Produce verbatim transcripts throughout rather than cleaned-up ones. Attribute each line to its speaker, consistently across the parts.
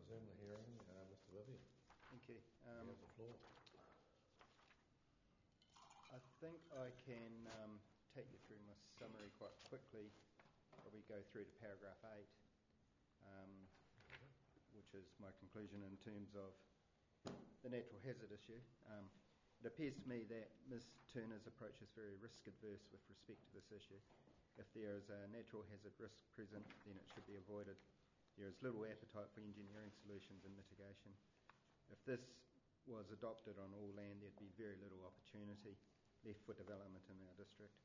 Speaker 1: resume the hearing. Uh, Mister Vivian.
Speaker 2: Thank you.
Speaker 1: Um, you have the floor.
Speaker 2: I think I can um, take you through my summary quite quickly. Probably go through to paragraph eight, um, which is my conclusion in terms of the natural hazard issue. Um, it appears to me that Miz Turner's approach is very risk adverse with respect to this issue. If there is a natural hazard risk present, then it should be avoided. There is little appetite for engineering solutions and mitigation. If this was adopted on all land, there'd be very little opportunity left for development in our district.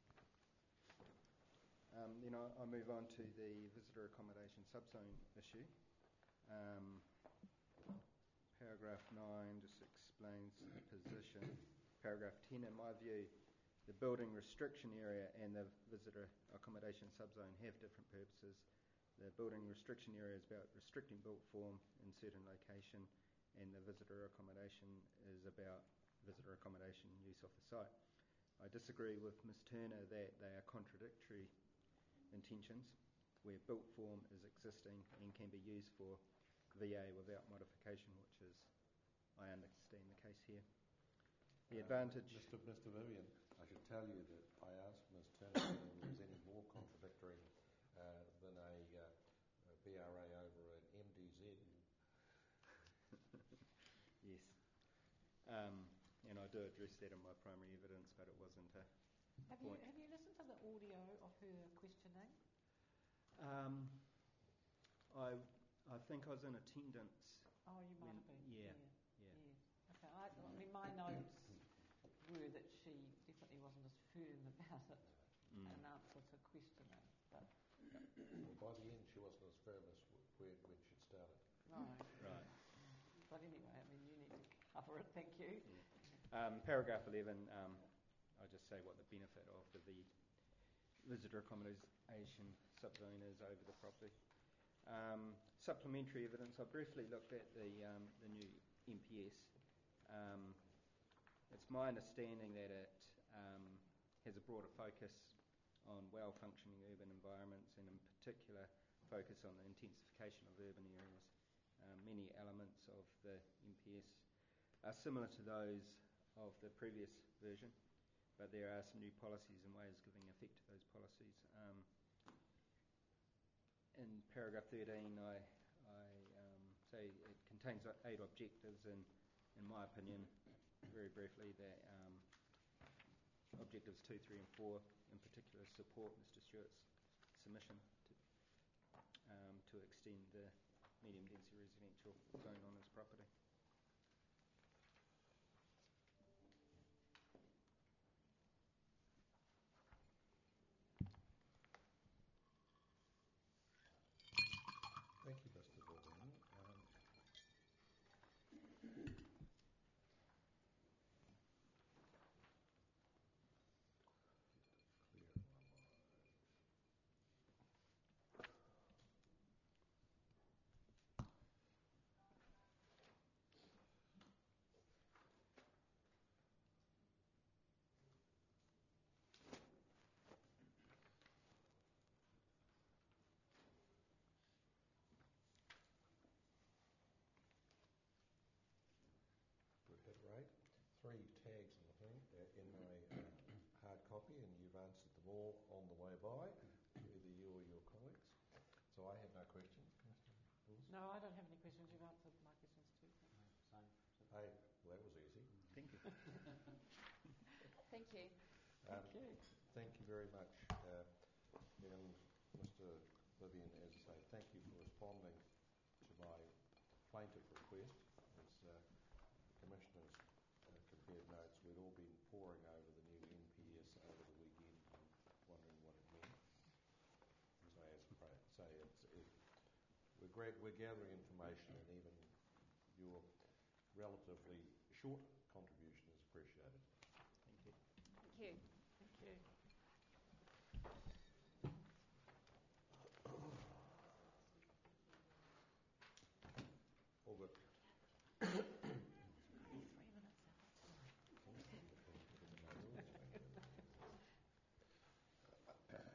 Speaker 2: Um, then I'll, I'll move on to the visitor accommodation subzone issue. Um, paragraph nine just explains the position. Paragraph ten, in my view, the building restriction area and the visitor accommodation subzone have different purposes. The building restriction area is about restricting built form in certain location, and the visitor accommodation is about visitor accommodation use of the site. I disagree with Miz Turner that they are contradictory intentions, where built form is existing and can be used for V A without modification, which is, I understand, the case here. The uh, advantage...
Speaker 1: Mister Mister Vivian, I should tell you that I asked Miz Turner whether there was any more contradictory uh, than a, uh, a B R A over an M D Z.
Speaker 2: Yes. Um, and I do address that in my primary evidence, but it wasn't a
Speaker 3: have
Speaker 2: point.
Speaker 3: You, have you listened to the audio of her questioning?
Speaker 2: Um, I I think I was in attendance.
Speaker 3: Oh, you might
Speaker 2: when,
Speaker 3: have been.
Speaker 2: Yeah.
Speaker 3: Yeah.
Speaker 2: yeah.
Speaker 3: yeah. Okay. I, I mean, my notes were that she definitely wasn't as firm about it mm. in answer to questioning. But
Speaker 1: well, by the end, she wasn't as firm as when, when she started.
Speaker 3: Right.
Speaker 2: Right.
Speaker 3: But anyway, I mean, you need to cover it. Thank you.
Speaker 2: Yeah. Um, paragraph eleven, um, I'll just say what the benefit of the, the visitor accommodation subzone is over the property. Um, supplementary evidence, I briefly looked at the, um, the new M P S. Um, it's my understanding that it um, has a broader focus on well-functioning urban environments, and in particular focus on the intensification of urban areas. Um, many elements of the M P S are similar to those of the previous version, but there are some new policies and ways of giving effect to those policies. Um, in paragraph thirteen, I, I um, say it contains eight objectives, and in my opinion, very briefly, that um, objectives two, three and four in particular support Mister Stewart's submission to, um, to extend the medium density residential zone on his property.
Speaker 1: Thank you, Mister Vivian. Um, clear. We've had right three tags in the thing uh, in my uh, hard copy, and you've answered them all on the way by, either you or your colleagues. So I have no questions, Mister Wilson.
Speaker 3: No, I don't have any questions. You've answered my questions too.
Speaker 4: Same.
Speaker 1: Hey, well, that was easy.
Speaker 2: Thank you.
Speaker 5: Thank you.
Speaker 1: Um,
Speaker 3: Thank you.
Speaker 1: Thank you very much. Uh, and Mister Vivian, as I say, thank you for responding to my plaintiff request. As uh, Commissioners uh, compared notes, we'd all been poring over the new N P S over the weekend and wondering what it meant. So as I say, it's, it, we're, great, we're gathering information, and even your relatively short contribution is appreciated.
Speaker 2: Thank you.
Speaker 5: Thank you.
Speaker 3: Thank you.
Speaker 1: All good.
Speaker 3: Three minutes out.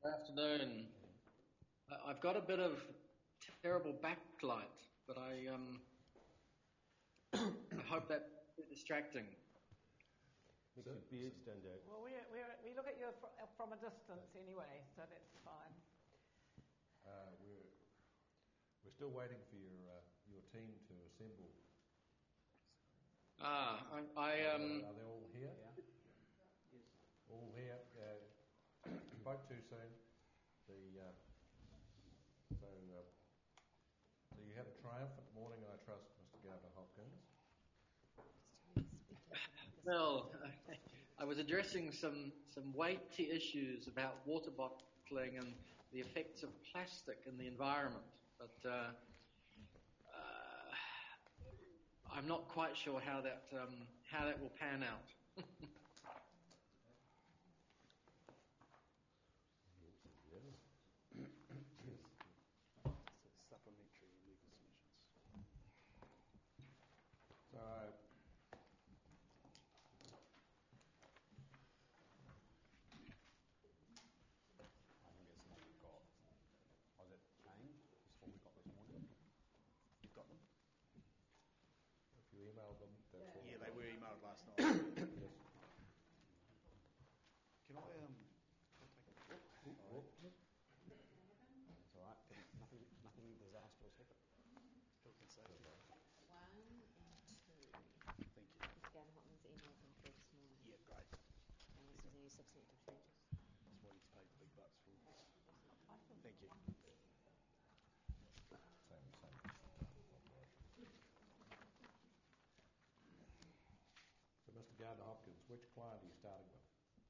Speaker 4: Good afternoon. Uh, I've got a bit of terrible backlight, but I um, I hope that's distracting.
Speaker 1: Make your beard stand out.
Speaker 3: Well, we, we, we look at you fr- from a distance anyway, so that's fine.
Speaker 1: Uh, we're, we're still waiting for your uh, your team to assemble.
Speaker 4: Ah, I, I um.
Speaker 1: Are they all here?
Speaker 6: Yeah.
Speaker 1: Yes. All here. Uh, spoke too soon. The uh, so uh, so you had a triumphant morning, I trust, Mister Gardner Hopkins.
Speaker 4: Well, I was addressing some some weighty issues about water bottling and the effects of plastic in the environment, but uh, uh, I'm not quite sure how that um, how that will pan out.
Speaker 6: Supplementary legal submissions.
Speaker 1: So uh,
Speaker 6: I think it's the one we've got. Was it changed? It's what we got this morning. You've got them?
Speaker 1: if you emailed them, that's all.
Speaker 6: Yeah, they were emailed last night.
Speaker 1: Yes.
Speaker 6: Can I um? Can I take a look?
Speaker 1: Whoop.
Speaker 6: It's all right. Nothing, nothing disastrous happened. Health and safety.
Speaker 7: One and two.
Speaker 6: Thank you.
Speaker 7: Mister Gardner Hopkins emailed them through this morning.
Speaker 6: Yeah, great.
Speaker 7: Unless there's any substantive changes.
Speaker 6: That's what he's paid the big bucks for. Thank you.
Speaker 1: Same, same. So, Mister Gardner Hopkins, which client are you starting with?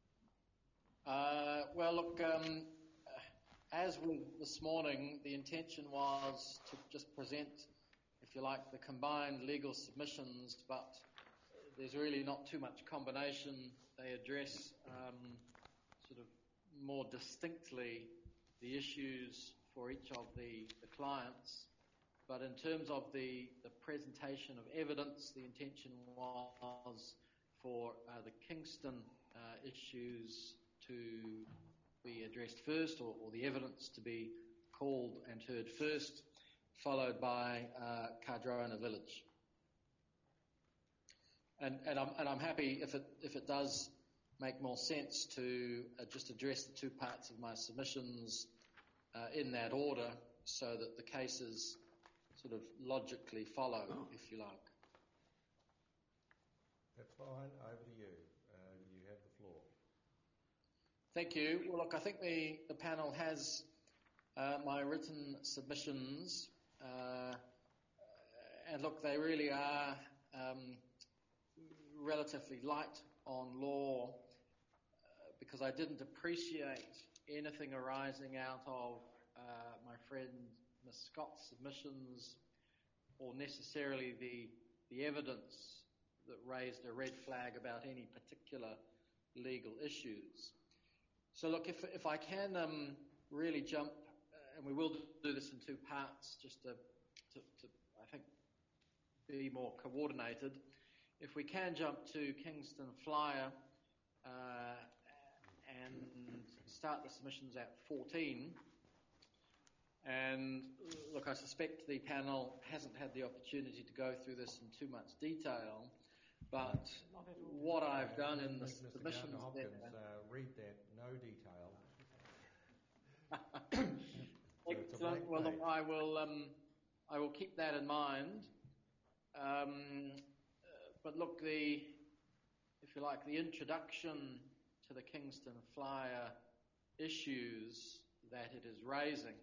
Speaker 4: Uh, well, look, um, as with this morning, the intention was to just present, if you like, the combined legal submissions, but there's really not too much combination. They address um, sort of more distinctly the issues for each of the, the clients. But in terms of the, the presentation of evidence, the intention was for uh, the Kingston uh, issues to be addressed first, or, or the evidence to be called and heard first, followed by uh, Cardrona Village. And, and, I'm, and I'm happy if it, if it does make more sense to uh, just address the two parts of my submissions uh, in that order, so that the cases sort of logically follow, if you like.
Speaker 1: That's fine. Over to you. Uh, you have the floor.
Speaker 4: Thank you. Well, look, I think the, the panel has uh, my written submissions, uh, and look, they really are um, relatively light on law, uh, because I didn't appreciate anything arising out of uh, my friend Miz Scott's submissions, or necessarily the the evidence that raised a red flag about any particular legal issues. So look, if if I can um, really jump, uh, and we will do this in two parts, just to, to, to I think be more coordinated. If we can jump to Kingston Flyer uh, and start the submissions at fourteen. And look, I suspect the panel hasn't had the opportunity to go through this in too much detail, but what I've done in the
Speaker 1: Mister
Speaker 4: submissions
Speaker 1: Gardner Hopkins,
Speaker 4: there...
Speaker 1: uh, read that, no detail.
Speaker 4: Excellent. Well, look, I will, um, I will keep that in mind. Um, uh, but look, the, if you like, the introduction to the Kingston Flyer issues that it is raising,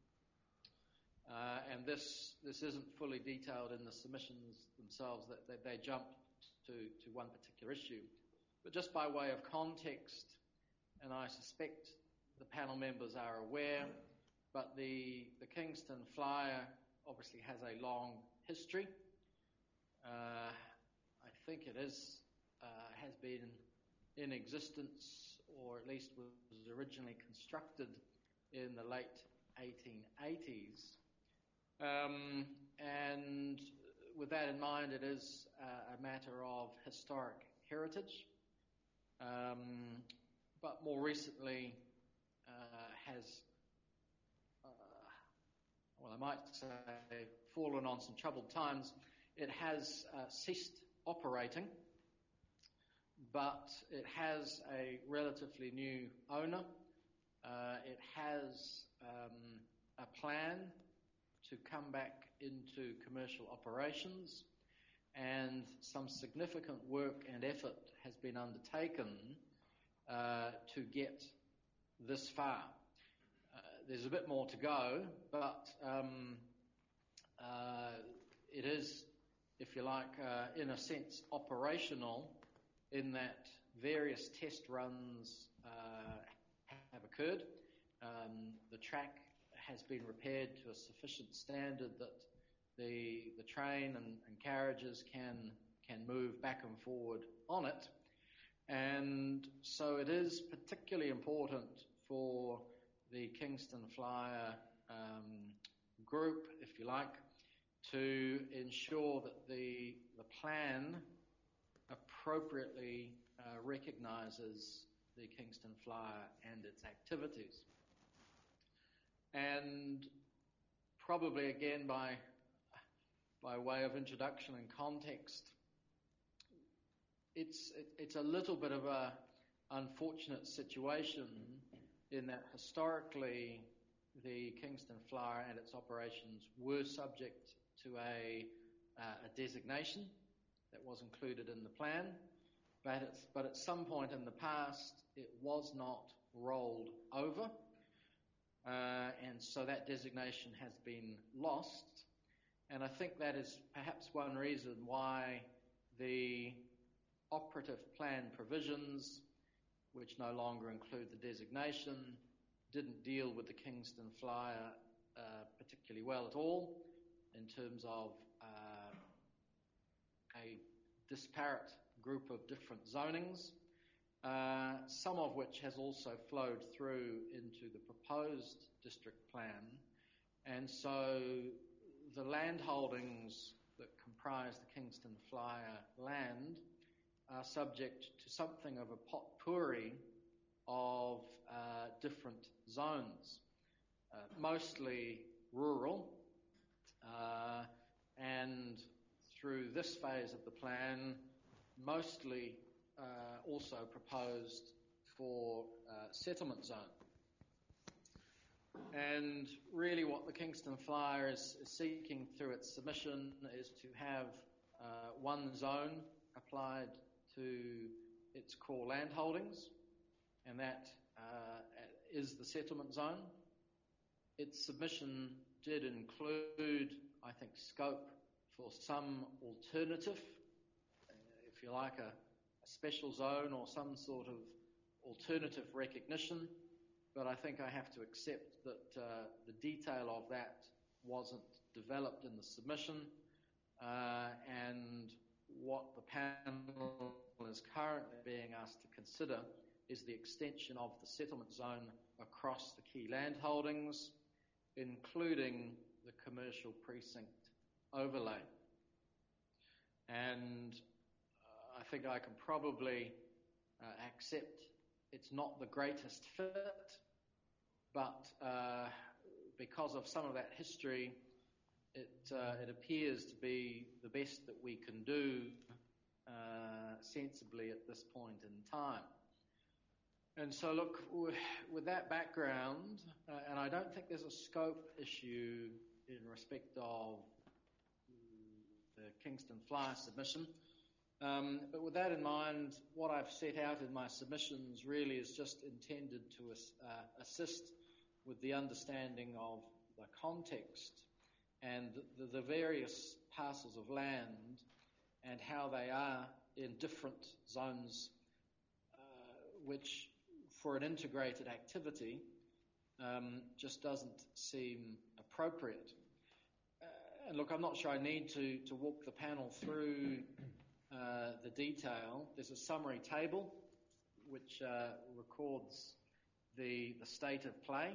Speaker 4: uh, and this this isn't fully detailed in the submissions themselves, that, that they jump to, to one particular issue. But just by way of context, and I suspect the panel members are aware, but the, the Kingston Flyer obviously has a long history. Uh, I think it is, uh, has been in existence, or at least was originally constructed in the late eighteen eighties. Um, and with that in mind, it is uh, a matter of historic heritage. Um, but more recently, uh, has, uh, well, I might say, fallen on some troubled times. It has uh, ceased operating, but it has a relatively new owner. Uh, it has um, a plan to come back into commercial operations, and some significant work and effort has been undertaken uh, to get this far. Uh, there's a bit more to go, but um, uh, it is, if you like, uh, in a sense operational, in that various test runs uh, have occurred. Um, the track has been repaired to a sufficient standard that the the train and, and carriages can can move back and forward on it. And so it is particularly important for the Kingston Flyer um, group, if you like, to ensure that the the plan appropriately uh, recognises the Kingston Flyer and its activities. And probably again by by way of introduction and context, it's it, it's a little bit of a unfortunate situation in that historically the Kingston Flyer and its operations were subject to a uh, a designation that was included in the plan, but it's, but at some point in the past it was not rolled over, uh, and so that designation has been lost. And I think that is perhaps one reason why the operative plan provisions, which no longer include the designation, didn't deal with the Kingston Flyer uh, particularly well at all in terms of uh, a disparate group of different zonings, uh, some of which has also flowed through into the proposed district plan. And so the land holdings that comprise the Kingston Flyer land are subject to something of a potpourri of uh, different zones, uh, mostly rural, uh, and through this phase of the plan, mostly uh, also proposed for uh, settlement zone. And really what the Kingston Flyer is, is seeking through its submission is to have uh, one zone applied to its core land holdings, and that uh, is the settlement zone. Its submission did include, I think, scope for some alternative, uh, if you like, a, a special zone or some sort of alternative recognition, but I think I have to accept that uh, the detail of that wasn't developed in the submission, uh, and what the panel is currently being asked to consider is the extension of the settlement zone across the key land holdings, including the commercial precinct overlay. And uh, I think I can probably uh, accept it's not the greatest fit, but uh, because of some of that history, it, uh, it appears to be the best that we can do uh, sensibly at this point in time. And so look, with that background, uh, and I don't think there's a scope issue in respect of the Kingston Flyer submission, um, but with that in mind, what I've set out in my submissions really is just intended to uh, assist with the understanding of the context and the, the various parcels of land and how they are in different zones, uh, which for an integrated activity um, just doesn't seem appropriate. Uh, and look, I'm not sure I need to, to walk the panel through uh, the detail. There's a summary table which uh, records the, the state of play.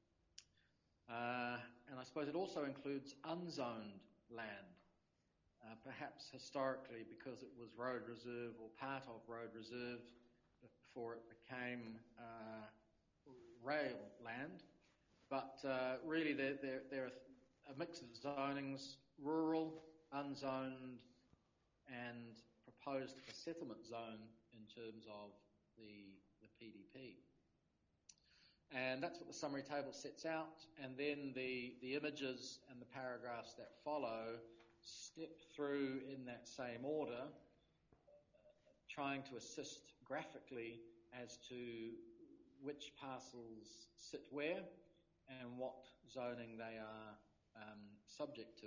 Speaker 4: Uh, and I suppose it also includes unzoned land, uh, perhaps historically because it was road reserve or part of road reserve before it became uh, rail land, but uh, really there, there, there are a mix of zonings, rural, unzoned, and proposed for settlement zone in terms of the, the P D P. And that's what the summary table sets out, and then the, the images and the paragraphs that follow step through in that same order, trying to assist graphically as to which parcels sit where and what zoning they are um, subject to.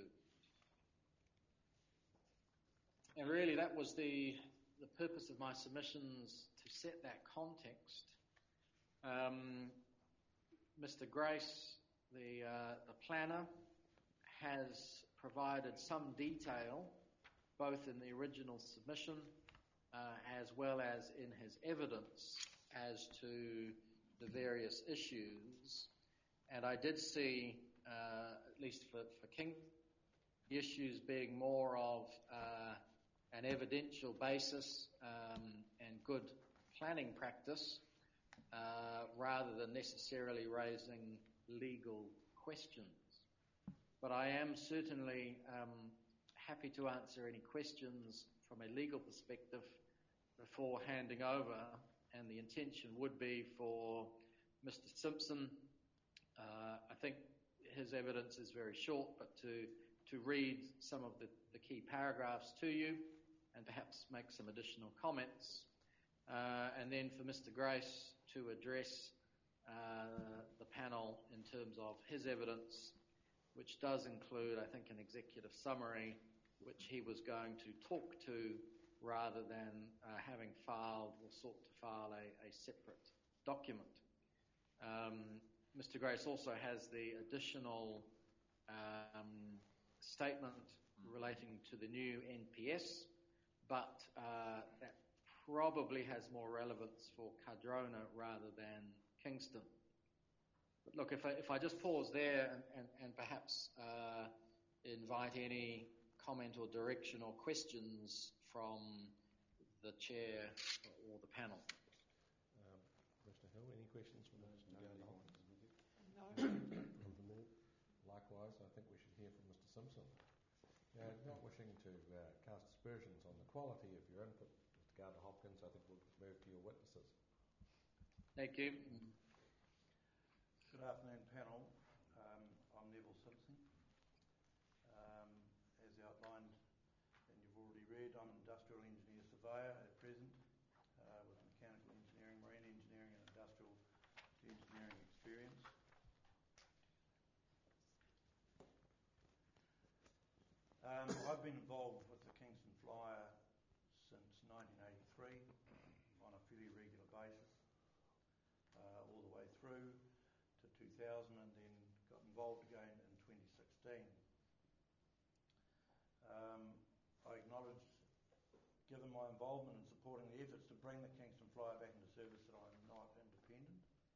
Speaker 4: And really that was the, the purpose of my submissions, to set that context. Um, Mister Grace, the, uh, the planner, has provided some detail both in the original submission uh, as well as in his evidence as to the various issues. And I did see, uh, at least for, for King, the issues being more of uh, an evidential basis um, and good planning practice uh, rather than necessarily raising legal questions. But I am certainly um, happy to answer any questions from a legal perspective before handing over, and the intention would be for Mister Simpson, uh, I think his evidence is very short, but to, to read some of the, the key paragraphs to you and perhaps make some additional comments, uh, and then for Mister Grace to address uh, the panel in terms of his evidence, which does include, I think, an executive summary, which he was going to talk to rather than uh, having filed or sought to file a, a separate document. Um, Mister Grace also has the additional um, statement relating to the new N P S, but uh, that probably has more relevance for Cardrona rather than Kingston. But look, if I, if I just pause there and, and, and perhaps uh, invite any comment or direction or questions from the chair or the panel.
Speaker 1: Um, Mister Hill, any questions from Mister Garner Hopkins?
Speaker 3: No.
Speaker 1: From the board? Likewise, I think we should hear from Mister Simpson. Uh, not wishing to uh, cast aspersions on the quality of your input, Mister Garner Hopkins, I think we'll move to your witnesses.
Speaker 4: Thank you.
Speaker 8: Good afternoon, panel. Um, I'm Neville Simpson. Um, as outlined, and you've already read, I'm an industrial engineer surveyor at present uh, with mechanical engineering, marine engineering and industrial engineering experience. Um, I've been involved with the Kingston Flyer since nineteen eighty-three on a fairly regular basis, uh, all the way through to two thousand, and then got involved again in twenty sixteen. Um, I acknowledge, given my involvement in supporting the efforts to bring the Kingston Flyer back into service, that I'm not independent.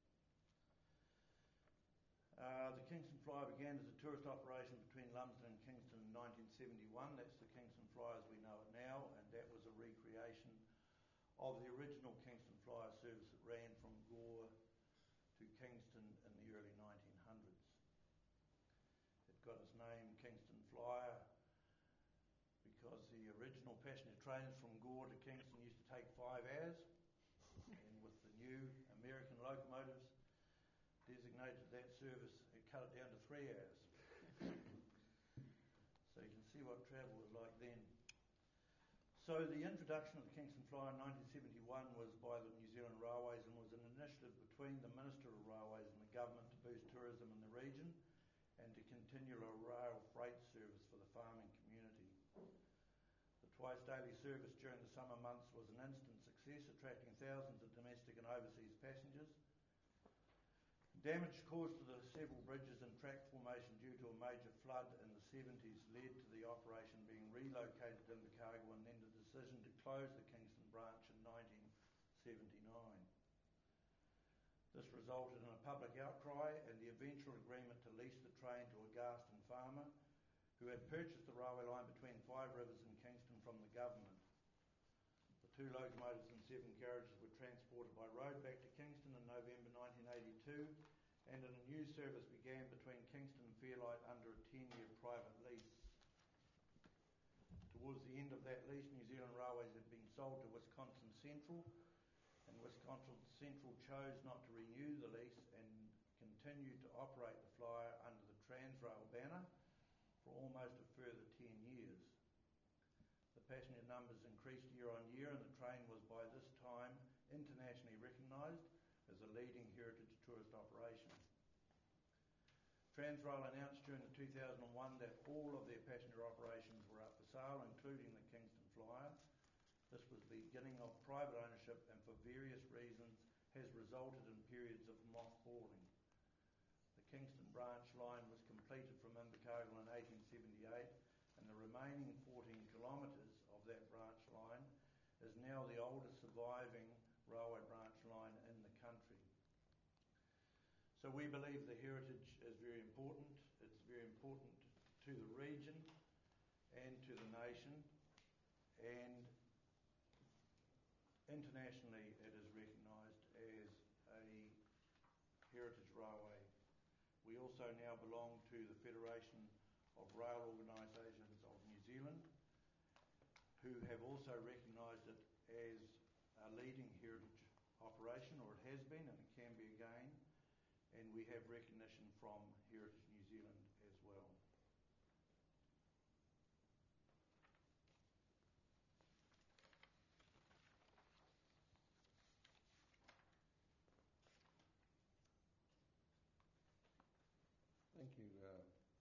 Speaker 8: Uh, the Kingston Flyer began as a tourist operation between Lumsden and Kingston in nineteen seventy-one. That's the Kingston Flyer as we know it now, and that was a recreation of the original Kingston Flyer service that ran from Gore to Kingston in the early nineteen hundreds. It got its name Kingston Flyer because the original passenger trains from Gore to Kingston used to take five hours, and with the new American locomotives designated that service, it cut it down to three hours. So you can see what travel was like then. So the introduction of the Kingston Flyer in nineteen seventy-one was by the New Zealand Railways and was an initiative between the Minister of Railways and the government to boost tourism in the region and to continue a rail freight service for the farming community. The twice daily service during the summer months was an instant success, attracting thousands of domestic and overseas passengers. Damage caused to the several bridges and track formation due to a major flood in the seventies led to the operation being relocated to Invercargill and then the decision to close the Kingston branch in nineteen seventy-nine. This resulted in a public outcry and the eventual agreement to lease the train to a Garston farmer who had purchased the railway line between Five Rivers and Kingston from the government. The two locomotives and seven carriages were transported by road back to Kingston in November nineteen eighty-two. seventy-two, and a new service began between Kingston and Fairlight under a ten-year private lease. Towards the end of that lease, New Zealand Railways had been sold to Wisconsin Central, and Wisconsin Central chose not to renew the lease and continued to operate the flyer under the Transrail banner for almost a further ten years. The passenger numbers increased year on year, and the train was by this time internationally recognised as a leading heritage tourist operation. Transrail announced during the two thousand one that all of their passenger operations were up for sale, including the Kingston Flyer. This was the beginning of private ownership, and for various reasons has resulted in periods of mothballing. The Kingston branch line was completed from Invercargill in eighteen seventy-eight, and the remaining fourteen kilometres of that branch line is now the oldest surviving railway branch line in the country. So we believe the heritage is very important. It's very important to the region and to the nation, and internationally it is recognised as a heritage railway. We also now belong to the Federation of Rail Organisations of New Zealand, who have also recognised it as a leading heritage operation, or it has been and it can be again, and we have recognition from Heritage New Zealand as well.
Speaker 1: Thank you, uh,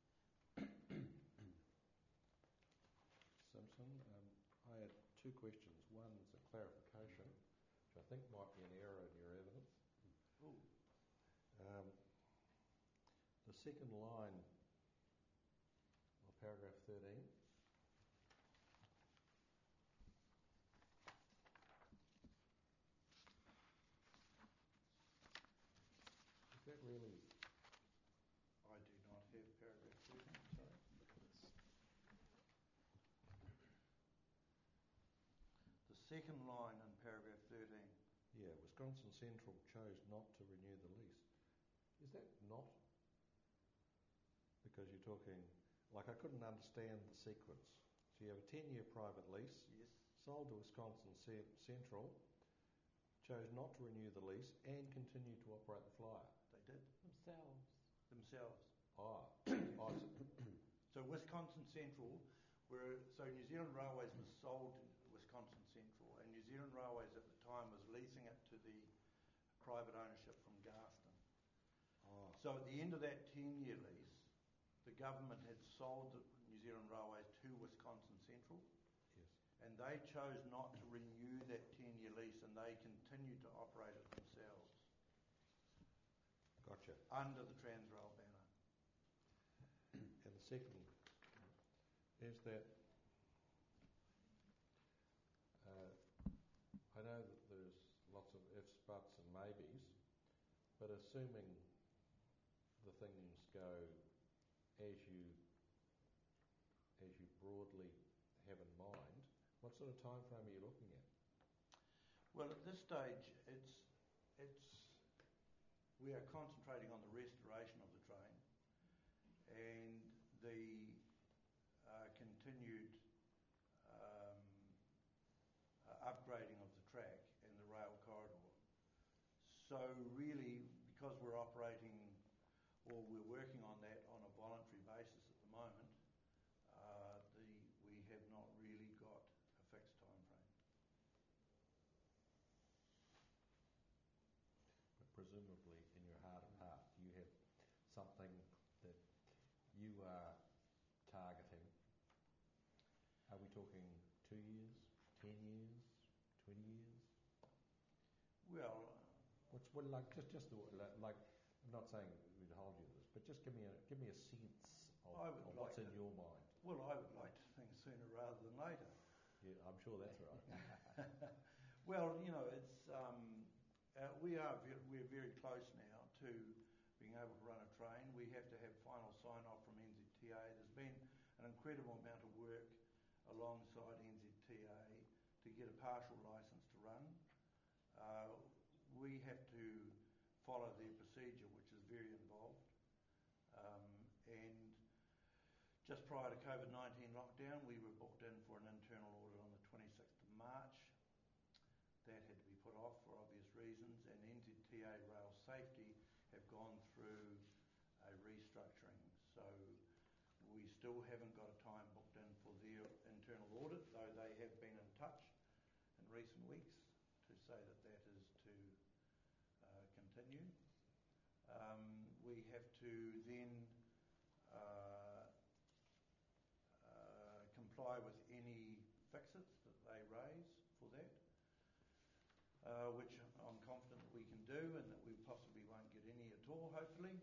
Speaker 1: Simpson. Um, I had two questions. One is a clarification, which I think might be an error in your evidence.
Speaker 8: Ooh.
Speaker 1: Um, the second line of paragraph thirteen. Is that really?
Speaker 8: I do not have paragraph thirteen, sorry. The second line in paragraph thirteen.
Speaker 1: Yeah, Wisconsin Central chose not to renew the lease. Is that not? Because you're talking, like I couldn't understand the sequence. So you have a ten-year private lease,
Speaker 8: Yes.
Speaker 1: sold to Wisconsin Central, chose not to renew the lease and continued to operate the flyer.
Speaker 8: They did.
Speaker 3: Themselves.
Speaker 8: Themselves.
Speaker 1: Ah, oh,
Speaker 8: So Wisconsin Central, where so New Zealand Railways was sold to Wisconsin Central, and New Zealand Railways at the time was leasing it to the private ownership from Garston.
Speaker 1: oh,
Speaker 8: So at the end of that ten-year lease, the government had sold the New Zealand Railways to Wisconsin Central,
Speaker 1: yes.
Speaker 8: and they chose not to renew that ten-year lease, and they continued to operate it themselves
Speaker 1: Gotcha.
Speaker 8: under the Transrail banner.
Speaker 1: And the second is that uh, I know that there's lots of ifs, buts and maybes, but assuming the things go as you as you broadly have in mind, what sort of time frame are you looking at?
Speaker 8: Well, at this stage, it's it's we are concentrating on the restoration of the train and the uh, continued um, uh, upgrading of the track and the rail corridor. So really, because we're operating or we're working on that on a voluntary basis at the moment, uh, the we have not really got a fixed time frame.
Speaker 1: But presumably, in your heart of hearts, you have something that you are targeting. Are we talking two years, ten years, twenty years?
Speaker 8: Well,
Speaker 1: What's well, like just just the, like I'm not saying we'd hold you to this, but just give me a give me a sense of,
Speaker 8: I would
Speaker 1: of what's
Speaker 8: like
Speaker 1: in
Speaker 8: to-
Speaker 1: your mind.
Speaker 8: well, I would like to think sooner rather than later.
Speaker 1: Yeah, I'm sure that's right.
Speaker 8: Well, you know, it's um, uh, we are ve- we're very close now to being able to run a train. We have to have final sign-off from N Z T A. There's been an incredible amount of work alongside N Z T A to get a partial licence to run. Uh, we have to follow their procedure, which is very involved. Um, and just prior to COVID nineteen lockdown, we were booked in for an internal audit on the twenty-sixth of March. That had to be put off for obvious reasons, and N Z T A Rail Safety have gone through a restructuring. So we still haven't got a time booked in for their internal audit, though they have been in touch in recent weeks to say that that is to uh, continue. Um, we have to then uh, uh, comply with any fixes that they raise for that, uh, which I'm confident that we can do, and that we possibly won't get any at all, hopefully.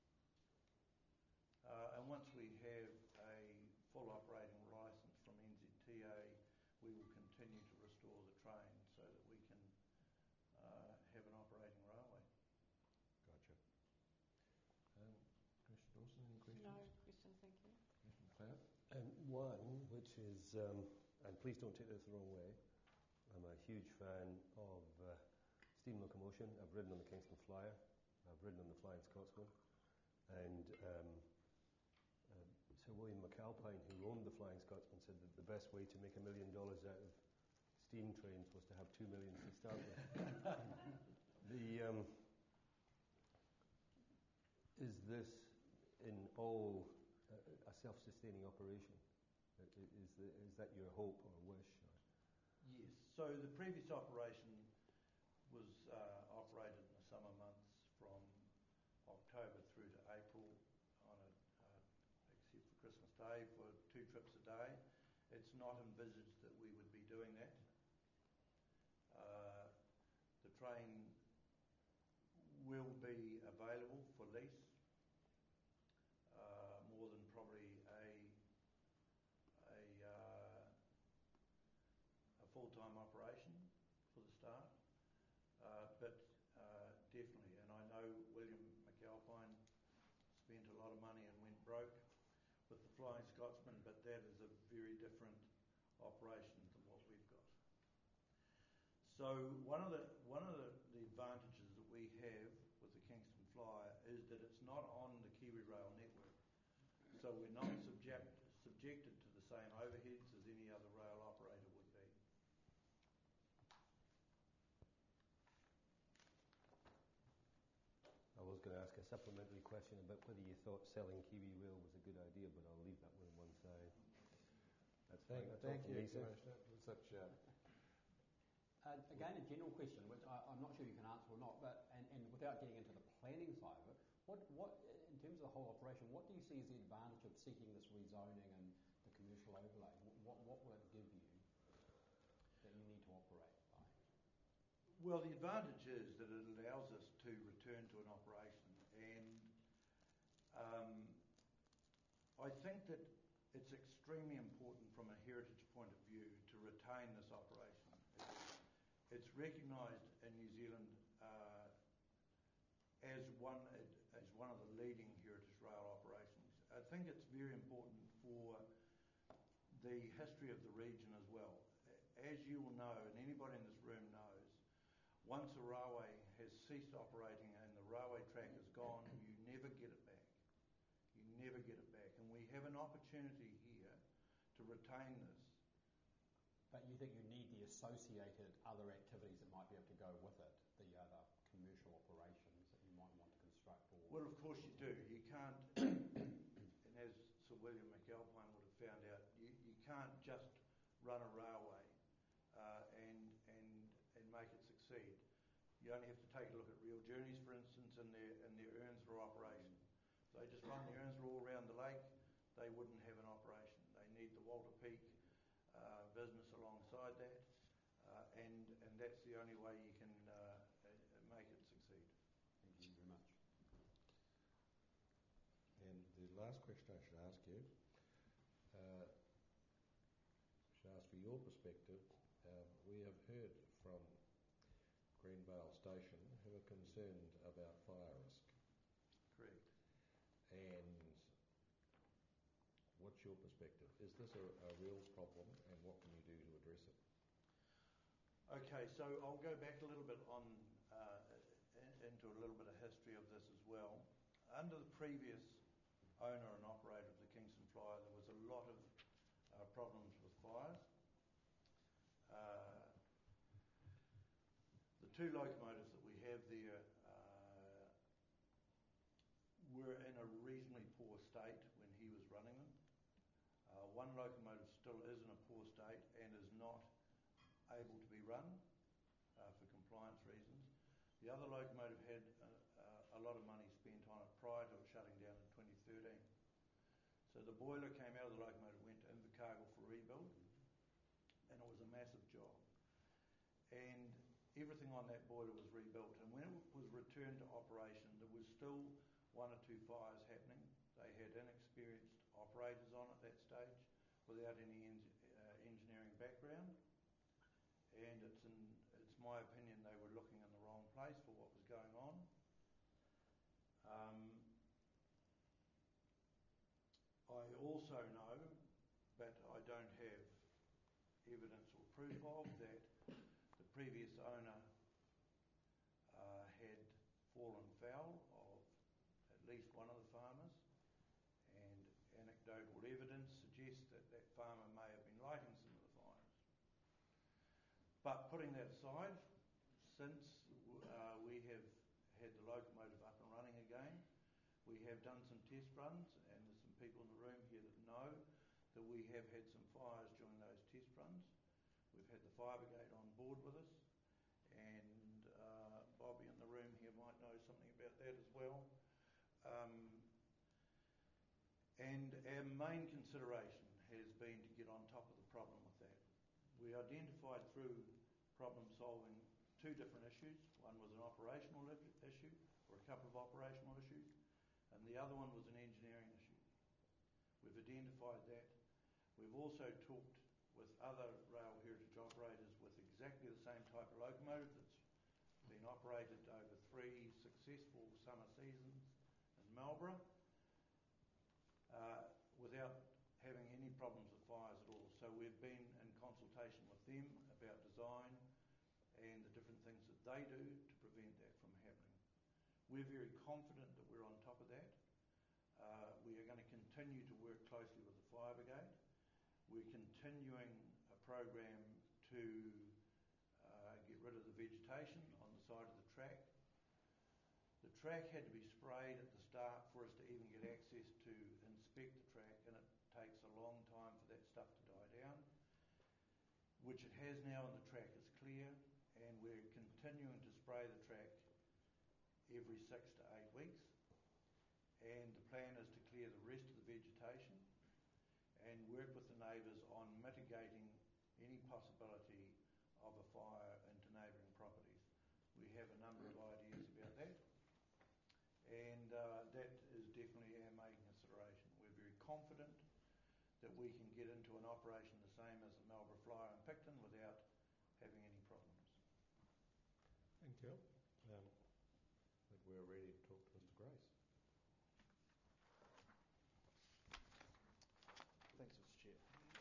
Speaker 8: Uh, and once we have a full operating licence from N Z T A, we will continue to restore the train so that we can uh, have an operating railway.
Speaker 1: Gotcha. Um, Commissioner Dawson, any questions?
Speaker 3: No questions, thank you.
Speaker 1: Commissioner McLeod?
Speaker 9: Um, one, which is, um, and please don't take this the wrong way, I'm a huge fan of uh, steam locomotion. I've ridden on the Kingston Flyer, I've ridden on the Flying Scotsman, and um, uh, Sir William McAlpine, who owned the Flying Scotsman, said that the best way to make a million dollars out of steam trains was to have two million to start with. the um, Is this in all uh, a self-sustaining operation? Is, the, is that your hope or wish? Or?
Speaker 8: Yes. So the previous operation was uh, operated in the summer months from October through to April, on a, uh, except for Christmas Day, for two trips a day. It's not envisaged that we would be doing that. Uh, the train will be available for lease, uh, more than probably a a, uh, a full-time operation for the start, uh, but uh, definitely. And I know William McAlpine spent a lot of money and went broke with the Flying Scotsman, but that is a very different operation than what we've got. So one of the one of the, the advantages that we have with the Kingston Flyer is that it's not on the Kiwi Rail network, so we're not subject, subjected to the same overheads as any other rail operator would be.
Speaker 9: I was going to ask a supplementary question about whether you thought selling Kiwi Rail was a good idea, but I'll leave that one on one side. That's
Speaker 1: Thank,
Speaker 9: fine. That's
Speaker 1: thank
Speaker 9: all
Speaker 1: you,
Speaker 9: from me, sir.
Speaker 1: Commissioner. Such, uh,
Speaker 6: Uh, again, a general question, which I, I'm not sure you can answer or not, but and, and without getting into the planning side of it, what, what in terms of the whole operation, what do you see as the advantage of seeking this rezoning and the commercial overlay? What, what will it give you that you need to operate by?
Speaker 8: Well, the advantage is that it allows us to return to an operation, and um, I think that it's extremely important from a heritage point of view to retain this operation. It's, it's recognised in New Zealand uh, as one as one of the leading heritage rail operations. I think it's very important for the history of the region as well. As you will know, and anybody in this room knows, once a railway has ceased operating and the railway track is gone, you never get it back. You never get it back. And we have an opportunity here to retain this.
Speaker 6: But you think you need the associated other activities that might be able to go with it, the other commercial operations that you might want to construct? Or
Speaker 8: well, of course you do. You can't, and as Sir William McAlpine would have found out, you, you can't just run a railway uh, and, and, and make it succeed. You only have to take a look at Real Journeys, for instance, in their, in their Earnsborough operation. If they just run the Earnsborough all around the lake, they wouldn't have an operation. They need the Walter Peak Uh, business alongside that, uh, and and that's the only way you can uh, make it succeed.
Speaker 6: Thank you very much.
Speaker 1: and the last question I should ask you, uh, should ask for your perspective. Um, we have heard from Greenvale Station who are concerned about fire risk.
Speaker 8: Correct.
Speaker 1: And what's your perspective? Is this a, a real problem, and what can you do to address it?
Speaker 8: Okay, so I'll go back a little bit on uh, in, into a little bit of history of this as well. Under the previous owner and operator of the Kingston Flyer, there was a lot of uh, problems with fires. Uh, the two locomotives that we have there uh, were in a reasonably poor state when he was running them. Uh, one locomotive still is in a poor state and is not able to be run uh, for compliance reasons. The other locomotive had uh, a lot of money spent on it prior to it shutting down in twenty thirteen. So the boiler came out of the locomotive, went to Invercargill for rebuild, and it was a massive job. And everything on that boiler was rebuilt. And when it was returned to operation, there was still one or two fires happening. They had inexperienced operators on at that stage without any en- uh, engineering background. And it's, in, it's my opinion they were looking in the wrong place for what was going on. Um, I also know, but I don't have evidence or proof of, that the previous owner uh, had fallen foul of at least one of the farmers, and anecdotal evidence suggests that that farmer may have been lighting some of the fires. But putting that aside, since uh, we have had the locomotive up and running again, we have done some test runs, and there's some people in the room here that know that we have had some fires during those test runs. We've had the fire brigade on board with us, and uh, Bobby in the room here might know something about that as well. Um, and our main consideration has been to get on top of the problem with that. We identified through problem solving two different issues. One was an operational issue, or a couple of operational issues, and the other one was an engineering issue. We've identified that. We've also talked with other rail heritage operators with exactly the same type of locomotive that's been operated over three successful summer seasons in Marlborough uh, without having any problems with fires at all. So we've been in consultation with them about design and the different things that they do to prevent that from happening. We're very confident that we're on top of that. Uh, we are going to continue to work closely with the fire brigade. We're continuing a program to uh, get rid of the vegetation on the side of the track. The track had to be sprayed at the start for us to even get access to inspect the track, and it takes a long time for that stuff to die down, which it has now, and the track is clear, and we're continuing to spray the track every six to eight weeks. And the plan is to clear the rest of the vegetation and work with the neighbours on mitigating any possibility of a fire into neighbouring properties. We have a number of ideas about that, and uh, that is definitely our main consideration. We're very confident that we can get into an operation the same as the Marlborough Flyer in Picton without having any problems.
Speaker 1: Thank you. Um, I think we're ready to talk to Mister Grace.
Speaker 10: Thanks, Mister Chair.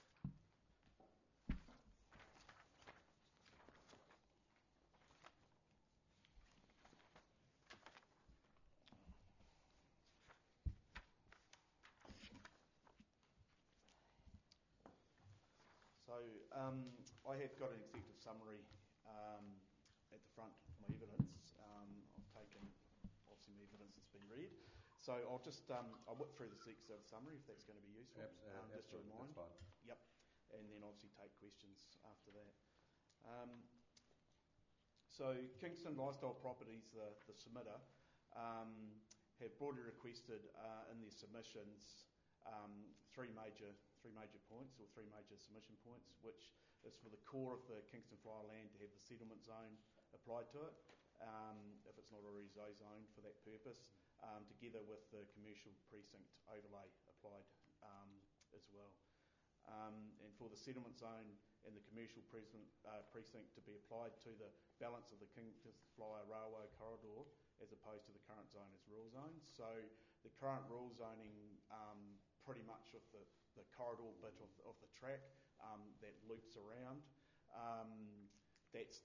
Speaker 10: So um, I have got an executive summary um, at the front of my evidence. Um, I've taken obviously my evidence that's been read. So I'll just um, I'll whip through the executive summary if that's going to be useful.
Speaker 1: Abs- uh,
Speaker 10: um, just to
Speaker 1: absolutely,
Speaker 10: remind.
Speaker 1: that's fine.
Speaker 10: Yep, and then obviously take questions after that. Um, so Kingston Lifestyle Properties, the, the submitter, um, have broadly requested uh, in their submissions um, three major three major points, or three major submission points, which is for the core of the Kingston Flyer land to have the settlement zone applied to it, um, if it's not already zoned for that purpose, um, together with the commercial precinct overlay applied um, as well. Um, and for the settlement zone and the commercial precinct, uh, precinct to be applied to the balance of the Kingston Flyer railway corridor as opposed to the current zone as rural zones. So the current rural zoning um, pretty much of the, the corridor bit of, of the track um, that loops around, um, that's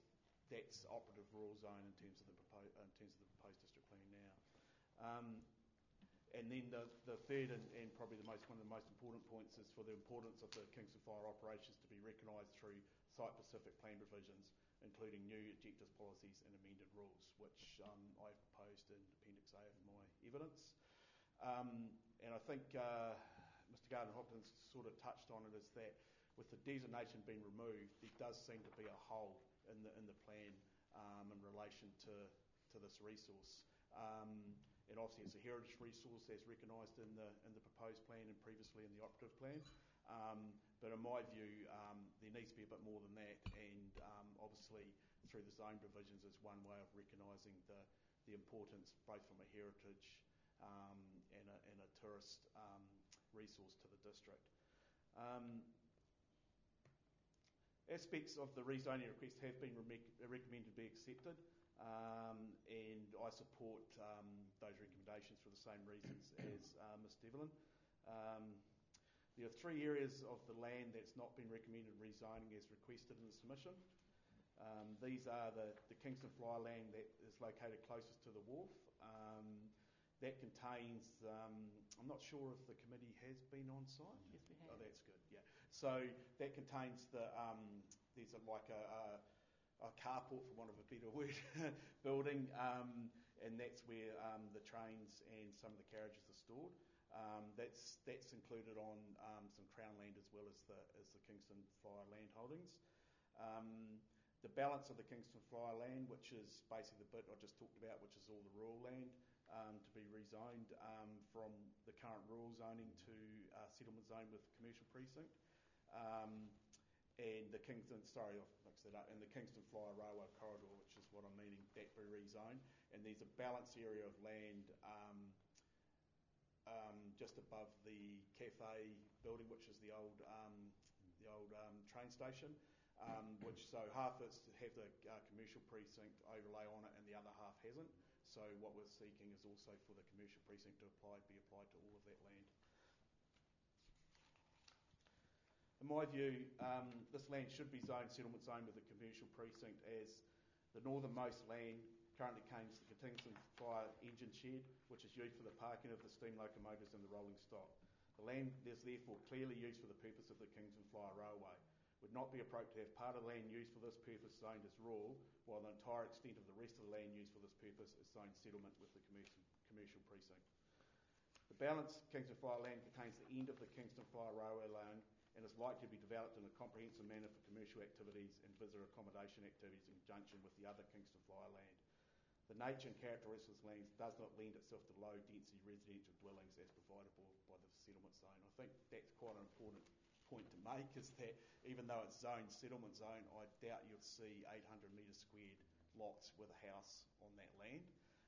Speaker 10: that's operative rural zone in terms of the proposed, in terms of the proposed district plan now. Um, and then the, the third and, and probably the most one of the most important points is for the importance of the Kingston Fire operations to be recognised through site-specific plan provisions, including new objectives, policies and amended rules, which um, I've proposed in Appendix A of my evidence. Um, and I think uh, Mister Gardner-Hopkins sort of touched on it, is that with the designation being removed, there does seem to be a hole in the in the plan um, in relation to, to this resource. Um, and obviously it's a heritage resource as recognised in the in the proposed plan and previously in the operative plan. Um, but in my view, um, there needs to be a bit more than that, and um, obviously through the zone provisions is one way of recognising the, the importance both from a heritage um, and, a, and a tourist um, resource to the district. Um, aspects of the rezoning request have been re- recommended to be accepted, um, and I support um, those recommendations for the same reasons as uh, Miz Devlin. Um, There are three areas of the land that's not been recommended rezoning as requested in the submission. Um, these are the, the Kingston Flyer land that is located closest to the wharf. Um, that contains, um, I'm not sure if the committee has been on site.
Speaker 3: Yes, we have.
Speaker 10: Oh, that's good, yeah. So that contains the, um, there's a, like a, a, a carport, for want of a better word, building, um, and that's where um, the trains and some of the carriages are stored. Um, that's that's included on um, some Crown land as well as the as the Kingston Flyer land holdings. Um, the balance of the Kingston Flyer land, which is basically the bit I just talked about, which is all the rural land, um, to be rezoned um, from the current rural zoning to uh, settlement zone with commercial precinct. Um, and the Kingston, sorry, I've mixed that up, and the Kingston Flyer railway corridor, which is what I'm meaning, that be rezoned. And there's a balance area of land um, Um, just above the cafe building, which is the old um, the old um, train station, um, which so half it's have the uh, commercial precinct overlay on it, and the other half hasn't. So what we're seeking is also for the commercial precinct to apply be applied to all of that land. In my view, um, this land should be zoned settlement zone with a commercial precinct, as the northernmost land currently contains the Kingston Flyer engine shed, which is used for the parking of the steam locomotives and the rolling stock. The land is therefore clearly used for the purpose of the Kingston Flyer Railway. It would not be appropriate to have part of the land used for this purpose zoned as rural, while the entire extent of the rest of the land used for this purpose is zoned settlement with the commercial, commercial precinct. The balanced Kingston Flyer land contains the end of the Kingston Flyer Railway line and is likely to be developed in a comprehensive manner for commercial activities and visitor accommodation activities in conjunction with the other Kingston Flyer land. The nature and characteristics of land does not lend itself to low-density residential dwellings as provided by the settlement zone. I think that's quite an important point to make, is that even though it's zoned settlement zone, I doubt you'll see eight hundred metre squared lots with a house on that land.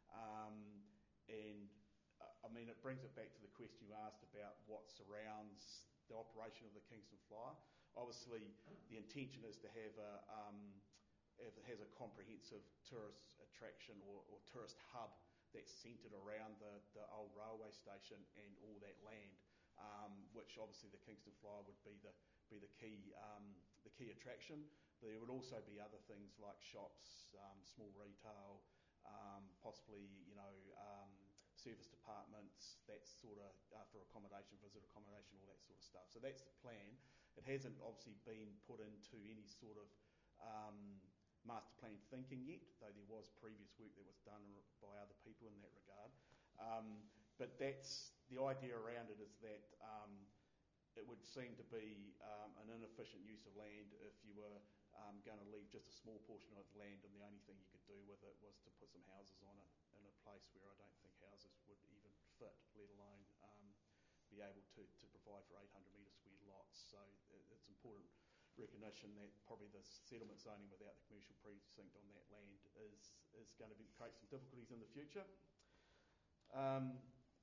Speaker 10: Um, and, uh, I mean, it brings it back to the question you asked about what surrounds the operation of the Kingston Flyer. Obviously, the intention is to have a... Um, It has a comprehensive tourist attraction or, or tourist hub that's centred around the, the old railway station and all that land, um, which obviously the Kingston Flyer would be the be the key um, the key attraction. There would also be other things like shops, um, small retail, um, possibly you know um, service departments, that sort of uh, for accommodation, visit accommodation, all that sort of stuff. So that's the plan. It hasn't obviously been put into any sort of um, master plan thinking yet, though there was previous work that was done by other people in that regard. Um, but that's the idea around it, is that um, it would seem to be um, an inefficient use of land if you were um, going to leave just a small portion of land and the only thing you could do with it was to put some houses on it in a place where I don't think houses would even fit, let alone um, be able to, to provide for eight hundred metre squared lots. So it's important recognition that probably the settlement zoning without the commercial precinct on that land is is going to be, create some difficulties in the future. Um,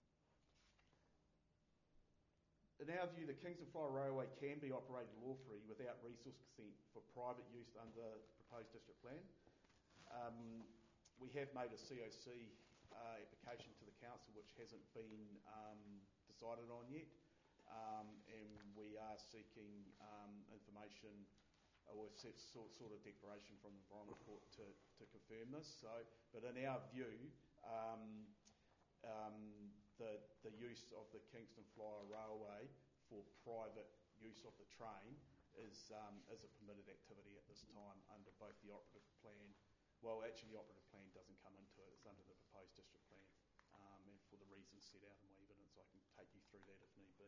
Speaker 10: in our view, the Kingston Flyer Railway can be operated lawfully without resource consent for private use under the proposed district plan. Um, we have made a C O C uh, application to the council which hasn't been um, decided on yet. Um, and we are seeking um, information or a set- sort, sort of declaration from the Environment Court to, to confirm this. So, but in our view, um, um, the the use of the Kingston Flyer Railway for private use of the train is um, is a permitted activity at this time under both the operative plan. Well, actually, the operative plan doesn't come into it; it's under the proposed district plan, um, and for the reasons set out in my evidence, I can take you through that if need be.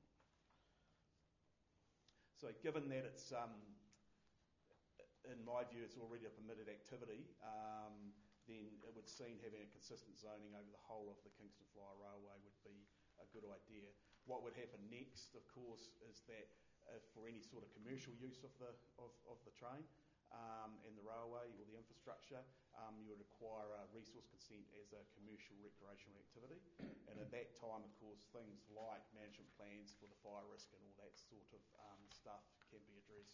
Speaker 10: So, given that it's um, in my view, it's already a permitted activity, um, then it would seem having a consistent zoning over the whole of the Kingston Flyer Railway would be a good idea. What would happen next, of course, is that uh, for any sort of commercial use of the of, of the train um, and the railway or the infrastructure, um, you would require a resource consent as a commercial recreational activity. And at that time, of course, things like management plans for the fire risk and all that sort of um, stuff can be addressed.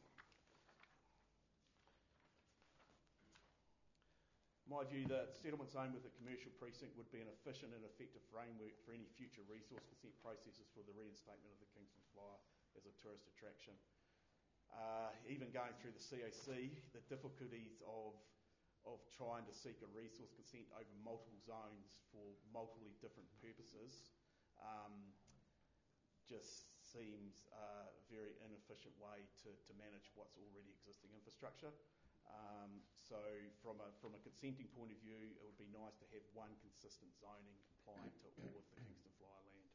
Speaker 10: My view, the settlement zone with a commercial precinct would be an efficient and effective framework for any future resource consent processes for the reinstatement of the Kingston Flyer as a tourist attraction. Uh, even going through the C A C, the difficulties of of trying to seek a resource consent over multiple zones for multiple different purposes um, just seems a very inefficient way to, to manage what's already existing infrastructure. Um, so from a from a consenting point of view, it would be nice to have one consistent zoning compliant to all of the Kingston Flyer land.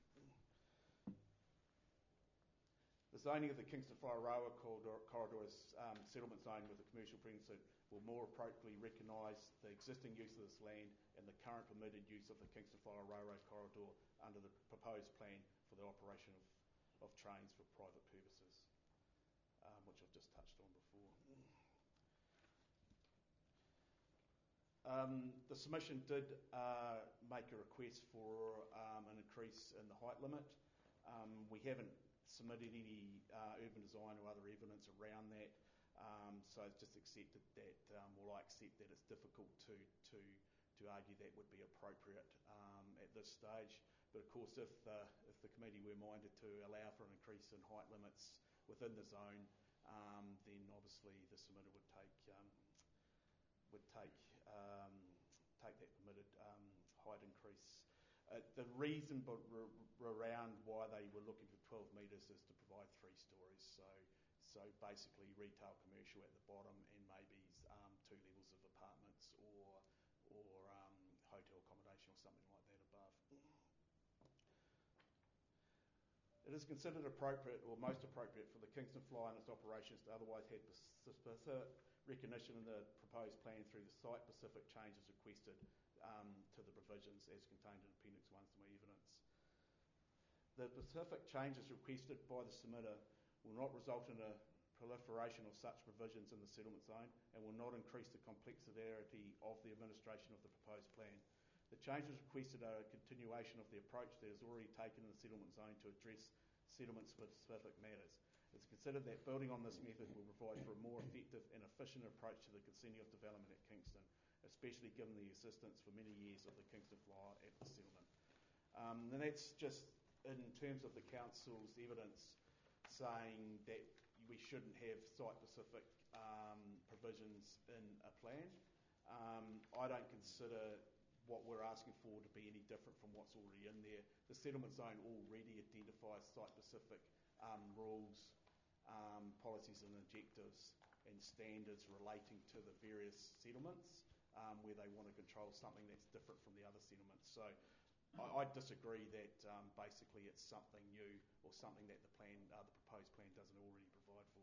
Speaker 10: The zoning of the Kingston Flyer Railway corridor, corridor is um, settlement zone with a commercial precinct will more appropriately recognise the existing use of this land and the current permitted use of the Kingston Flyer Railway corridor under the proposed plan for the operation of, of trains for private purposes, um, which I've just touched on before. Um, the submission did uh, make a request for um, an increase in the height limit. Um, we haven't submitted any uh, urban design or other evidence around that, um, so it's just accepted that, um, well, I accept that it's difficult to to to argue that would be appropriate um, at this stage. But of course, if the, if the committee were minded to allow for an increase in height limits within the zone, um, then obviously the submitter would take um, would take um, take that permitted um, height increase. Uh, the reason but r- r- around why they were looking for twelve metres is to provide three stories. So so basically retail, commercial at the bottom, and maybe um, two levels of apartments or or um, hotel accommodation or something like that above. It is considered appropriate or most appropriate for the Kingston Flyer and its operations to otherwise have specific recognition in the proposed plan through the site-specific changes requested um, to the provisions as contained in Appendix one to my evidence. The specific changes requested by the submitter will not result in a proliferation of such provisions in the settlement zone and will not increase the complexity of the administration of the proposed plan. The changes requested are a continuation of the approach that is already taken in the settlement zone to address settlement-specific matters. It's considered that building on this method will provide for a more effective and efficient approach to the consenting of development at Kingston, especially given the existence for many years of the Kingston Flyer at the settlement. Um, and that's just in terms of the council's evidence saying that we shouldn't have site-specific um, provisions in a plan. Um, I don't consider what we're asking for to be any different from what's already in there. The settlement zone already identifies site-specific um, rules, um, policies and objectives and standards relating to the various settlements um, where they want to control something that's different from the other settlements. So I, I disagree that um, basically it's something new or something that the plan, uh, the proposed plan doesn't already provide for.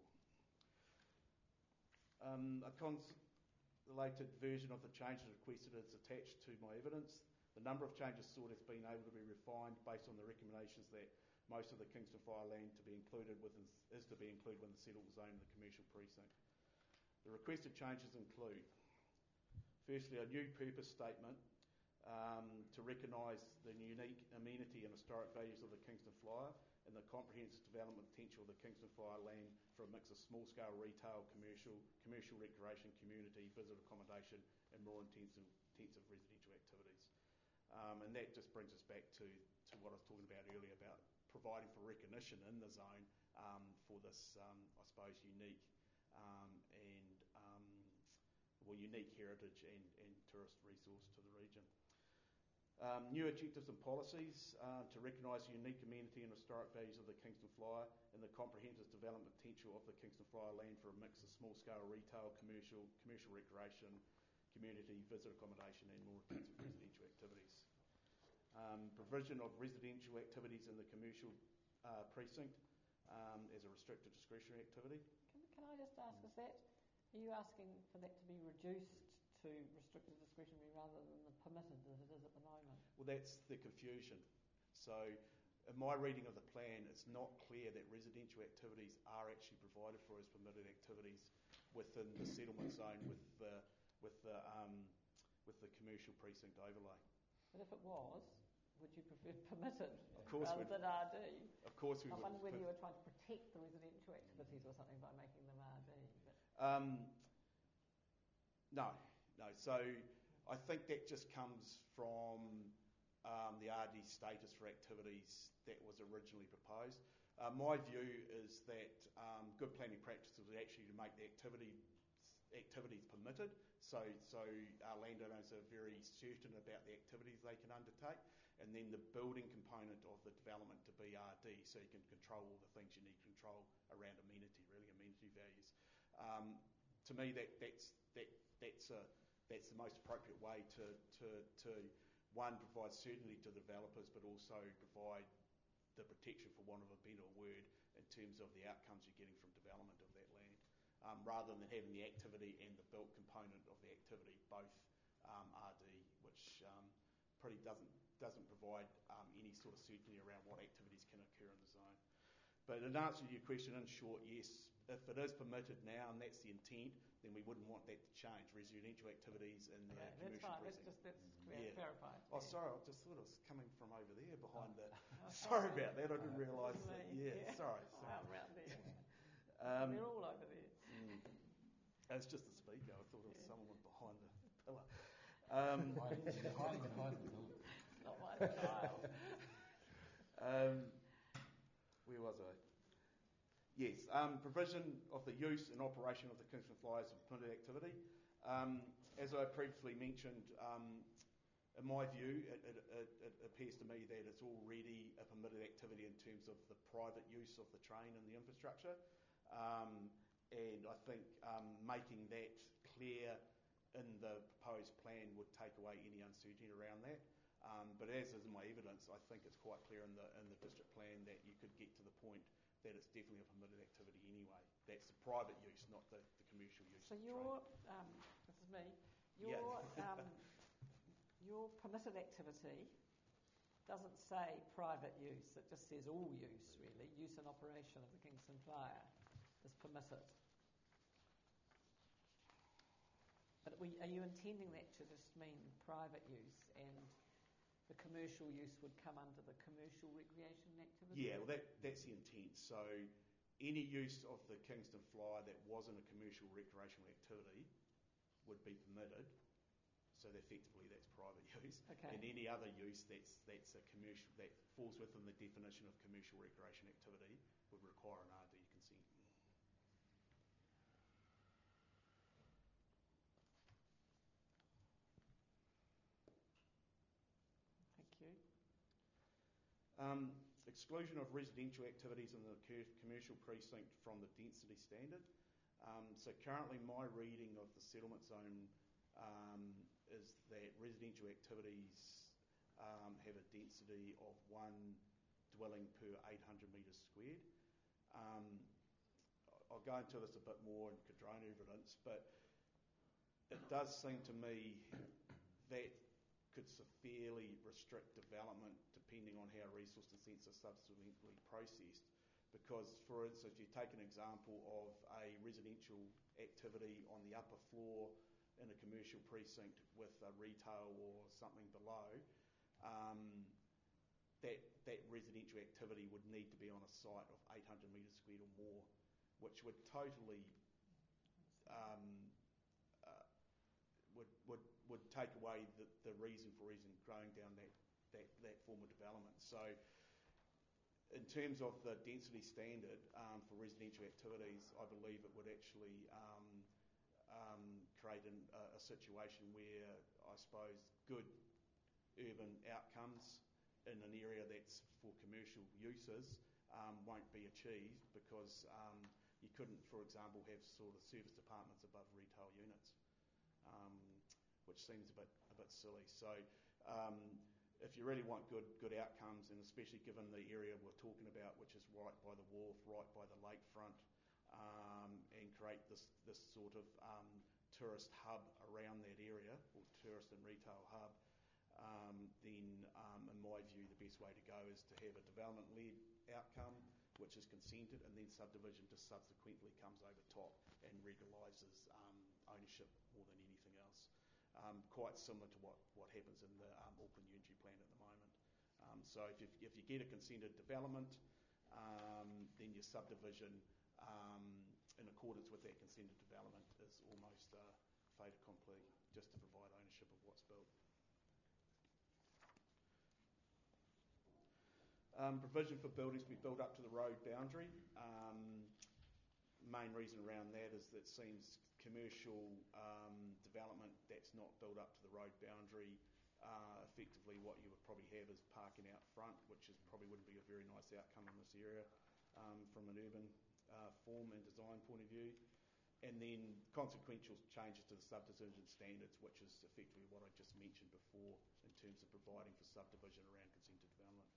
Speaker 10: Um, a cons- related version of the changes requested is attached to my evidence. The number of changes sought has been able to be refined based on the recommendations that most of the Kingston Flyer land to be included within, is to be included within the settlement zone of the commercial precinct. The requested changes include, firstly, a new purpose statement um, to recognise the unique amenity and historic values of the Kingston Flyer and the comprehensive development potential of the Kingston Flyer land for a mix of small-scale retail, commercial, commercial recreation, community, visitor accommodation and more intensive, intensive residential activities. Um, and that just brings us back to, to what I was talking about earlier about providing for recognition in the zone um, for this, um, I suppose, unique um, and um, well, unique heritage and, and tourist resource to the region. Um, new objectives and policies uh, to recognise the unique amenity and historic values of the Kingston Flyer and the comprehensive development potential of the Kingston Flyer land for a mix of small-scale retail, commercial, commercial recreation, community, visitor accommodation and more extensive residential activities. Um, provision of residential activities in the commercial uh, precinct um, as a restricted discretionary activity.
Speaker 3: Can, can I just ask, is that, are you asking for that to be reduced to restricted discretionary rather than the permitted as it is at the moment?
Speaker 10: Well, that's the confusion. So, in my reading of the plan, it's not clear that residential activities are actually provided for as permitted activities within the settlement zone with the with the um, with the commercial precinct overlay.
Speaker 3: But if it was, would you prefer permitted
Speaker 10: Of course
Speaker 3: rather than R D?
Speaker 10: Of course we
Speaker 3: I
Speaker 10: would.
Speaker 3: wonder whether you were trying to protect the residential activities or something by making them R D. But
Speaker 10: Um, no, no. So I think that just comes from um, the R D status for activities that was originally proposed. Uh, my view is that um, good planning practices was actually to make the activity activities permitted, so so our landowners are very certain about the activities they can undertake, and then the building component of the development to be R D, so you can control all the things you need to control around amenity, really amenity values. Um, to me, that that's that that's a that's the most appropriate way to to to one, provide certainty to the developers, but also provide the protection, for want of a better word, in terms of the outcomes you're getting from development of that land. Um, rather than having the activity and the built component of the activity both um, R D, which um, pretty doesn't doesn't provide um, any sort of certainty around what activities can occur in the zone. But in answer to your question, in short, yes, if it is permitted now and that's the intent, then we wouldn't want that to change. Residential activities in the
Speaker 3: okay,
Speaker 10: commercial
Speaker 3: that's fine.
Speaker 10: precinct.
Speaker 3: Let's just let's
Speaker 10: Yeah.
Speaker 3: clarify.
Speaker 10: Oh, sorry, I just thought it was coming from over there behind the. Sorry about that. I didn't realise that. Yeah,
Speaker 3: yeah.
Speaker 10: sorry.
Speaker 3: Oh,
Speaker 10: sorry.
Speaker 3: I'm around there.
Speaker 10: Um,
Speaker 3: We're all over there.
Speaker 10: Mm. It's just the speaker. I thought it was yeah. someone behind the pillar. Um,
Speaker 6: behind behind the pillar.
Speaker 3: Not my style.
Speaker 10: um, where was I? Yes, um, provision of the use and operation of the Kingston Flyers as a permitted activity. Um, as I previously mentioned, um, in my view, it, it, it, it appears to me that it's already a permitted activity in terms of the private use of the train and the infrastructure. Um, and I think um, making that clear in the proposed plan would take away any uncertainty around that. Um, but as is my evidence, I think it's quite clear in the in the district plan that you could get to the point that it's definitely a permitted activity anyway. That's the private use, not the, the commercial use.
Speaker 3: So your, um, this is me, your,
Speaker 10: yeah.
Speaker 3: um, your permitted activity doesn't say private use, it just says all use really, use and operation of the Kingston Flyer is permitted. But we, are you intending that to just mean private use and the commercial use would come under the commercial recreation activity?
Speaker 10: Yeah, well that, that's the intent. So any use of the Kingston Flyer that wasn't a commercial recreational activity would be permitted. So that effectively that's private use.
Speaker 3: Okay.
Speaker 10: And any other use that's that's a commercial that falls within the definition of commercial recreation activity would require an R D consent.
Speaker 3: Thank you.
Speaker 10: Um, exclusion of residential activities in the commercial precinct from the density standard. Um, so currently my reading of the settlement zone um, is that residential activities um, have a density of one dwelling per eight hundred metres squared. Um, I'll go into this a bit more in Cardrona evidence, but it does seem to me that could severely restrict development depending on how resource consents are subsequently processed. Because, for instance, you take an example of a residential activity on the upper floor in a commercial precinct with a retail or something below, um, that, that residential activity would need to be on a site of eight hundred metres squared or more, which would totally um, uh, would, would would take away the, the reason for even growing down that, that, that form of development. So in terms of the density standard um, for residential activities, I believe it would actually um, um, create an, a, a situation where I suppose good urban outcomes in an area that's for commercial uses um, won't be achieved because um, you couldn't, for example, have sort of service departments above retail units, um, which seems a bit a bit silly. So. Um, If you really want good good outcomes, and especially given the area we're talking about, which is right by the wharf, right by the lakefront, um, and create this this sort of um, tourist hub around that area, or tourist and retail hub, um, then um, in my view the best way to go is to have a development-led outcome, which is consented, and then subdivision just subsequently comes over top and legalises um, ownership more than anything else. Um, quite similar to what, what happens in the um, Auckland Unitary Plan at the moment. Um, so if you, if you get a consented development, um, then your subdivision um, in accordance with that consented development is almost uh, fait accompli, just to provide ownership of what's built. Um, provision for buildings to be built up to the road boundary. Um, main reason around that is that it seems commercial um, development that's not built up to the road boundary, uh, effectively what you would probably have is parking out front, which is probably wouldn't be a very nice outcome in this area um, from an urban uh, form and design point of view. And then consequential changes to the subdivision standards, which is effectively what I just mentioned before in terms of providing for subdivision around consented development.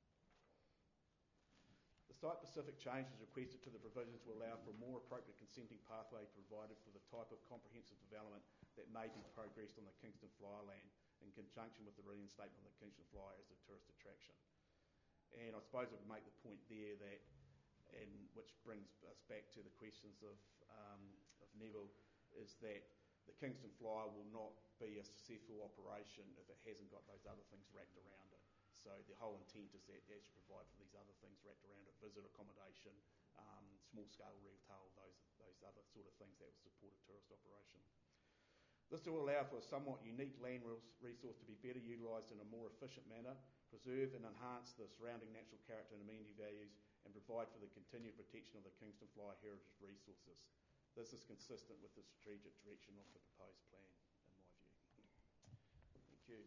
Speaker 10: The site-specific changes requested to the provisions will allow for a more appropriate consenting pathway provided for the type of comprehensive development that may be progressed on the Kingston Flyer land in conjunction with the reinstatement of the Kingston Flyer as a tourist attraction. And I suppose I would make the point there that, and which brings us back to the questions of, um, of Neville, is that the Kingston Flyer will not be a successful operation if it hasn't got those other things wrapped around it. So the whole intent is that as you provide for these other things wrapped around it, visit accommodation, um, small-scale retail, those those other sort of things that will support a tourist operation. This will allow for a somewhat unique land resource to be better utilised in a more efficient manner, preserve and enhance the surrounding natural character and amenity values, and provide for the continued protection of the Kingston Flyer heritage resources. This is consistent with the strategic direction of the proposed plan, in my view. Thank you.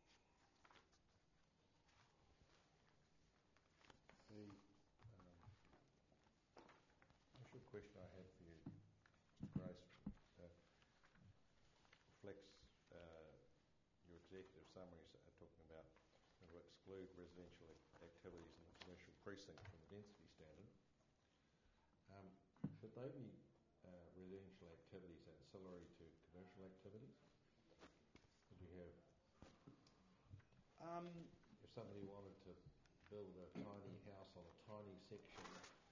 Speaker 1: The um, initial question I had for you, Mister Grace, uh, reflects uh, your executive summaries are talking about how to exclude residential activities in the commercial precinct from the density standard. Um, should they be uh, residential activities ancillary to commercial activities? Would you have,
Speaker 10: Um,
Speaker 1: if somebody wanted to build a tiny house on a tiny section,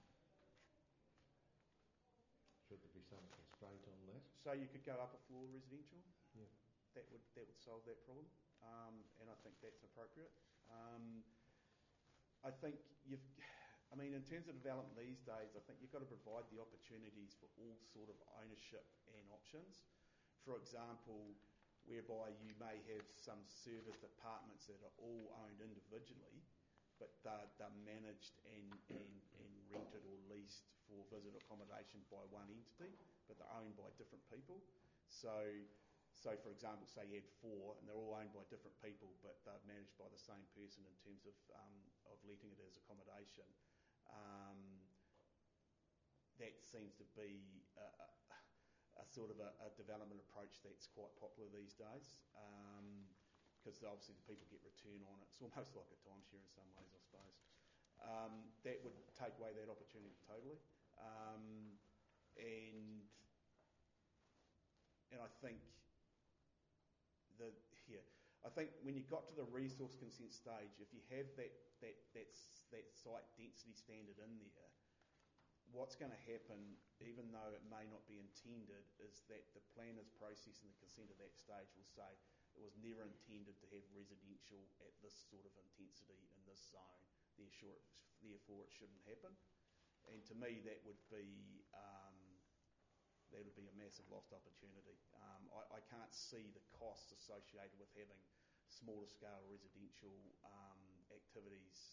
Speaker 1: should there be some constraint on that?
Speaker 10: so you could go up a floor residential.
Speaker 1: Yeah.
Speaker 10: That would that would solve that problem, um, and I think that's appropriate. Um, I think you've, I mean, in terms of development these days, I think you've got to provide the opportunities for all sort of ownership and options. For example, whereby you may have some service departments that are all owned individually, but they're, they're managed and, and, and rented or leased for visit accommodation by one entity, but they're owned by different people. So, so for example, say you had four, and they're all owned by different people, but they're managed by the same person in terms of um, of letting it as accommodation. Um, that seems to be a, a, a sort of a, a development approach that's quite popular these days. Um, because obviously the people get return on it. It's almost like a timeshare in some ways, I suppose. Um, that would take away that opportunity totally. Um, and and I think the here, I think when you got to the resource consent stage, if you have that that that's, that site density standard in there, what's going to happen, even though it may not be intended, is that the planner's process and the consent at that stage will say it was never intended to have residential at this sort of intensity in this zone, therefore it shouldn't happen. And to me, that would be um, that would be a massive lost opportunity. Um, I, I can't see the costs associated with having smaller scale residential um, activities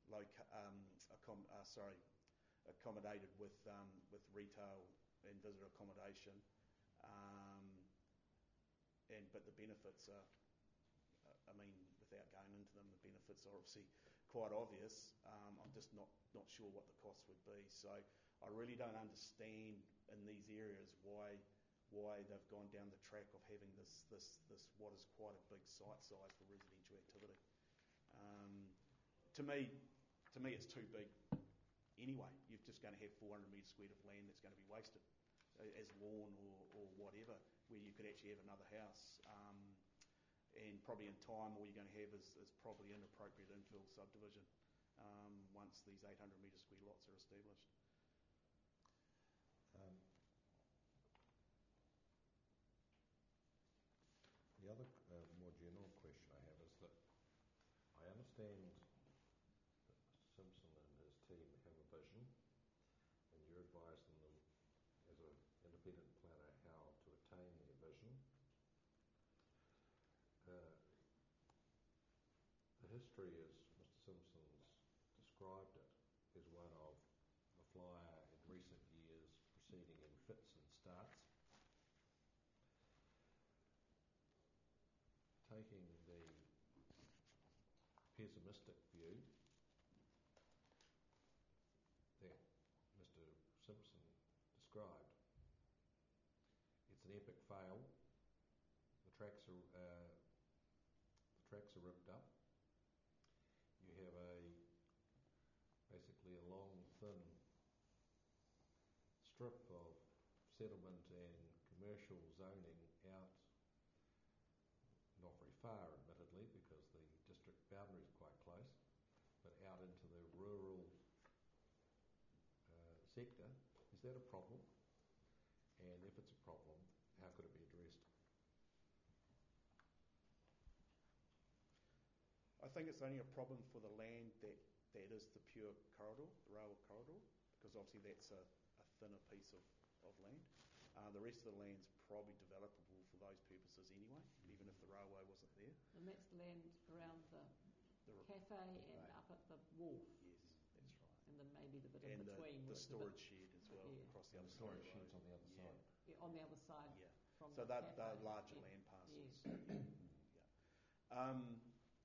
Speaker 10: loca- um, accom- uh, sorry, accommodated with um, with retail and visitor accommodation, um, and but the benefits are, uh, I mean, without going into them, the benefits are obviously quite obvious. Um, I'm just not not sure what the cost would be. So I really don't understand in these areas why why they've gone down the track of having this this this what is quite a big site size for residential activity. Um, to me, to me, it's too big. Anyway, you're just going to have four hundred metres squared of land that's going to be wasted as lawn or, or whatever, where you could actually have another house. Um, and probably in time, all you're going to have is, is probably inappropriate infill subdivision um, once these eight hundred metre square lots are established.
Speaker 1: Um, the other uh, more general question I have is that I understand that Mister Simpson and his team have a vision, and you're advising them as an independent planner how to attain their vision. Uh, the history, as Mister Simpson's described it, is one of the flyer in recent years proceeding in fits and starts, taking the pessimistic view that Mister Simpson described. It's an epic fail. The tracks are uh, the tracks are ripped up. You have a basically a long, thin strip of settlement and commercial zoning out, not very far, admittedly, because the district boundary is quite close, but out into the rural uh, sector. Is that a problem? And if it's a problem, how could it be addressed?
Speaker 10: I think it's only a problem for the land that, that is the pure corridor, the railway corridor, because obviously that's a, a thinner piece of, of land. Uh, the rest of the land's probably developable for those purposes anyway, even if the railway wasn't there.
Speaker 3: And that's land around the,
Speaker 10: the
Speaker 3: cafe and
Speaker 10: right.
Speaker 3: up at the wharf.
Speaker 10: Yes, that's right.
Speaker 3: And then maybe the bit
Speaker 10: and
Speaker 3: in between.
Speaker 10: the, the storage
Speaker 3: bit,
Speaker 10: shed as well,
Speaker 3: yeah.
Speaker 10: across the
Speaker 1: And
Speaker 10: other
Speaker 1: the storage
Speaker 10: side.
Speaker 1: sheds on the other
Speaker 10: yeah.
Speaker 1: side.
Speaker 3: Yeah, on the other side.
Speaker 10: Yeah.
Speaker 3: From
Speaker 10: so
Speaker 3: the
Speaker 10: they're,
Speaker 3: cafe.
Speaker 10: they're larger
Speaker 3: yeah.
Speaker 10: land parcels.
Speaker 3: Yes.
Speaker 10: yeah. yeah. Um,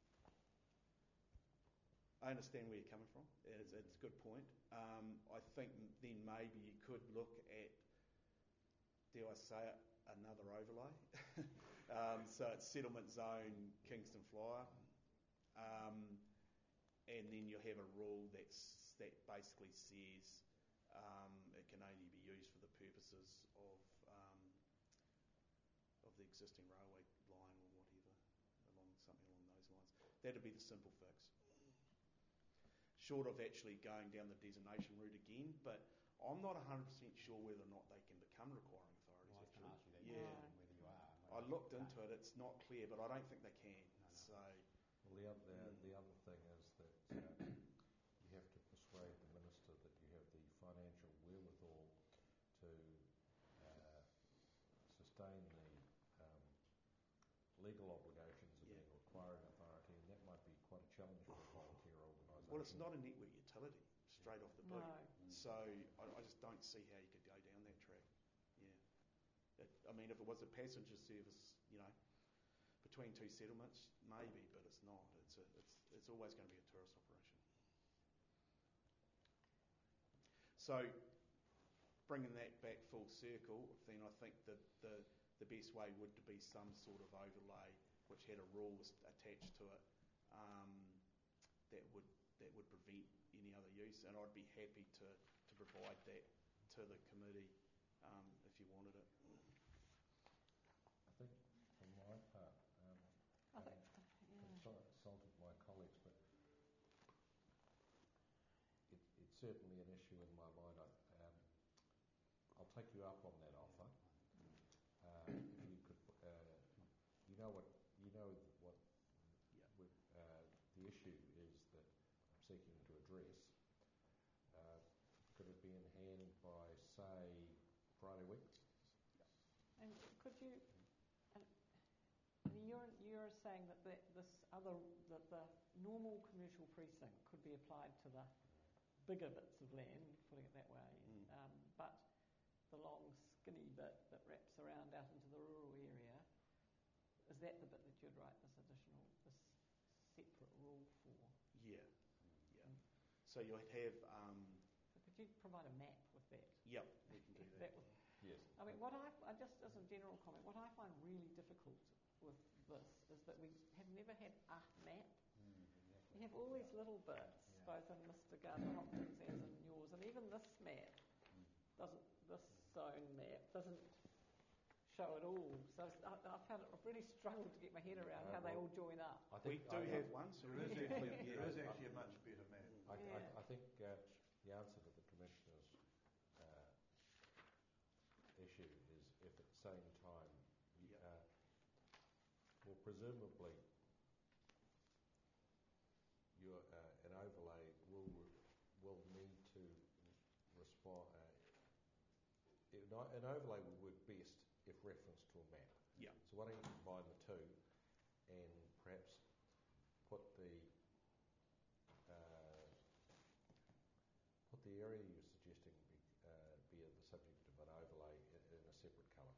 Speaker 10: I understand where you're coming from. It's, it's a good point. Um, I think then maybe you could look at, dare I say it, another overlay. um, so it's settlement zone Kingston Flyer, um, and then you'll have a rule that's that basically says um, it can only be used for the purposes of um, of the existing railway line or whatever, along something along those lines. That'd be the simple fix. Short of actually going down the designation route again, but I'm not one hundred percent sure whether or not they can become requiring authorities.
Speaker 6: Well, I can ask you that.
Speaker 10: Yeah.
Speaker 6: Whether you are.
Speaker 10: I looked into it, it's not clear, but I don't think they can.
Speaker 6: No, no.
Speaker 10: So,
Speaker 1: Well, the other, the, the other thing is that uh, you have to persuade the minister that you have the financial wherewithal to uh, sustain the um, legal obligations of
Speaker 10: Yeah.
Speaker 1: being a requiring authority, and that might be quite a challenge for a volunteer organisation.
Speaker 10: well, it's not a network utility straight off the boot.
Speaker 3: No.
Speaker 10: So I, I just don't see how you could go down that track. Yeah. It, I mean, if it was a passenger service, you know, between two settlements, maybe, but it's not. It's a, it's it's always going to be a tourist operation. So, bringing that back full circle, then I think that the the best way would to be some sort of overlay which had a rule attached to it um, that would that would prevent any other use, and I'd be happy to, to provide that to the committee um, if you wanted it.
Speaker 1: I think, for my part, um,
Speaker 3: I think,
Speaker 1: having
Speaker 3: yeah.
Speaker 1: consult- consulted my colleagues, but it, it's certainly an issue in my mind. I, um, I'll take you up on that offer. Uh, if you could, uh, you know what, you know what
Speaker 10: Yeah.
Speaker 1: with, uh, the issue is that I'm seeking to address. Uh, could it be in hand by, say, Friday week?
Speaker 3: And could you, and, I mean, you're you're, you're saying that the, this other, that the normal commercial precinct could be applied to the bigger bits of land, putting it that way,
Speaker 10: Mm.
Speaker 3: um, but the long skinny bit that wraps around out into the rural area, is that the bit that you'd write this additional, this separate rule for?
Speaker 10: Yeah, yeah. So you'd have, um,
Speaker 3: So could you provide a map with that?
Speaker 10: yep, we can do that.
Speaker 3: That would,
Speaker 1: Yes.
Speaker 3: I mean, what I, I just as a general comment, what I find really difficult with this is that we have never had a map.
Speaker 6: Mm, exactly.
Speaker 3: You have all these little bits,
Speaker 6: Yeah.
Speaker 3: both in Mister Gardner Hopkins and in yours, and even this map doesn't, this zone map doesn't show it all. So it's- I, I found it, I've really struggled to get my head around
Speaker 1: Uh,
Speaker 3: how they
Speaker 1: well,
Speaker 3: all join up.
Speaker 1: I
Speaker 10: We
Speaker 1: think
Speaker 10: do
Speaker 1: I,
Speaker 10: have one, so
Speaker 8: There is
Speaker 1: Yeah.
Speaker 8: actually,
Speaker 1: Yeah.
Speaker 8: there is actually a much better map.
Speaker 1: I,
Speaker 3: Yeah.
Speaker 1: I, I think uh, the answer to the Commissioner's uh, issue is if at the same time, you,
Speaker 10: Yep.
Speaker 1: uh, well, presumably, your, uh, an overlay will will need to respond. Uh, it, an overlay would work best if referenced to a map.
Speaker 10: Yeah.
Speaker 1: So why don't you combine the two, and perhaps put the uh, put the area you're suggesting be, uh, be the subject of an overlay in, in a separate colour.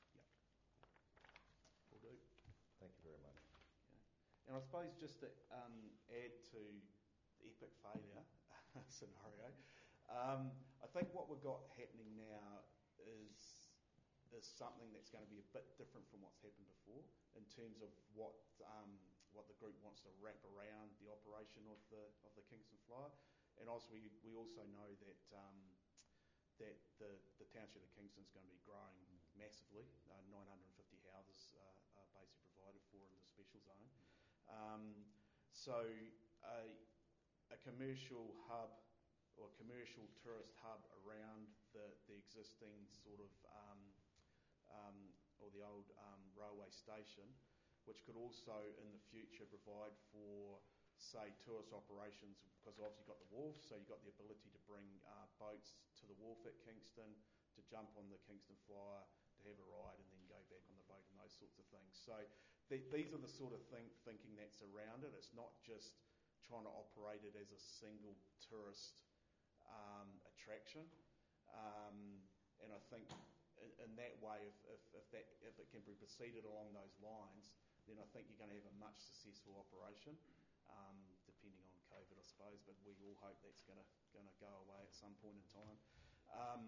Speaker 10: Will do.
Speaker 1: Thank you very much.
Speaker 10: And I suppose just to um, add to the epic failure scenario, um, I think what we've got happening now is is something that's going to be a bit different from what's happened before in terms of what um, what the group wants to wrap around the operation of the of the Kingston Flyer, and also we, we also know that um, that the, the township of Kingston is going to be growing massively. Uh, nine hundred fifty houses uh, are basically provided for in the special zone. Um, so a, a commercial hub or commercial tourist hub around the, the existing sort of um, um, or the old um, railway station, which could also in the future provide for, say, tourist operations, because obviously you've got the wharf, so you've got the ability to bring uh, boats to the wharf at Kingston, to jump on the Kingston Flyer, to have a ride and then go back on the boat and those sorts of things. So th- these are the sort of think- thinking that's around it. It's not just trying to operate it as a single tourist um, attraction. Um, and I think in, in that way, if, if, if, that, if it can be proceeded along those lines, then I think you're going to have a much successful operation. Um, depending on COVID, I suppose, but we all hope that's going to going to go away at some point in time. Um,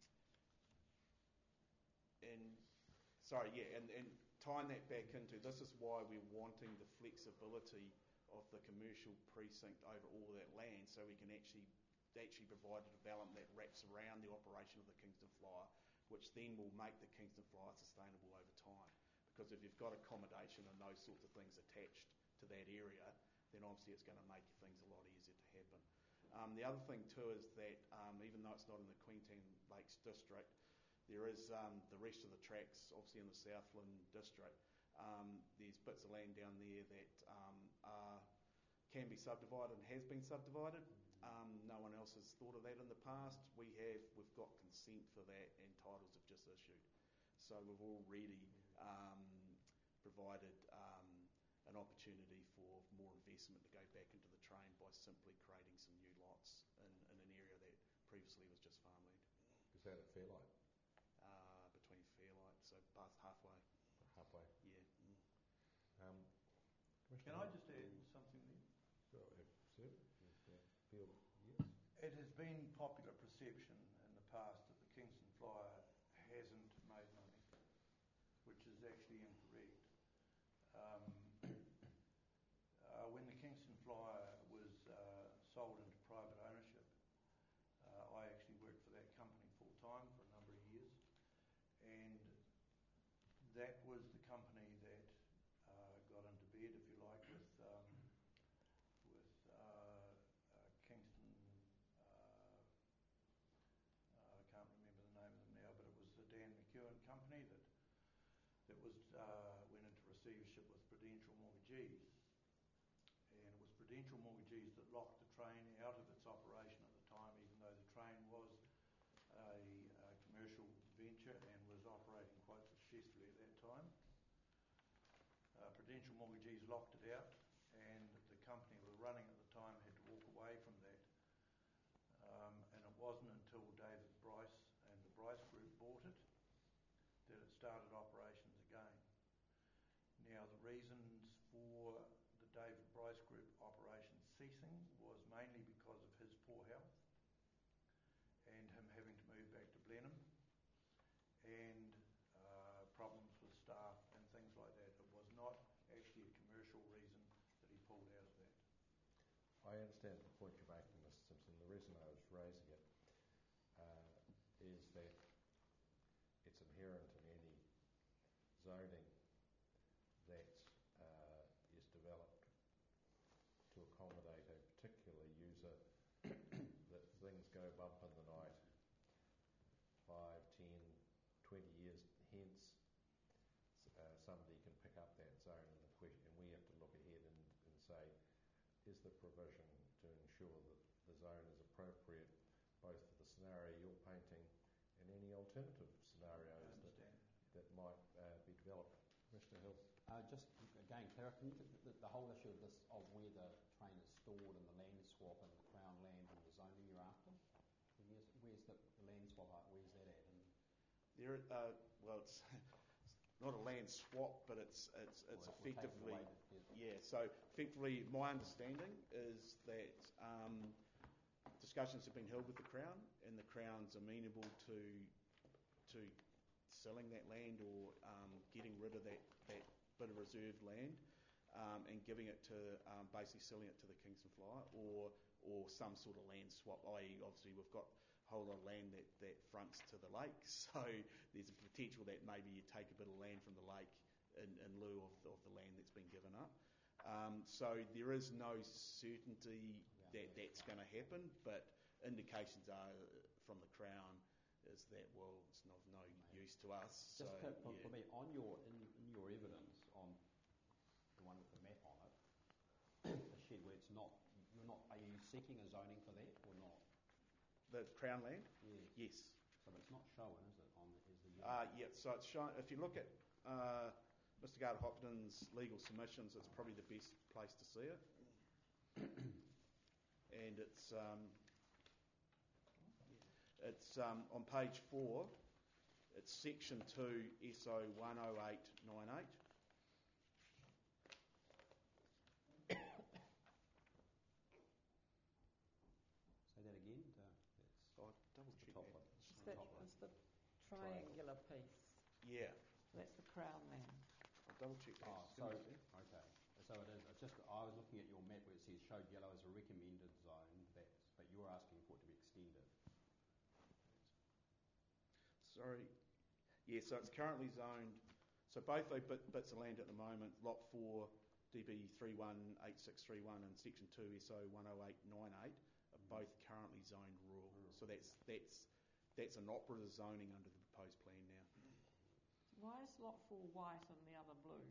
Speaker 10: and sorry, yeah, and, and tying that back into this is why we're wanting the flexibility of the commercial precinct over all of that land, so we can actually actually provide a development that wraps around the operation of the Kingston Flyer, which then will make the Kingston Flyer sustainable over time. Because if you've got accommodation and those sorts of things attached to that area, then obviously it's going to make things a lot easier to happen. Um, the other thing too is that um, even though it's not in the Queenstown Lakes district, there is um, the rest of the tracks, obviously in the Southland district. Um, there's bits of land down there that um, are, can be subdivided and has been subdivided. Um, no one else has thought of that in the past. We have, we've got consent for that and titles have just issued. So we've already um, provided um, an opportunity for more investment to go back into the train by simply creating some new lots in, in an area that previously was just farmland.
Speaker 1: Is that at Fairlight?
Speaker 10: Uh, between Fairlight, so past halfway.
Speaker 1: Halfway.
Speaker 10: Yeah.
Speaker 1: Um,
Speaker 8: Can I just add something there?
Speaker 1: So, if, sir, if, uh, feel yes.
Speaker 8: It has been popular perception in the past that the Kingston Flyer hasn't made money, which is actually incorrect. Um, uh, when the Kingston Flyer was uh, sold into private ownership, uh, I actually worked for that company full time for a number of years, and that was the company that uh, got into bed, if you like, with um, with uh, uh, Kingston. Uh, uh, I can't remember the name of them now, but it was the Dan McEwen company that that was uh, went into receivership with Prudential Mortgagees, and it was Prudential Mortgagees that locked the train out of its operation at the time, even though the train was a, a commercial venture and was operating quite successfully at that time. Uh, residential mortgagees locked it out, and the company we were running at the time had to walk away from that. Um, and it wasn't until David Bryce and the Bryce Group bought it that it started operations again. Now, the reasons for the David Bryce Group operations ceasing was mainly because of his poor health and him having to move back to Blenheim, and uh, problems with staff and things like that. It was not actually a commercial reason that he pulled out of that.
Speaker 1: I understand the point you're making, Mister Simpson. The reason I was raising it uh, is that it's inherent in any zoning that uh, is developed to accommodate a particular user that things go bump in the night five, ten, twenty years hence. Uh, somebody can pick up that zone, and, the question, and we have to look ahead and, and say, is the provision to ensure that the zone is appropriate both for the scenario you're painting and any alternative scenarios that, that might uh, be developed. Mister Hill?
Speaker 6: Uh, just again, Clara, can you, the, the whole issue of this, of where the train is stored and the land swap and the Crown land and the zoning you're after, where's, where's the, the land swap at, where's that at? And
Speaker 10: There, uh, well, it's not a land swap, but it's it's it's
Speaker 6: well,
Speaker 10: effectively,
Speaker 6: the,
Speaker 10: yeah. So effectively, my understanding is that um, discussions have been held with the Crown, and the Crown's amenable to to selling that land or um, getting rid of that, that bit of reserved land um, and giving it to um, basically selling it to the Kingston Flyer, or or some sort of land swap. that is, obviously we've got whole lot of land that, that fronts to the lake, so there's a potential that maybe you take a bit of land from the lake in, in lieu of, of the land that's been given up. Um, so there is no certainty that that's going to happen, but indications are from the Crown is that, well, it's not of no use to us.
Speaker 6: Just
Speaker 10: so,
Speaker 6: for, for,
Speaker 10: yeah.
Speaker 6: for me, on your in, in your evidence on the one with the map on it, the shed where it's not, you're not, are you seeking a zoning for that or not?
Speaker 10: The Crown land?
Speaker 6: Yeah.
Speaker 10: Yes.
Speaker 6: So it's not shown, is it, on the, is the
Speaker 10: Uh, yeah, so it's shown, if you look at uh, Mister Gardner-Hopkins' legal submissions, it's probably the best place to see it. And it's um, it's um, on page four, it's section two, S O one oh eight nine eight.
Speaker 6: Say that again? Uh,
Speaker 10: Oh, double check
Speaker 6: top
Speaker 10: that.
Speaker 6: one.
Speaker 3: Is that is the triangular piece?
Speaker 10: Yeah,
Speaker 3: That's the Crown land.
Speaker 10: I'll double check that.
Speaker 6: Oh,
Speaker 10: It's
Speaker 6: so,
Speaker 10: gonna be-
Speaker 6: okay. So it is, it's just, I was looking at your map where it says showed yellow as a recommended zone, that's, but you're asking for it to be extended.
Speaker 10: Sorry. Yeah, so it's currently zoned. So both those bit, bits of land at the moment, Lot four, D B three one eight six three one and Section two, S O one oh eight nine eight, are both currently zoned rural.
Speaker 6: Rural.
Speaker 10: So that's that's that's an operative zoning under the proposed plan now.
Speaker 3: Why is lot four white and the other blue?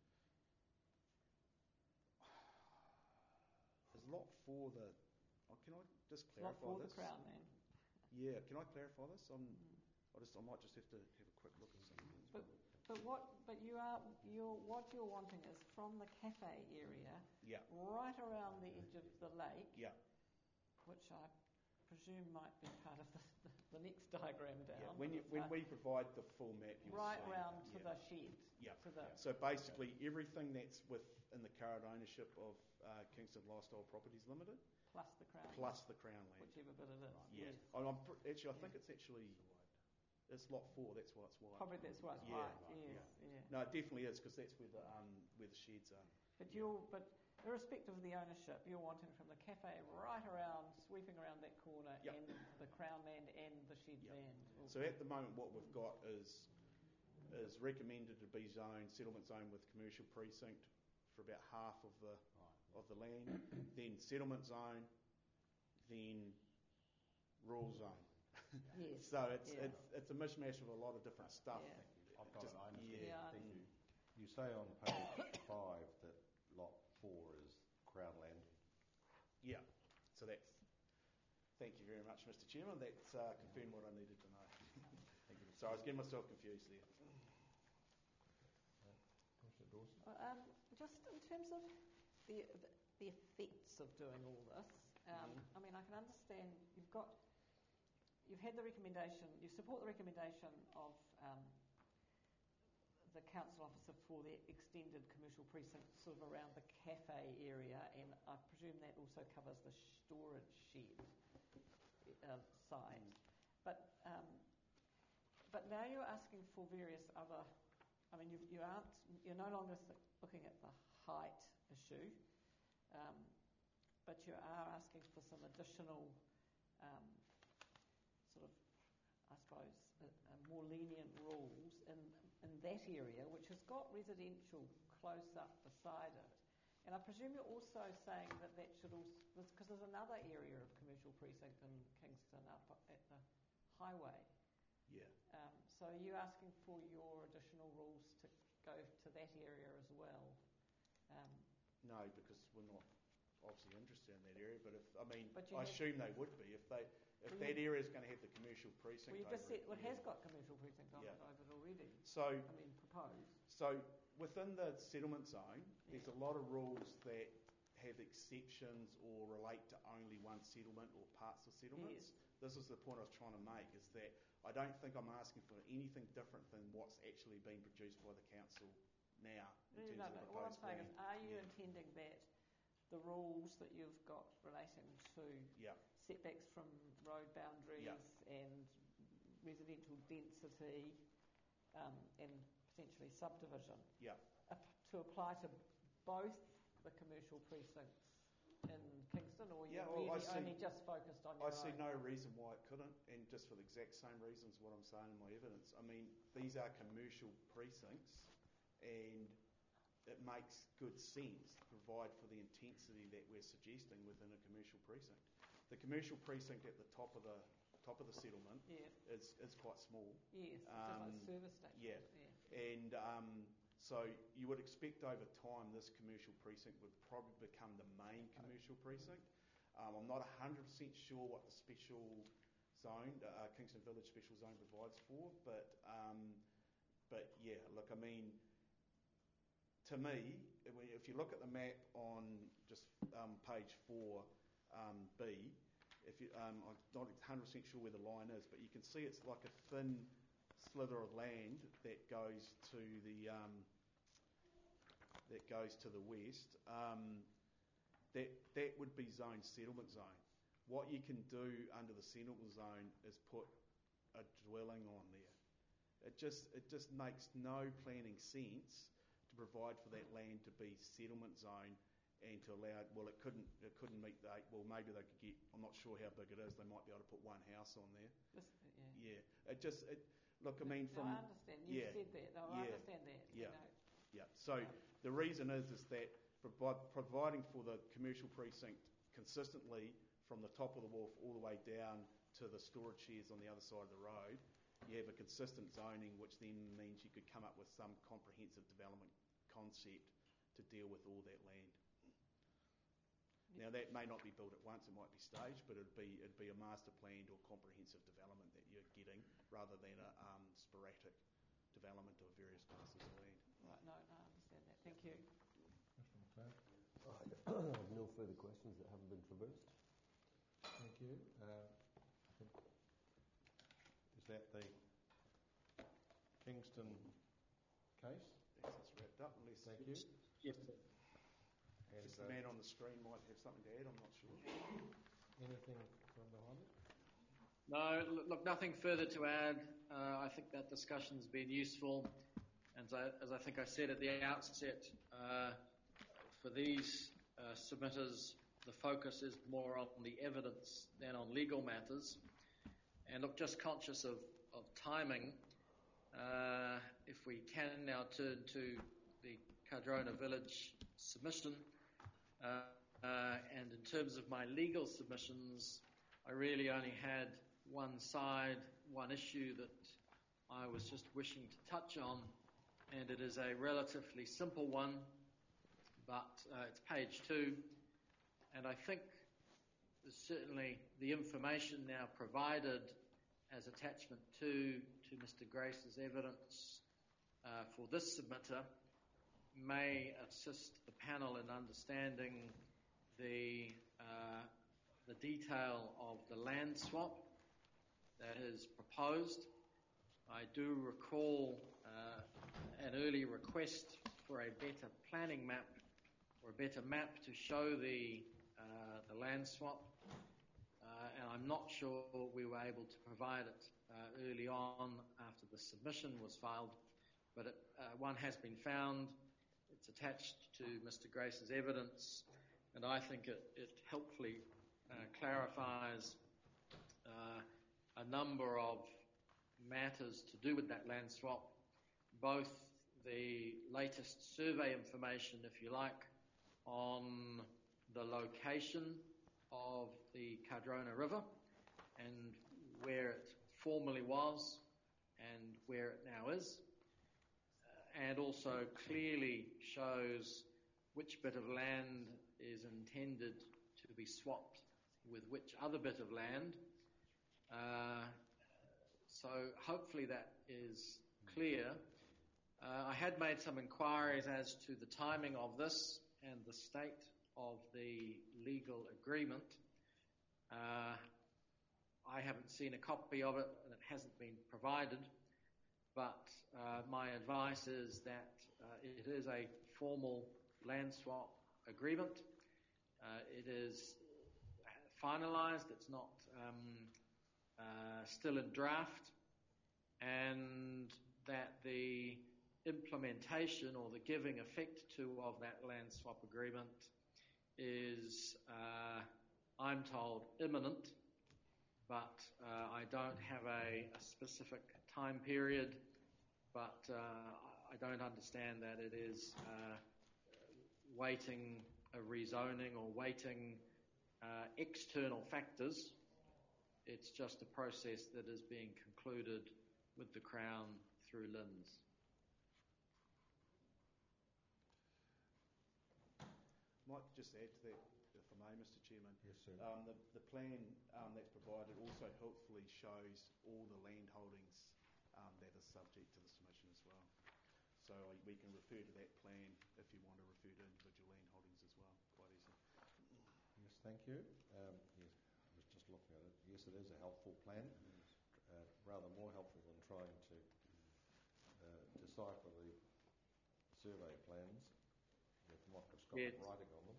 Speaker 10: Is Lot four the? Oh, can I just
Speaker 3: Lot
Speaker 10: clarify
Speaker 3: four
Speaker 10: this?
Speaker 3: the Crown land.
Speaker 10: Yeah, can I clarify this? I'm, I just I might just have to have a quick look at something.
Speaker 3: But but what but you are you're what you're wanting is from the cafe area
Speaker 10: Yeah,
Speaker 3: right around the edge of the lake,
Speaker 10: yeah,
Speaker 3: which I presume might be part of the, the, the next diagram down.
Speaker 10: yeah. When you
Speaker 3: but
Speaker 10: when
Speaker 3: it's
Speaker 10: we provide the full map, you'll
Speaker 3: right
Speaker 10: see.
Speaker 3: round to
Speaker 10: yeah.
Speaker 3: the shed.
Speaker 10: Yeah.
Speaker 3: To the
Speaker 10: So basically, everything that's within the current ownership of uh, Kingston Lifestyle Properties Limited,
Speaker 3: plus the Crown.
Speaker 10: plus the Crown land.
Speaker 3: Whichever bit it is.
Speaker 10: Yeah.
Speaker 3: Yes.
Speaker 10: I'm, I'm pr- actually, I
Speaker 3: Yeah.
Speaker 10: think it's actually it's Lot Four. That's why it's white.
Speaker 3: Probably that's why it's
Speaker 10: Yeah,
Speaker 3: white.
Speaker 10: right,
Speaker 3: Yes. Yeah.
Speaker 10: No, it definitely is because that's where the um, where the sheds are.
Speaker 3: But you're but irrespective of the ownership, you're wanting from the cafe right around, sweeping around that corner,
Speaker 10: Yep.
Speaker 3: and the Crown land and the shed
Speaker 10: Yep.
Speaker 3: land.
Speaker 10: So at the moment, what we've got is is recommended to be zoned settlement zone with commercial precinct for about half of the
Speaker 6: Right.
Speaker 10: of the land, then settlement zone, then rural zone.
Speaker 3: Yes.
Speaker 10: So it's
Speaker 3: Yeah.
Speaker 10: it's it's a mishmash of a lot of different stuff.
Speaker 3: Yeah.
Speaker 6: I've got
Speaker 10: Just-
Speaker 6: it, I understand.
Speaker 3: Yeah.
Speaker 6: Thank you.
Speaker 1: You say on page five that lot four is Crown land.
Speaker 10: Yeah. So that's. Thank you very much, Mister Chairman. That's uh, confirmed what I needed to know.
Speaker 6: Thank you.
Speaker 10: So I was getting myself confused there.
Speaker 1: Commissioner Dawson?
Speaker 3: Um, just in terms of the, the effects of doing all this, um,
Speaker 10: Mm-hmm.
Speaker 3: I mean, I can understand you've got, you've had the recommendation, you support the recommendation of um, the council officer for the extended commercial precinct sort of around the cafe area, and I presume that also covers the storage shed uh, side. But um, but now you're asking for various other. I mean, you, you aren't. You're no longer looking at the height issue, um, but you are asking for some additional um, sort of, I suppose, uh, uh, more lenient rules in in that area, which has got residential close up beside it. And I presume you're also saying that that should also, because there's another area of commercial precinct in Kingston up at the highway.
Speaker 10: Yeah.
Speaker 3: Um, so are you asking for your additional rules to go to that area as well? Um,
Speaker 10: No, because we're not obviously interested in that area. But if I mean,
Speaker 3: But you
Speaker 10: I
Speaker 3: have-
Speaker 10: assume they would be if they if
Speaker 3: Well,
Speaker 10: that area is going to have the commercial precinct.
Speaker 3: well, you've just
Speaker 10: over
Speaker 3: said, well, it
Speaker 10: yeah.
Speaker 3: has got commercial precinct on
Speaker 10: Yeah.
Speaker 3: it over it already.
Speaker 10: So
Speaker 3: I mean, proposed.
Speaker 10: so within the settlement zone, there's a lot of rules that have exceptions or relate to only one settlement or parts of settlements.
Speaker 3: Yes.
Speaker 10: This is the point I was trying to make, is that I don't think I'm asking for anything different than what's actually being produced by the council now in
Speaker 3: No,
Speaker 10: terms
Speaker 3: no,
Speaker 10: of the
Speaker 3: no. What I'm
Speaker 10: proposed
Speaker 3: saying
Speaker 10: plan.
Speaker 3: is, are you
Speaker 10: Yeah.
Speaker 3: intending that the rules that you've got relating to
Speaker 10: Yeah.
Speaker 3: setbacks from road boundaries
Speaker 10: Yeah.
Speaker 3: and residential density um, and potentially subdivision
Speaker 10: Yeah.
Speaker 3: ap- to apply to both the commercial precincts in Kingston, or
Speaker 10: Yeah,
Speaker 3: you're
Speaker 10: well, I
Speaker 3: really
Speaker 10: see-
Speaker 3: only just focused on your
Speaker 10: I see
Speaker 3: own?
Speaker 10: no reason why it couldn't, and just for the exact same reasons what I'm saying in my evidence. I mean, these are commercial precincts, and it makes good sense to provide for the intensity that we're suggesting within a commercial precinct. The commercial precinct at the top of the top of the settlement
Speaker 3: Yeah.
Speaker 10: is, is quite small.
Speaker 3: Yes, it's
Speaker 10: Um,
Speaker 3: just like service stations.
Speaker 10: yeah.
Speaker 3: yeah.
Speaker 10: And um, so you would expect over time this commercial precinct would probably become the main commercial precinct. Um, I'm not one hundred percent sure what the special zone, uh, Kingston Village Special Zone provides for, but um, but yeah, look, I mean, to me, if you look at the map on just um, page four um, B, if you, um, I'm not one hundred percent sure where the line is, but you can see it's like a thin slither of land that goes to the um, that goes to the west. Um, that that would be zone settlement zone. What you can do under the settlement zone is put a dwelling on there. It just it just makes no planning sense to provide for that land to be settlement zone and to allow, well, it couldn't it couldn't meet the, well, maybe they could get, I'm not sure how big it is, they might be able to put one house on there.
Speaker 3: Just, yeah.
Speaker 10: Yeah, it just, it, look, I mean,
Speaker 3: No,
Speaker 10: from...
Speaker 3: I understand. You
Speaker 10: yeah,
Speaker 3: said that. No, I
Speaker 10: yeah,
Speaker 3: understand that.
Speaker 10: yeah.
Speaker 3: You know.
Speaker 10: Yeah, so the reason is is that provi- providing for the commercial precinct consistently from the top of the wharf all the way down to the storage sheds on the other side of the road, you have a consistent zoning, which then means you could come up with some comprehensive development concept to deal with all that land. Now that may not be built at once; it might be staged, but it'd be it'd be a master planned or comprehensive development that you're getting, rather than a um, sporadic development of various classes of land.
Speaker 3: Right, no, no, I understand that. Thank you.
Speaker 1: Mister McLeod.
Speaker 9: I have no further questions that haven't been traversed.
Speaker 1: Thank you. Uh, I think, is that the Kingston case?
Speaker 10: That's us wrapped up, unless
Speaker 1: Thank you.
Speaker 4: Yes.
Speaker 1: And,
Speaker 10: just
Speaker 1: uh,
Speaker 10: the man on the screen might have something to add. I'm not sure.
Speaker 1: anything from behind it?
Speaker 4: No, l- look, nothing further to add. Uh, I think that discussion's been useful. And as I, as I think I said at the outset, uh, for these uh, submitters, the focus is more on the evidence than on legal matters. And look, just conscious of, of timing, uh, if we can now turn to the Cardrona Village submission. Uh, uh, and in terms of my legal submissions, I really only had one side, one issue that I was just wishing to touch on, and it is a relatively simple one, but uh, it's page two, and I think certainly the information now provided as attachment two to Mister Grace's evidence uh, for this submitter may assist the panel in understanding the, uh, the detail of the land swap that is proposed. I do recall uh, an early request for a better planning map or a better map to show the, uh, the land swap, uh, and I'm not sure we were able to provide it uh, early on after the submission was filed, but it, uh, one has been found. It's attached to Mister Grace's evidence, and I think it, it helpfully uh, clarifies uh, a number of matters to do with that land swap, both the latest survey information, if you like, on the location of the Cardrona River and where it formerly was and where it now is, and also clearly shows which bit of land is intended to be swapped with which other bit of land. Uh, so hopefully that is clear. Uh, I had made some inquiries as to the timing of this and the state of the legal agreement. Uh, I haven't seen a copy of it and it hasn't been provided, but uh, my advice is that uh, it is a formal land swap agreement. Uh, it is finalised, it's not um, uh, still in draft, and that the implementation or the giving effect to of that land swap agreement is, uh, I'm told, imminent, but uh, I don't have a, a specific time period, but uh, I don't understand that it is uh, waiting a rezoning or waiting uh, external factors. It's just a process that is being concluded with the Crown through L I N Z.
Speaker 10: Might just add to that, if I may, Mister Chairman.
Speaker 1: Yes, sir.
Speaker 10: Um, the, the plan um, that's provided also helpfully shows all the land holdings um, that are subject to the submission as well. So uh, we can refer to that plan if you want to refer to individual land holdings as well, quite easily.
Speaker 1: Yes, thank you. Um, yes, I was just looking at it. Yes, it is a helpful plan, uh, rather more helpful than trying to uh, decipher the survey plans with microscopic
Speaker 4: Yes.
Speaker 1: writing on them.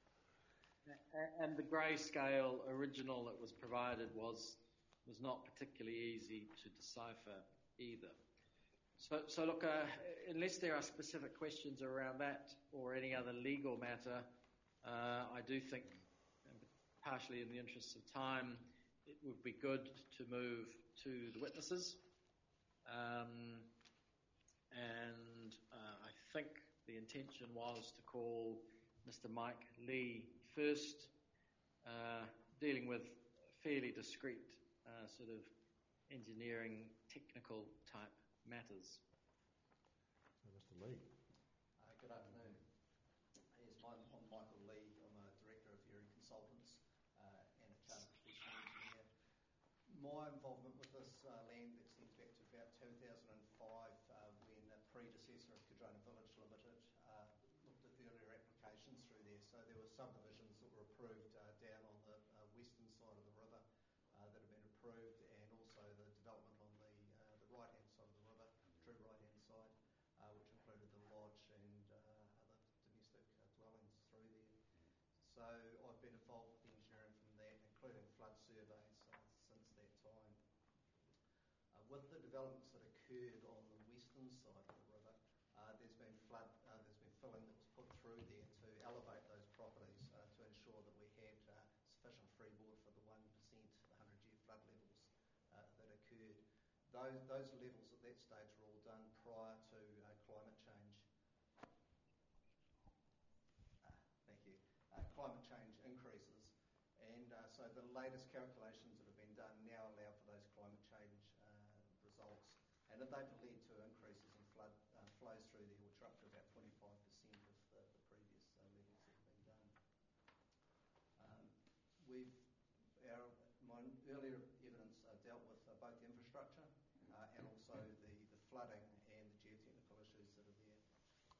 Speaker 4: And the grayscale original that was provided was was not particularly easy to decipher either. So, so look, uh, unless there are specific questions around that or any other legal matter, uh, I do think, partially in the interest of time, it would be good to move to the witnesses. Um, and uh, I think the intention was to call Mister Mike Lee first, uh, dealing with fairly discrete uh, sort of engineering, technical type matters.
Speaker 1: So, Mister Lee.
Speaker 11: Uh, good afternoon. Yes, my, I'm Michael Lee. I'm a Director of Erie Consultants uh, and a Chartered Professional Engineer. My involvement with this uh, land extends back to about two thousand five uh, when a predecessor of Cardrona Village Limited uh, looked at the earlier applications through there. So there were subdivisions that were approved uh, down on the uh, western side of the river uh, that have been approved, and also the development on the, uh, the right-hand side of the river, true right-hand side, uh, which included the lodge and uh, other domestic uh, dwellings through there. So I've been involved with the engineering from that, including flood surveys uh, since that time. Uh, with the developments that occurred on the western side of the river, uh, there's been flood, uh, there's been filling that was put through there to elevate those properties uh, to ensure that we had uh, sufficient freeboard for the one percent hundred-year flood levels uh, that occurred. Those, those levels at that stage were all done prior to uh, climate change. Uh, thank you. Uh, climate change increases, and uh, so the latest calculations that have been done now allow for those climate change uh, results, and that they've led to increases in flood uh, flows through there, which are up to about twenty-five percent of the, the previous uh, levels that have been done. Um, we've our my earlier evidence uh, dealt with uh, both infrastructure uh, and also the, the flooding and the geotechnical issues that are there. Uh,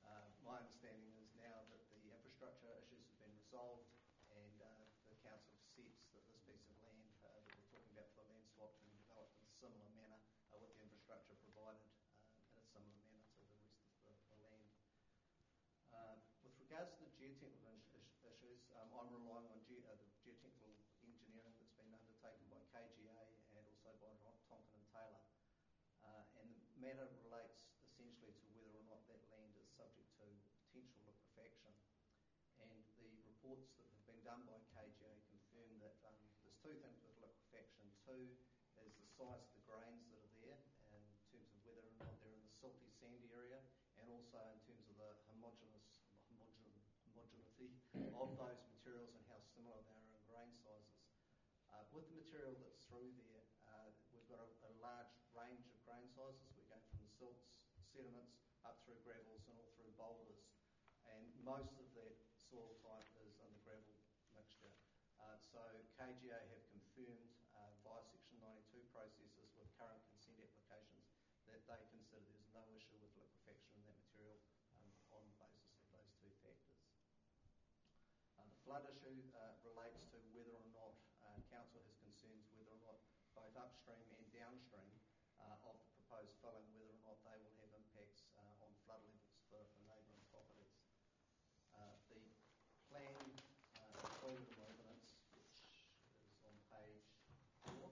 Speaker 11: my understanding is now that the infrastructure issues have been resolved, and uh, the council accepts that this piece of land uh, that we're talking about for land swap can be developed in a similar manner uh, with the infrastructure provided uh, in a similar manner to the rest of the, the land. Uh, with regards to the geotechnical is- issues, um, I'm relying on ge- uh, the geotechnical engineering that's been undertaken by K G A and also by Tonkin and Taylor. Uh, and the matter relates essentially to whether or not that land is subject to potential liquefaction. And the reports that have been done by K G A confirm that um, there's two things with liquefaction. Two is the size of the grains that are there in terms of whether or not they're in the silty sandy area, and also in terms of the homogeneous homogen, homogeneity of those materials and how similar they are in grain sizes. Uh, with the material that's through there, uh, we've got a, a large range of grain sizes. We're going from the silts, sediments, up through gravels and all through boulders. And most of that soil type is in the gravel mixture. Uh, so K G A have confirmed uh, via Section ninety-two processes with current consent applications that they consider there's no issue with liquefaction in that material um, on the basis of those two factors. Uh, the flood issue uh, relates to whether or not uh, council has concerns whether or not both upstream and downstream uh, of the proposed filling, whether or not they will have impacts uh, on flood levels for, for neighbouring properties. Uh, the plan uh, included in the evidence, which is on page four,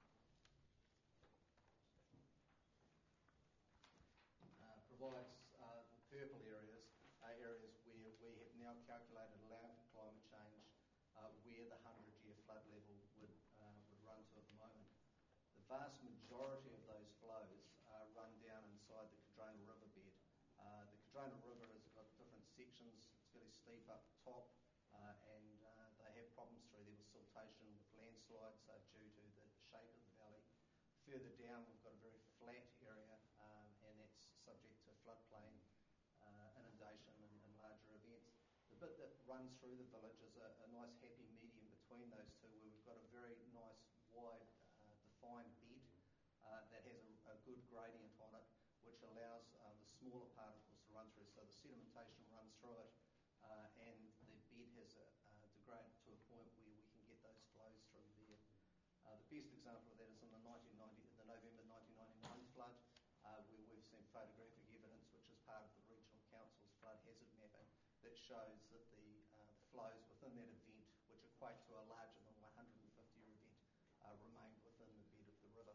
Speaker 11: uh, provides uh, the purple areas, are areas where we have now calculated, allowing for climate change, uh, where the hundred-year flood level would uh, would run to at the moment. The vast majority of those flows uh, run down inside the Cardrona River bed. Uh, the Cardrona River has got different sections. It's fairly steep up the top, uh, and uh, they have problems through there with siltation, with landslides uh, due to the shape of the valley. Further down, we've got a very flat area, um, and that's subject to floodplain, uh, inundation, and, and larger events. The bit that runs through the village is a, a nice happy medium between those two, where we've got a very nice, wide, uh, defined bed uh, that has a, a good gradient on it, which allows uh, the smaller particles to run through. So the sedimentation runs through it, uh, and the bed has a, uh, degraded to a point where we can get those flows through there. Uh, the best example of that is in the nineteen ninety, the November nineteen ninety-nine flood, uh, where we've seen photographic evidence, which is part of the Regional Council's flood hazard mapping, that shows that the, uh, the flows within that event, which equate to a larger than one hundred fifty year event, uh, remain within the bed of the river.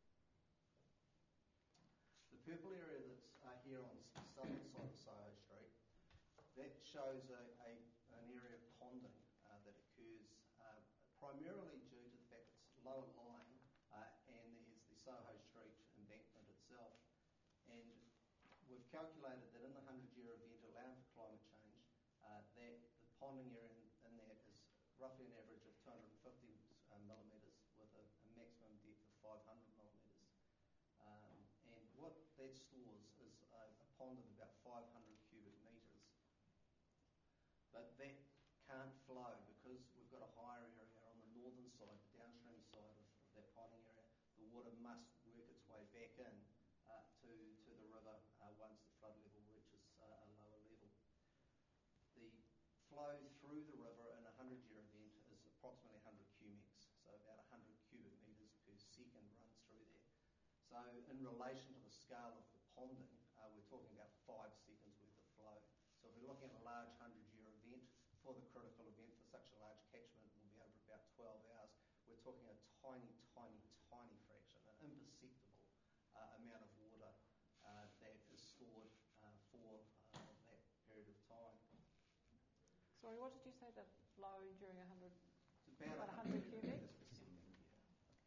Speaker 11: The purple area that's uh, here on the southern side of Soho Street, that shows a, a, an area of ponding uh, that occurs uh, primarily due to the fact it's lower lying uh, and there's the Soho Street embankment itself. And we've calculated that in the hundred-year event allowing for climate change, uh, that the ponding area in, in that is roughly an average of two hundred fifty uh, millimetres with a, a maximum depth of five hundred millimetres. Um, and what that stores is a, a pond of about five hundred cubic metres. But that can't flow because we've got a higher area on the northern side, the downstream side of, of that ponding area. The water must work its way back in uh, to, to the river uh, once the flood level reaches uh, a lower level. The flow through the river in a hundred-year event is approximately one hundred cumecs, so about one hundred cubic metres per second runs through there. So in relation to the scale of the ponding, uh, we're talking about five seconds worth of flow. So if we're looking at a large hundred-year event, for the critical event for such a large catchment will be over about twelve hours. We're talking a tiny, tiny, tiny fraction, an imperceptible uh, amount of water uh, that is stored uh, for uh, that period of time.
Speaker 3: Sorry, what did you say the flow during one hundred?
Speaker 11: It's about,
Speaker 3: about
Speaker 11: one hundred
Speaker 3: cubic?
Speaker 11: metres per second. Yeah.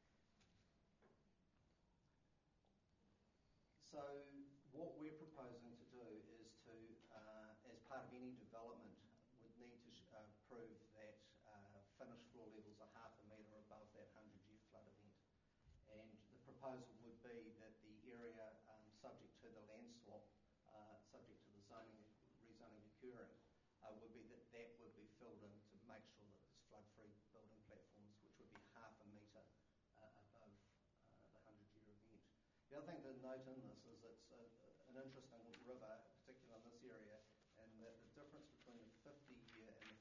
Speaker 11: So what we're proposing to do is to, uh, as part of any development, would need to uh, prove that uh, finished floor levels are half a metre above that hundred-year flood event. And the proposal would be that the area um, subject to the land swap, uh, subject to the zoning, rezoning occurring, uh, would be that that would be filled in to make sure that there's flood-free building platforms, which would be half a metre uh, above uh, the hundred-year event. The other thing to note in this is it's a, an interesting river, particularly in this area, in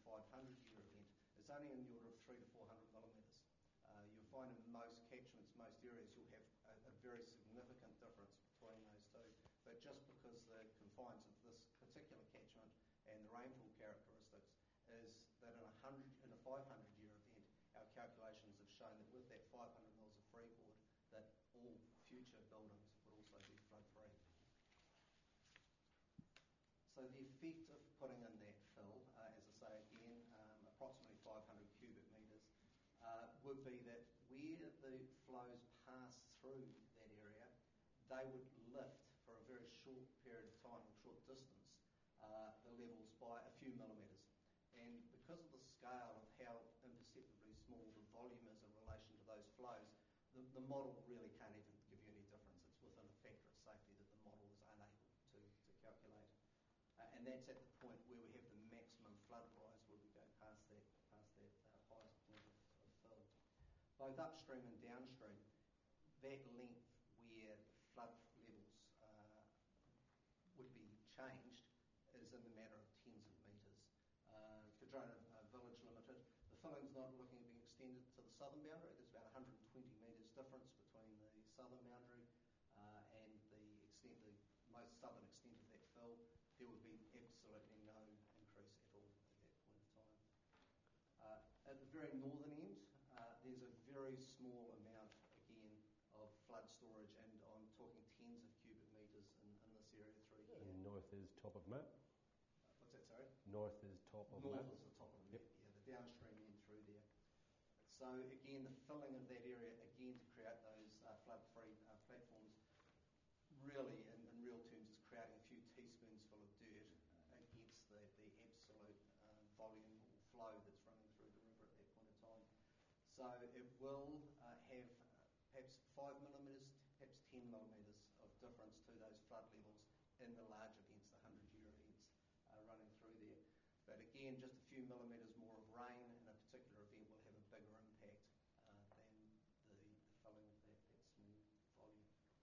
Speaker 11: five hundred year event, it's only in the order of three to four hundred millimetres. Uh, you'll find in most catchments, most areas, you'll have a, a very significant difference between those two. But just because the confines of this particular catchment and the rainfall characteristics is that in a hundred, in a five hundred year event, our calculations have shown that with that five hundred mils of freeboard, that all future buildings would also be flood free. So the effect of putting in that fill, uh, as I say again, um, approximately five hundred cubic metres, uh, would be that where the flows pass through that area, they would lift for a very short period of time, or short distance, uh, the levels by a few millimetres. And because of the scale of how imperceptibly small the volume is in relation to those flows, the, the model really can't even give you any difference. It's within a factor of safety that the model is unable to, to calculate. Uh, and that's at the point where we have the maximum flood rise, where we go past that, past that uh, highest point of, of fill. Both upstream and downstream, that length where the flood levels uh, would be changed is in the matter of tens of metres. Uh, Cardrona uh, Village Limited, the filling's not looking at being extended to the southern boundary. There's about one hundred twenty metres difference between the southern boundary uh, and the extent, the most southern extent of that fill. There would be absolutely no increase at all at that point of time. Uh, at the very northern end, uh, there's a very small amount, again, of flood storage, and I'm talking tens of cubic metres in, in this area through here.
Speaker 9: And north is top of map?
Speaker 11: Uh, what's that, sorry?
Speaker 9: North is top of
Speaker 11: North
Speaker 9: map?
Speaker 11: is the top of the
Speaker 9: yep.
Speaker 11: map, yeah, the downstream end through there. So again, the filling of that area, again, to create those uh, flood-free uh, platforms, really, in, in real terms, is creating a few teaspoons full of dirt against the, the absolute uh, volume or flow that's running through the river at that point in time. So it will uh, have uh, perhaps five millimetres, perhaps ten millimetres of difference to those flood levels in the large events, the hundred year events uh, running through there. But again, just a few millimetres more of rain in a particular event will have a bigger impact uh, than the, the filling of that, that small volume.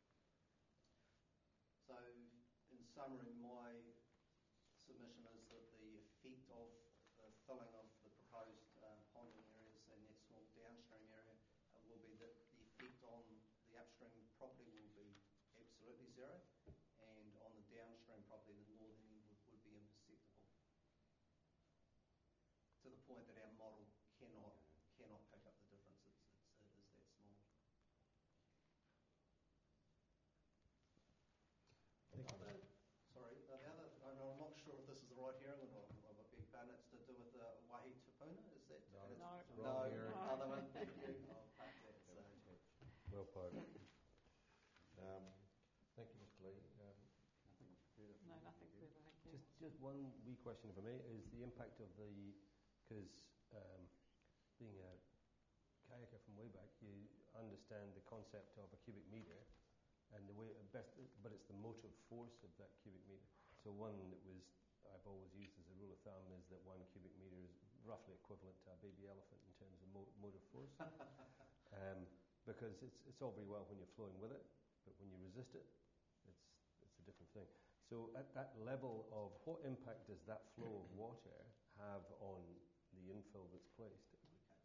Speaker 11: So, in summary, my submission is that the effect of the filling of the proposed uh, ponding areas in that small downstream area uh, will be that the effect on the upstream property will be absolutely zero, and on the downstream property, the northern end would, would be imperceptible, to the point that our model cannot cannot pick up the difference. It's, it's, it is that small.
Speaker 1: Thank you.
Speaker 11: Other, sorry, uh, the other, I'm I'm not sure if this is the right hearing or not, I beg pardon, it's to do with the Wahi Tupuna, is that?
Speaker 1: No,
Speaker 11: it's,
Speaker 3: No.
Speaker 11: no,
Speaker 1: Wrong hearing.
Speaker 11: other one, thank you, I'll park that, so.
Speaker 9: Well parked.
Speaker 1: Um, thank you, Mister Lee. Um,
Speaker 6: Nothing further.
Speaker 3: No, nothing further, thank you.
Speaker 9: Just, just one wee question, if I may, is the impact of the, because um, being a kayaker from way back, you understand the concept of a cubic metre, and the way, best, but it's the motive force of that cubic metre. So one that was, I've always used as a rule of thumb, is that one cubic metre is roughly equivalent to a baby elephant in terms of mo- motive force. um, because it's, it's all very well when you're flowing with it, but when you resist it, it's, it's a different thing. So at that level of what impact does that flow of water have on the infill that's placed?
Speaker 11: Okay.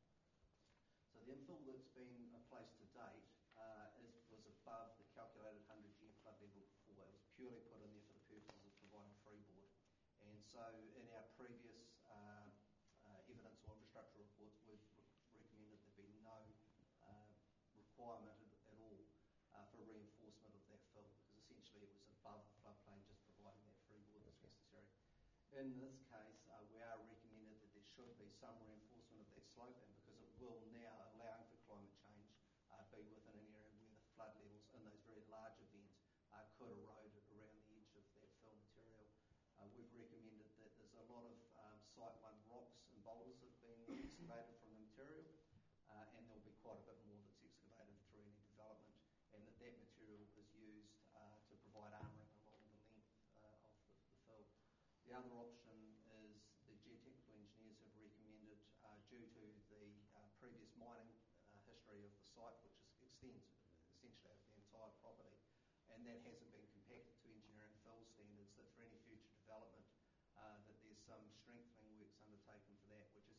Speaker 11: So the infill that's been uh, placed to date uh, is, was above the calculated hundred year flood level before. It was purely put in there for the purposes of providing freeboard. And so in our previous uh, uh, evidence or infrastructure reports, we've re- recommended there be no uh, requirement at, at all uh, for reinforcement of that fill, because essentially it was above the floodplain, just providing that freeboard that's necessary. In this case, uh, we are recommended that there should be some reinforcement of that slope, and because it will now, allowing for climate change, uh, be within an area where the flood levels in those very large events uh, could erode around the edge of that fill material. Uh, we've recommended that there's a lot of um, Site one rocks and boulders have been excavated from the material, uh, and there'll be quite a bit more that's excavated through any development, and that that material is used uh, to provide armouring along the length uh, of the, the fill. The other option is the geotechnical engineers have recommended, uh, due to the uh, previous mining uh, history of the site, which is, extends essentially over the entire property, and that hasn't been compacted to engineering fill standards, that for any future development, uh, that there's some strengthening works undertaken for that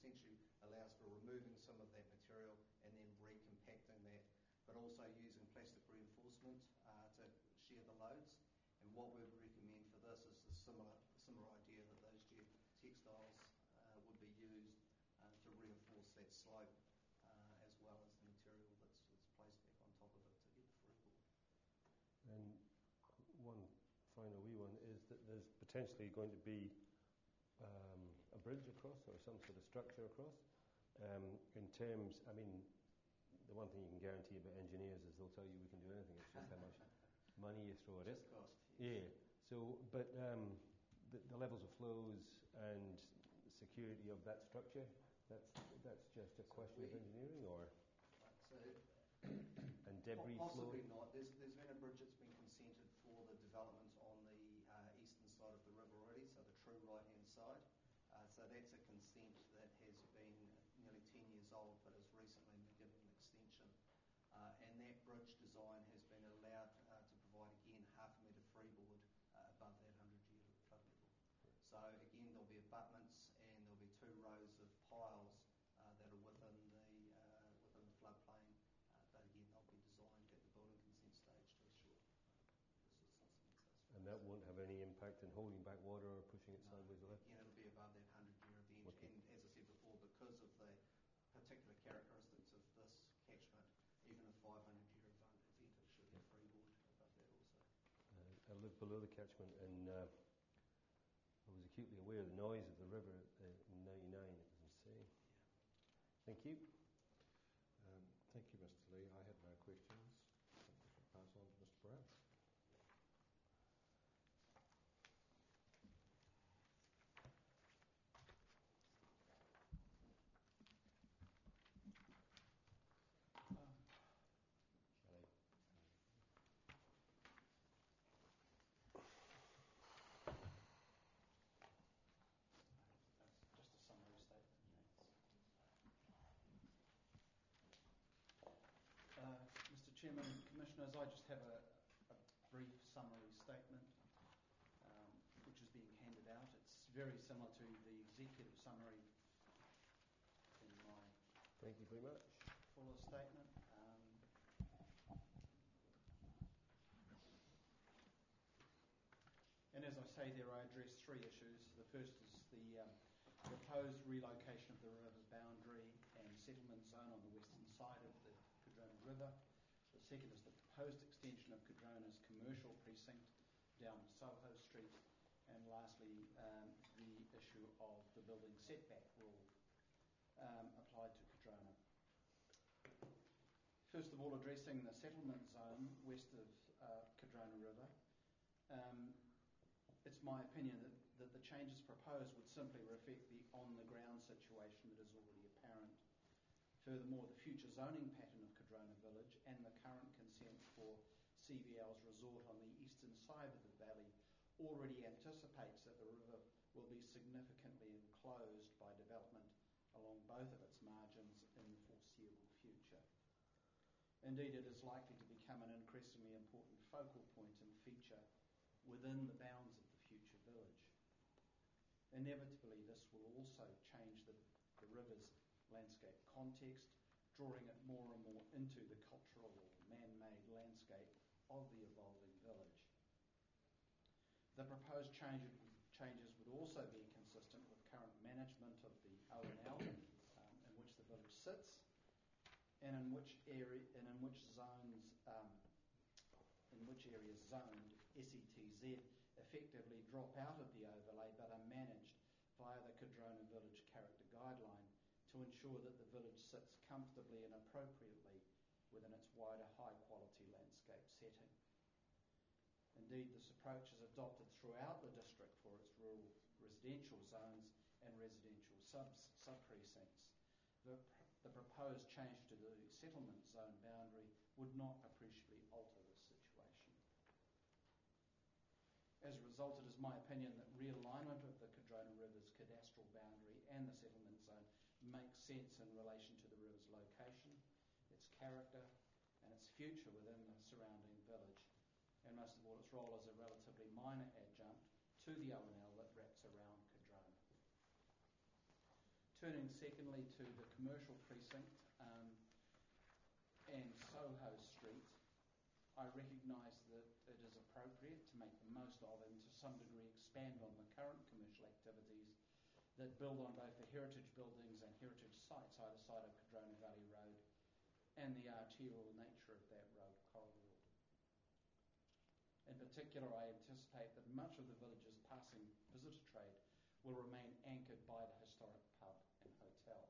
Speaker 11: essentially allows for removing some of that material and then recompacting that, but also using plastic reinforcement uh, to share the loads. And what we would recommend for this is a similar, similar idea that those textiles uh, would be used uh, to reinforce that slope uh, as well as the material that's, that's placed back on top of it to get the freeboard.
Speaker 9: And one final wee one is that there's potentially going to be um, a bridge across or some sort of structure across. Um, in terms, I mean, the one thing you can guarantee about engineers is they'll tell you we can do anything. It's just how much money you throw at it.
Speaker 11: Just cost.
Speaker 9: Yes. Yeah. So, but um, the, the levels of flows and security of that structure, that's that's just a
Speaker 11: so
Speaker 9: question
Speaker 11: we,
Speaker 9: of engineering, or
Speaker 11: right, so
Speaker 9: and debris
Speaker 11: possibly
Speaker 9: flow.
Speaker 11: not. There's there's been a bridge that's been consented for the development on the uh, eastern side of the river already, so the true right-hand side. Uh, so that's a consent that has been nearly ten years old, but has recently been given an extension. Uh, and that bridge design has been allowed uh, to provide, again, half a metre freeboard uh, above that one hundred year flood level. So again, there'll be abutments and there'll be two rows of piles uh, that are within the uh, within the floodplain. Uh, but again, they'll be designed at the building consent stage to assure uh,
Speaker 9: And that won't have any impact in holding back water or pushing it
Speaker 11: no,
Speaker 9: sideways or left?
Speaker 11: Again, it'll be above that one hundred year event.
Speaker 9: Okay.
Speaker 11: And as I said before, because of the particular characteristics of this catchment, even a five hundred year event, event it should be freeboard above that also.
Speaker 9: Uh, I live below the catchment, and uh, I was acutely aware of the noise of the river uh, in ninety-nine. It was insane. Yeah. Thank you.
Speaker 1: Um, thank you, Mister Lee. I had no questions. I think we should pass on to Mister Brown.
Speaker 10: Chairman, Commissioners, I just have a, a brief summary statement um, which is being handed out. It's very similar to the executive summary in my
Speaker 9: Thank you very much.
Speaker 10: fuller statement. Um, and as I say there, I address three issues. The first is the um, proposed relocation of the river boundary and settlement zone on the western side of the Cardrona River. The second is the proposed extension of Cardrona's commercial precinct down Soho Street. And lastly, um, the issue of the building setback rule um, applied to Cardrona. First of all, addressing the settlement zone west of uh, Cardrona River. Um, it's my opinion that, that the changes proposed would simply reflect the on-the-ground situation that is already apparent. Furthermore, the future zoning pattern of Cardrona Village and the current consent for C V L's resort on the eastern side of the valley already anticipates that the river will be significantly enclosed by development along both of its margins in the foreseeable future. Indeed, it is likely to become an increasingly important focal point and feature within the bounds of the future village. Inevitably, this will also change the, the river's landscape context, drawing it more and more into the cultural or man-made landscape of the evolving village. The proposed change, changes would also be consistent with current management of the O and L um, in which the village sits, and in which area and in which zones um, in which areas zoned S E T Z effectively drop out of the overlay but are managed via the Cardrona Village Character Guideline to ensure that the village sits comfortably and appropriately within its wider high-quality landscape setting. Indeed, this approach is adopted throughout the district for its rural residential zones and residential subs, sub-precincts. The, the proposed change to the settlement zone boundary would not appreciably alter this situation. As a result, it is my opinion that realignment of the Cardrona River's cadastral boundary and the settlement zone makes sense in relation to the river's location, its character, and its future within the surrounding village, and most of all, its role as a relatively minor adjunct to the O and L that wraps around Cardrona.
Speaker 12: Turning secondly to the commercial precinct um, and Soho Street, I recognise that it is appropriate to make the most of and to some degree expand on the current commercial activities that build on both the heritage buildings and heritage sites either side of Cardrona Valley Road and the arterial nature of that road corridor. In particular, I anticipate that much of the village's passing visitor trade will remain anchored by the historic pub and hotel.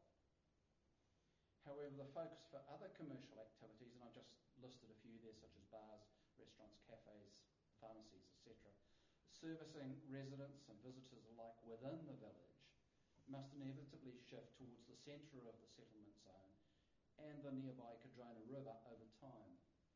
Speaker 12: However, the focus for other commercial activities, and I've just listed a few there, such as bars, restaurants, cafes, pharmacies, et cetera, servicing residents and visitors alike within the village, must inevitably shift towards the centre of the settlement zone and the nearby Cardrona River over time.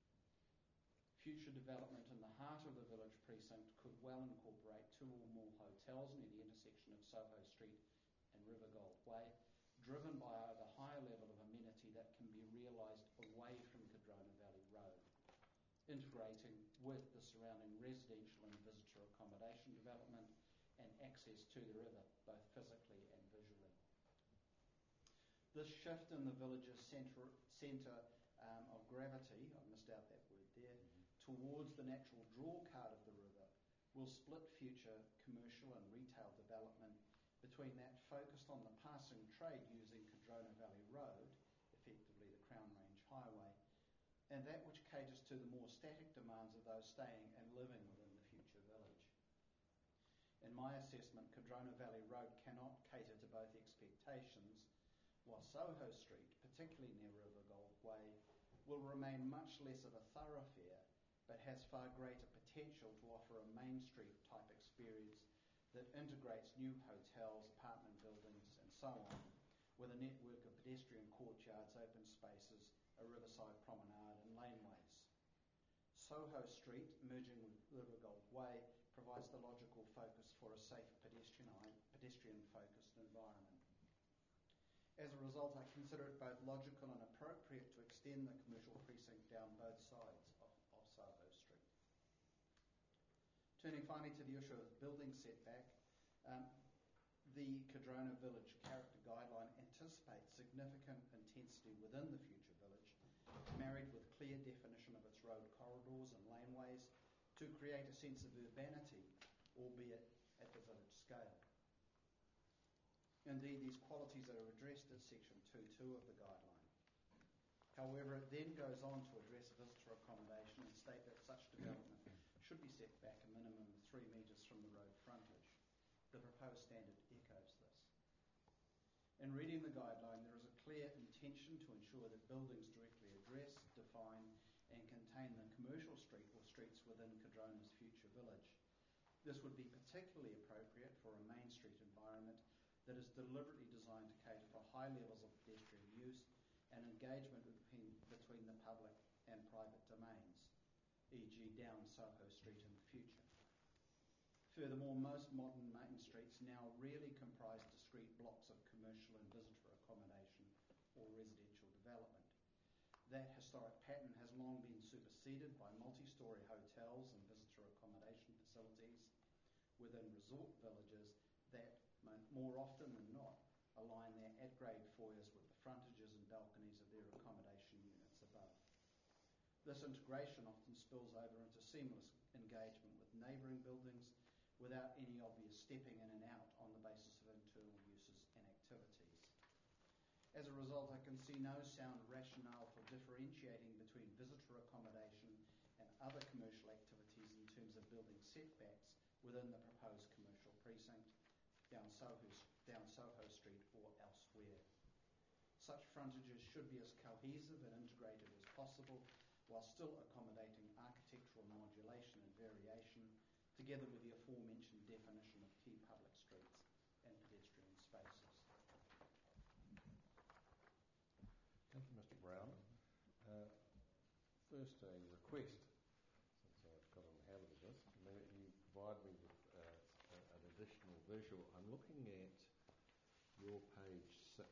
Speaker 12: Future development in the heart of the village precinct could well incorporate two or more hotels near the intersection of Soho Street and Rivergold Way, driven by a higher level of amenity that can be realised away from Cardrona Valley Road, integrating with the surrounding residential and visitor accommodation development and access to the river, both physically and visually. This shift in the village's centre, centre um, of gravity, I missed out that word there, towards the natural draw card of the river will split future commercial and retail development between that focused on the passing trade using Cardrona Valley Road, effectively the Crown Range Highway, and that which caters to the more static demands of those staying and living within the future village. In my assessment, Cardrona Valley Road cannot cater to both expectations, while Soho Street, particularly near Rivergold Way, will remain much less of a thoroughfare but has far greater potential to offer a Main Street type experience that integrates new hotels, apartment buildings and so on with a network of pedestrian courtyards, open spaces, a riverside promenade and laneways. Soho Street, merging with Rivergold Way, provides the logical focus for a safe pedestrian, pedestrian-focused environment. As a result, I consider it both logical and appropriate to extend the commercial precinct down both sides of, of Soho Street. Turning finally to the issue of building setback, um, the Cardrona Village Character Guideline anticipates significant intensity within the future village, married with clear definition of its road corridors and laneways to create a sense of urbanity, albeit at the village scale. Indeed, these qualities are addressed at section two point two of the guideline. However, it then goes on to address visitor accommodation and state that such development should be set back a minimum of three metres from the road frontage. The proposed standard echoes this. In reading the guideline, there is a clear intention to ensure that buildings directly address, define and contain the commercial street or streets within Cardrona's future village. This would be particularly appropriate for a Main Street environment that is deliberately designed to cater for high levels of pedestrian use and engagement between, between the public and private domains, for example down Soho Street in the future. Furthermore, most modern main streets now really comprise discrete blocks of commercial and visitor accommodation or residential development. That historic pattern has long been superseded by multi-storey hotels and visitor accommodation facilities within resort villages that, more often than not, align their at-grade foyers with the frontages and balconies of their accommodation units above. This integration often spills over into seamless engagement with neighbouring buildings without any obvious stepping in and out on the basis of internal uses and activities. As a result, I can see no sound rationale for differentiating between visitor accommodation and other commercial activities in terms of building setbacks within the proposed commercial precinct, down Soho, down Soho Street or elsewhere. Such frontages should be as cohesive and integrated as possible while still accommodating architectural modulation and variation, together with the aforementioned definition of key public streets and pedestrian spaces.
Speaker 1: Thank you, Mister Brown. Uh, first, a request, since I've got in the habit of this, may you provide me with uh, an additional visual. I'm looking at your page six.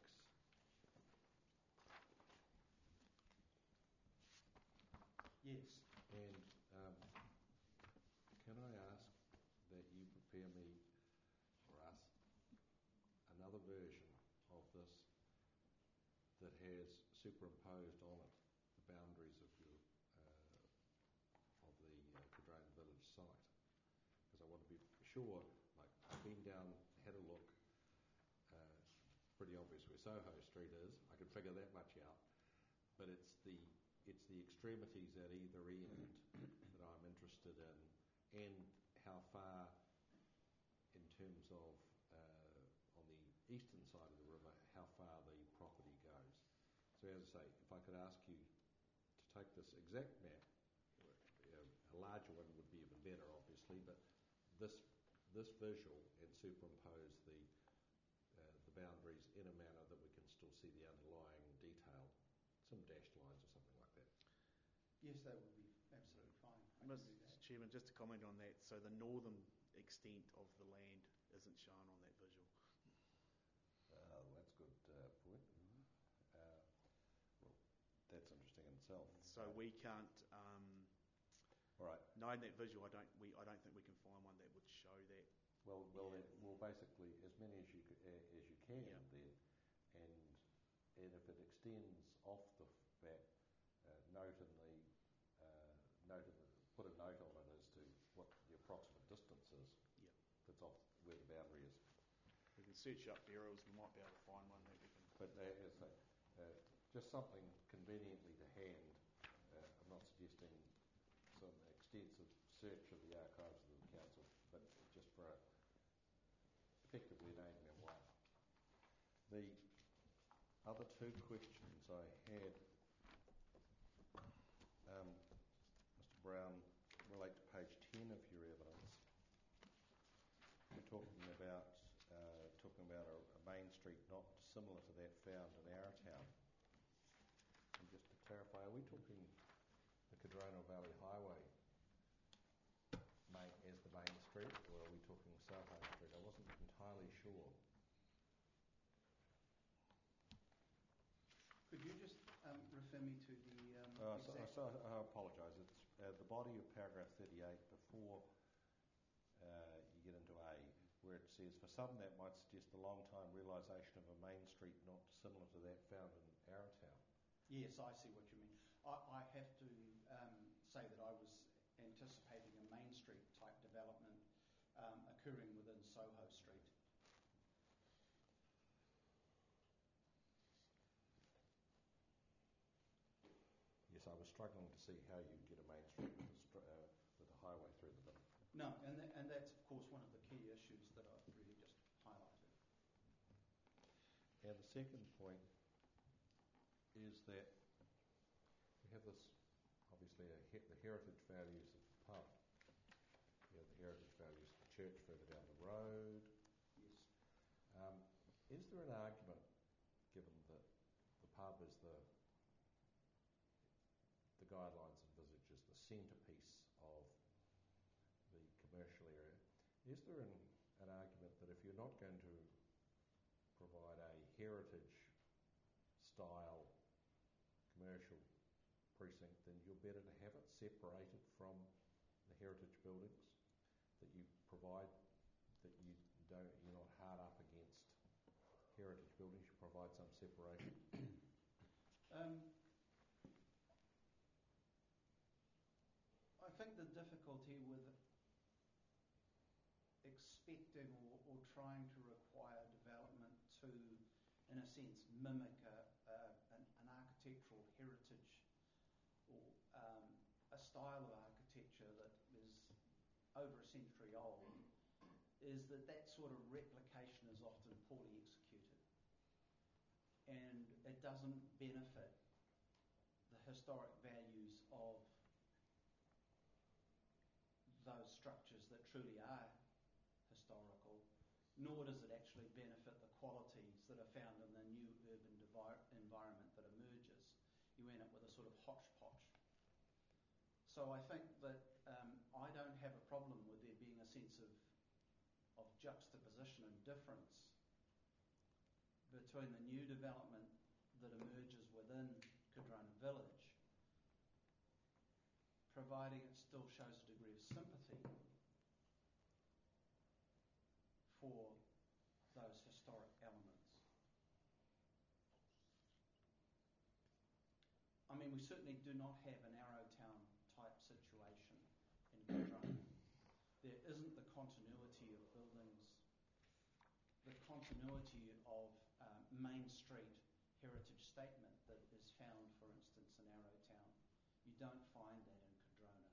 Speaker 12: Yes.
Speaker 1: And um, can I ask that you prepare me, for us, another version of this that has superimposed on it the boundaries of your uh, of the uh, Cardrona Village site? Because I want to be sure. Like, I've been down, had a look. Uh, pretty obvious where Soho Street is. I can figure that much out. But it's the it's the extremities at either end that I'm interested in, and how far, in terms of uh, on the eastern side of the river, how far the property goes. So as I say, if I could ask you to take this exact map, you know, a larger one would be even better, obviously, but this this visual, and superimpose the uh, the boundaries in a manner that we can still see the underlying detail, some dashed lines or something like that.
Speaker 12: Yes, that would be absolutely fine. I can
Speaker 10: Mister
Speaker 12: do that.
Speaker 10: Chairman, just to comment on that, so the northern extent of the land isn't shown on that visual.
Speaker 1: Uh, that's a good uh, point. Mm-hmm. Uh, well, that's interesting in itself.
Speaker 10: So
Speaker 1: uh,
Speaker 10: we can't. Um,
Speaker 1: all right.
Speaker 10: Knowing that visual, I don't. We. I don't think we can find one that would show that.
Speaker 1: Well, well, it, well. Basically, as many as you uh, as you can
Speaker 10: Yeah.
Speaker 1: then, and and if it extends off the back, uh, note in the uh, note in the, put a note on it as to what the approximate distance is.
Speaker 10: Yeah.
Speaker 1: That's off where the boundary is.
Speaker 10: We can search up aerials. We might be able to find one that we can.
Speaker 1: But uh, as I, uh, just something conveniently to hand. Uh, I'm not suggesting some extensive search of the archives of the council, but just for a, effectively an aid memoir. The other two questions I had, um, Mister Brown, relate to page ten of your evidence. You're talking about uh, talking about a, a main street not dissimilar to that found in Arrowtown. And just to clarify, are we talking the Cardrona Valley Highway main, as the main street, or are we talking Soho Street? I wasn't entirely sure.
Speaker 12: Could you just um, refer me to the um,
Speaker 1: Uh, so,
Speaker 12: exact...
Speaker 1: so, I apologise. It's uh, the body of paragraph thirty-eight before uh, you get into A, where it says, for some that might suggest the long-time realisation of a main street not dissimilar to that found in Arrowtown.
Speaker 12: Yes, I see what you mean. I, I have to um, say that I was anticipating a Main Street type development um, occurring within Soho Street.
Speaker 1: Yes, I was struggling to see how you'd get a main street with a, str- uh, with a highway through the middle.
Speaker 12: No, and, th- and that's of course one of the key issues that I've really just highlighted.
Speaker 1: And the second point is that we have this, obviously, a he- the heritage values of the pub. We have the heritage values of the church further down the road.
Speaker 12: Yes.
Speaker 1: Um, is there an argument, given that the pub is the the guidelines envisage as the centrepiece of the commercial area, is there an, an argument that if you're not going to provide a heritage style commercial precinct, then you're better to have it separated from the heritage buildings, that you provide, that you don't, you're not hard up against heritage buildings, you provide some separation?
Speaker 12: Um, I think the difficulty with expecting or, or trying to require development to, in a sense, mimic a, a, an, an architectural heritage or um, a style of architecture that is over a century old, is that that sort of replication is often poorly executed. And it doesn't benefit the historic values of those structures that truly are historical, nor does it actually benefit the qualities that are found in the new urban devi- environment that emerges. You end up with a sort of hodgepodge. So I think that um, I don't have a problem with there being a sense of, of juxtaposition and difference between the new development that emerges within Cardrona Village, providing it still shows a degree of sympathy for those historic elements. mean, we certainly do not have an Arrowtown type situation in Cardrona. There isn't the continuity of buildings, the continuity of um, Main Street heritage statement that is found, for instance, in Arrowtown. You don't find that in Cardrona.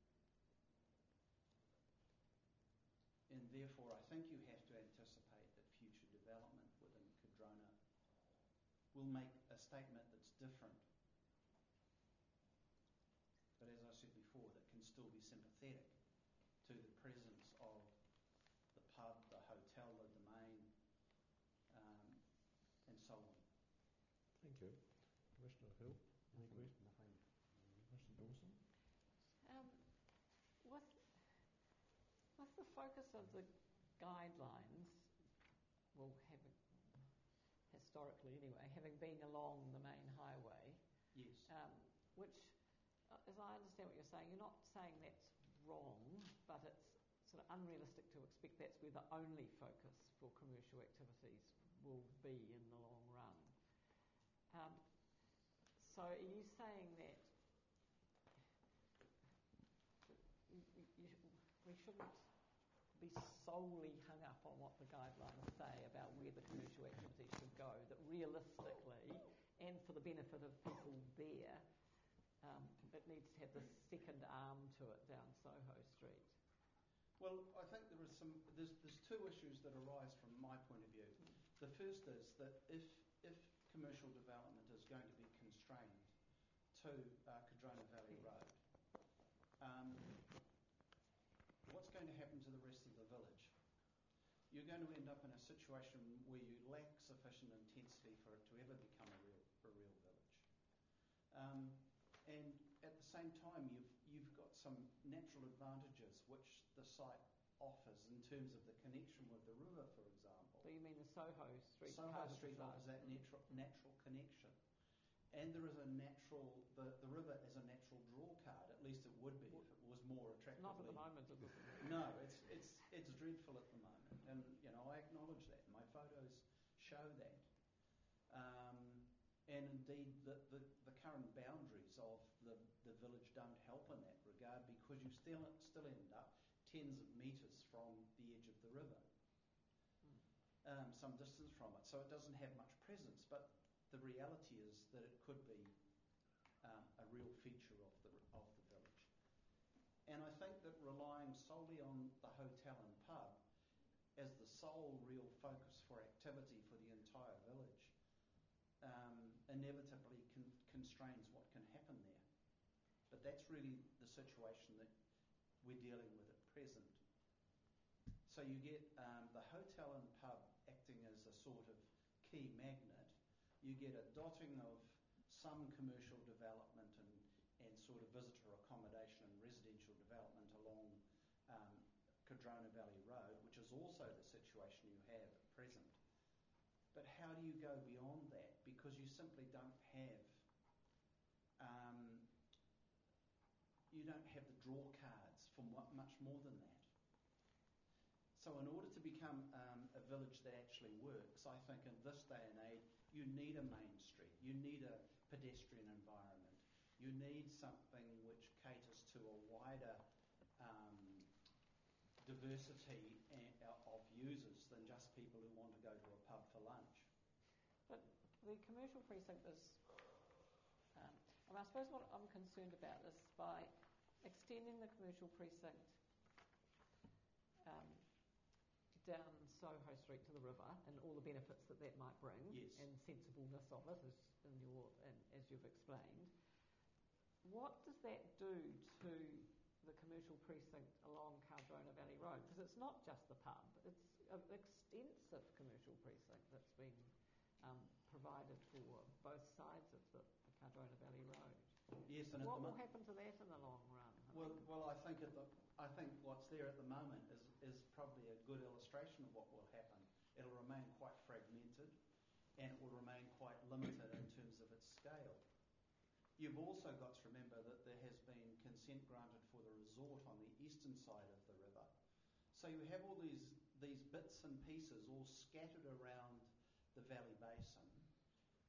Speaker 12: And therefore, I think you have to anticipate that future development within Cardrona will make a statement that's different. But as I said before, that can still be sympathetic to the presence of the pub, the hotel, the domain, um, and so on.
Speaker 1: Thank you. Commissioner Hill, any questions?
Speaker 6: Nothing.
Speaker 1: Commissioner Dawson?
Speaker 3: Um, with, with the focus of the guidelines, well, having, historically anyway, having been along the main highway,
Speaker 12: Yes.
Speaker 3: um, which, uh, as I understand what you're saying, you're not saying that's wrong, but it's sort of unrealistic to expect that's where the only focus for commercial activities will be in the long run. Um, so are you saying that you, you, we shouldn't be solely hung up on what the guidelines say about where the commercial activities should go, that realistically, and for the benefit of people there, um, it needs to have this second arm to it down Soho Street?
Speaker 12: Well, I think there is some. There's, there's two issues that arise from my point of view. The first is that if if commercial development is going to be constrained to uh, Cardrona Valley Road, um, what's going to happen to the rest of the village? You're going to end up in a situation where you lack sufficient intensity for it to ever become a real a real village. Um, and at the same time, you've you've got some natural advantages which the site offers in terms of the connection with the river, for example.
Speaker 3: So you mean the Soho Street
Speaker 12: Soho
Speaker 3: part
Speaker 12: Street
Speaker 3: of the
Speaker 12: offers
Speaker 3: site?
Speaker 12: that natural natural connection, and there is a natural the, the river is a natural draw card. At least it would be if it was more attractive.
Speaker 3: Not at the moment, is it?
Speaker 12: No, it's it's it's dreadful at the moment, and you know I acknowledge that. My photos show that, um, and indeed the, the the current boundaries of the the village don't help in that regard, because you still still end up tens of metres from the edge of the river, um, some distance from it, so it doesn't have much presence. But the reality is that it could be um, a real feature of the of the village. And I think that relying solely on the hotel and pub as the sole real focus for activity for the entire village um, inevitably con- constrains what can happen there. But that's really the situation that we're dealing with at present. So you get um, the hotel and pub acting as a sort of key magnet. You get a dotting of some commercial development and, and sort of visitor accommodation and residential development along um, Cardrona Valley Road, which is also the situation you have at present. But how do you go beyond that? Because you simply don't have um, you don't have the draw cards for much more than that. So in order to become um, a village that actually works, I think in this day and age, you need a main street, you need a pedestrian environment, you need something which caters to a wider um, diversity of users than just people who want to go to a pub for lunch.
Speaker 3: But the commercial precinct is, um, and I suppose what I'm concerned about is by extending the commercial precinct um, down Soho Street to the river and all the benefits that that might bring,
Speaker 12: yes,
Speaker 3: and sensibleness of it, as in your and as you've explained. What does that do to the commercial precinct along Cardrona Valley Road? Because it's not just the pub; it's an extensive commercial precinct that's been um, provided for both sides of the, the Cardrona Valley Road.
Speaker 12: Yes, and
Speaker 3: what
Speaker 12: at the
Speaker 3: will
Speaker 12: mo-
Speaker 3: happen to that in the long run?
Speaker 12: Well, well, I think at the, I think what's there at the moment is is probably a good illustration of what will happen. It'll remain quite fragmented, and it will remain quite limited in terms of its scale. You've also got to remember that there has been consent granted for the resort on the eastern side of the river. So you have all these these bits and pieces all scattered around the valley basin,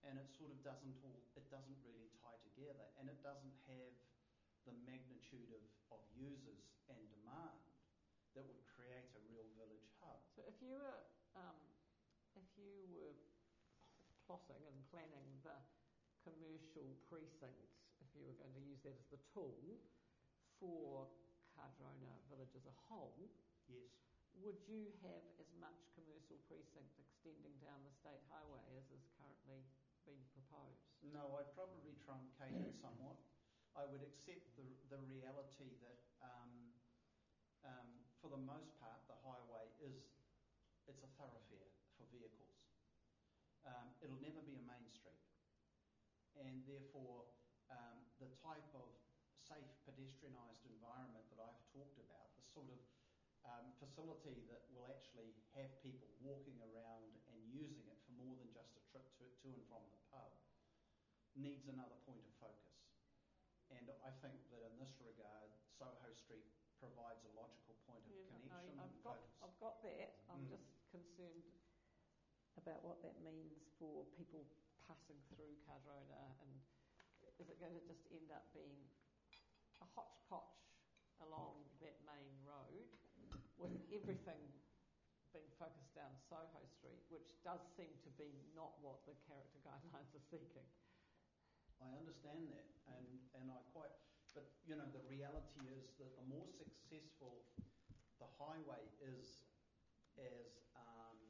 Speaker 12: and it sort of doesn't all, it doesn't really tie together, and it doesn't have the magnitude of, of users and demand that would create a real village hub.
Speaker 3: So if you were, um, if you were plotting and planning the commercial precinct, if you were going to use that as the tool for Cardrona Village as a whole,
Speaker 12: yes,
Speaker 3: would you have as much commercial precinct extending down the state highway as is currently being proposed?
Speaker 12: No, I'd probably truncate it somewhat. I would accept the, the reality that um, um, for the most part the highway is, it's a thoroughfare for vehicles. Um, it'll never be a main street, and therefore um, the type of safe pedestrianised environment that I've talked about, the sort of um, facility that will actually have people walking around and using it for more than just a trip to, to and from the pub, needs another point of focus. And I think that in this regard, Soho Street provides a logical point of
Speaker 3: Yeah,
Speaker 12: connection
Speaker 3: no,
Speaker 12: and
Speaker 3: I've got,
Speaker 12: focus.
Speaker 3: I've got that. I'm
Speaker 12: Mm.
Speaker 3: just concerned about what that means for people passing through Cardrona, and is it going to just end up being a hodgepodge along that main road with everything being focused down Soho Street, which does seem to be not what the character guidelines are seeking.
Speaker 12: I understand that, and, and I quite, but you know, the reality is that the more successful the highway is as um,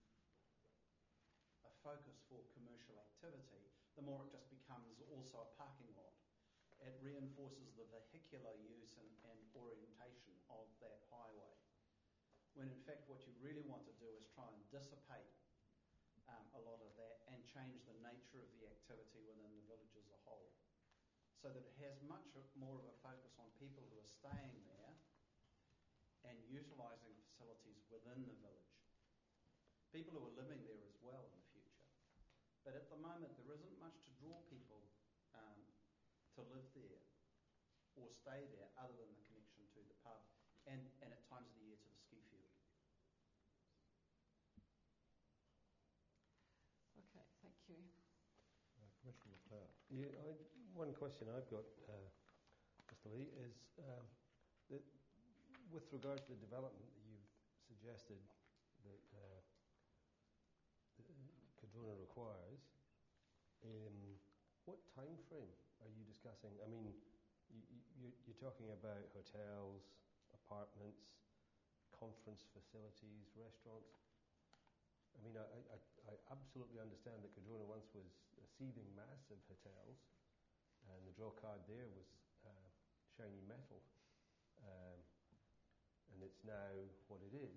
Speaker 12: a focus for commercial activity, the more it just becomes also a parking lot. It reinforces the vehicular use and, and orientation of that highway. When in fact what you really want to do is try and dissipate um, a lot of that and change the nature of the activity within the village as a whole, so that it has much more of a focus on people who are staying there and utilising facilities within the village. People who are living there as well in the future. But at the moment there isn't much to draw people um, to live there or stay there other than the connection to the pub and, and at times of the year to the ski field.
Speaker 3: Okay, thank you.
Speaker 9: Uh, Commissioner McLeod. Yeah, I, one question I've got, uh, Mister Lee, is um, that with regard to the development that you've suggested that uh, Cardrona requires, um, what time frame are you discussing? I mean, you, you, you're talking about hotels, apartments, conference facilities, restaurants. I mean, I, I, I absolutely understand that Cardrona once was a seething mass of hotels, and the draw card there was uh, shiny metal, um, and it's now what it is.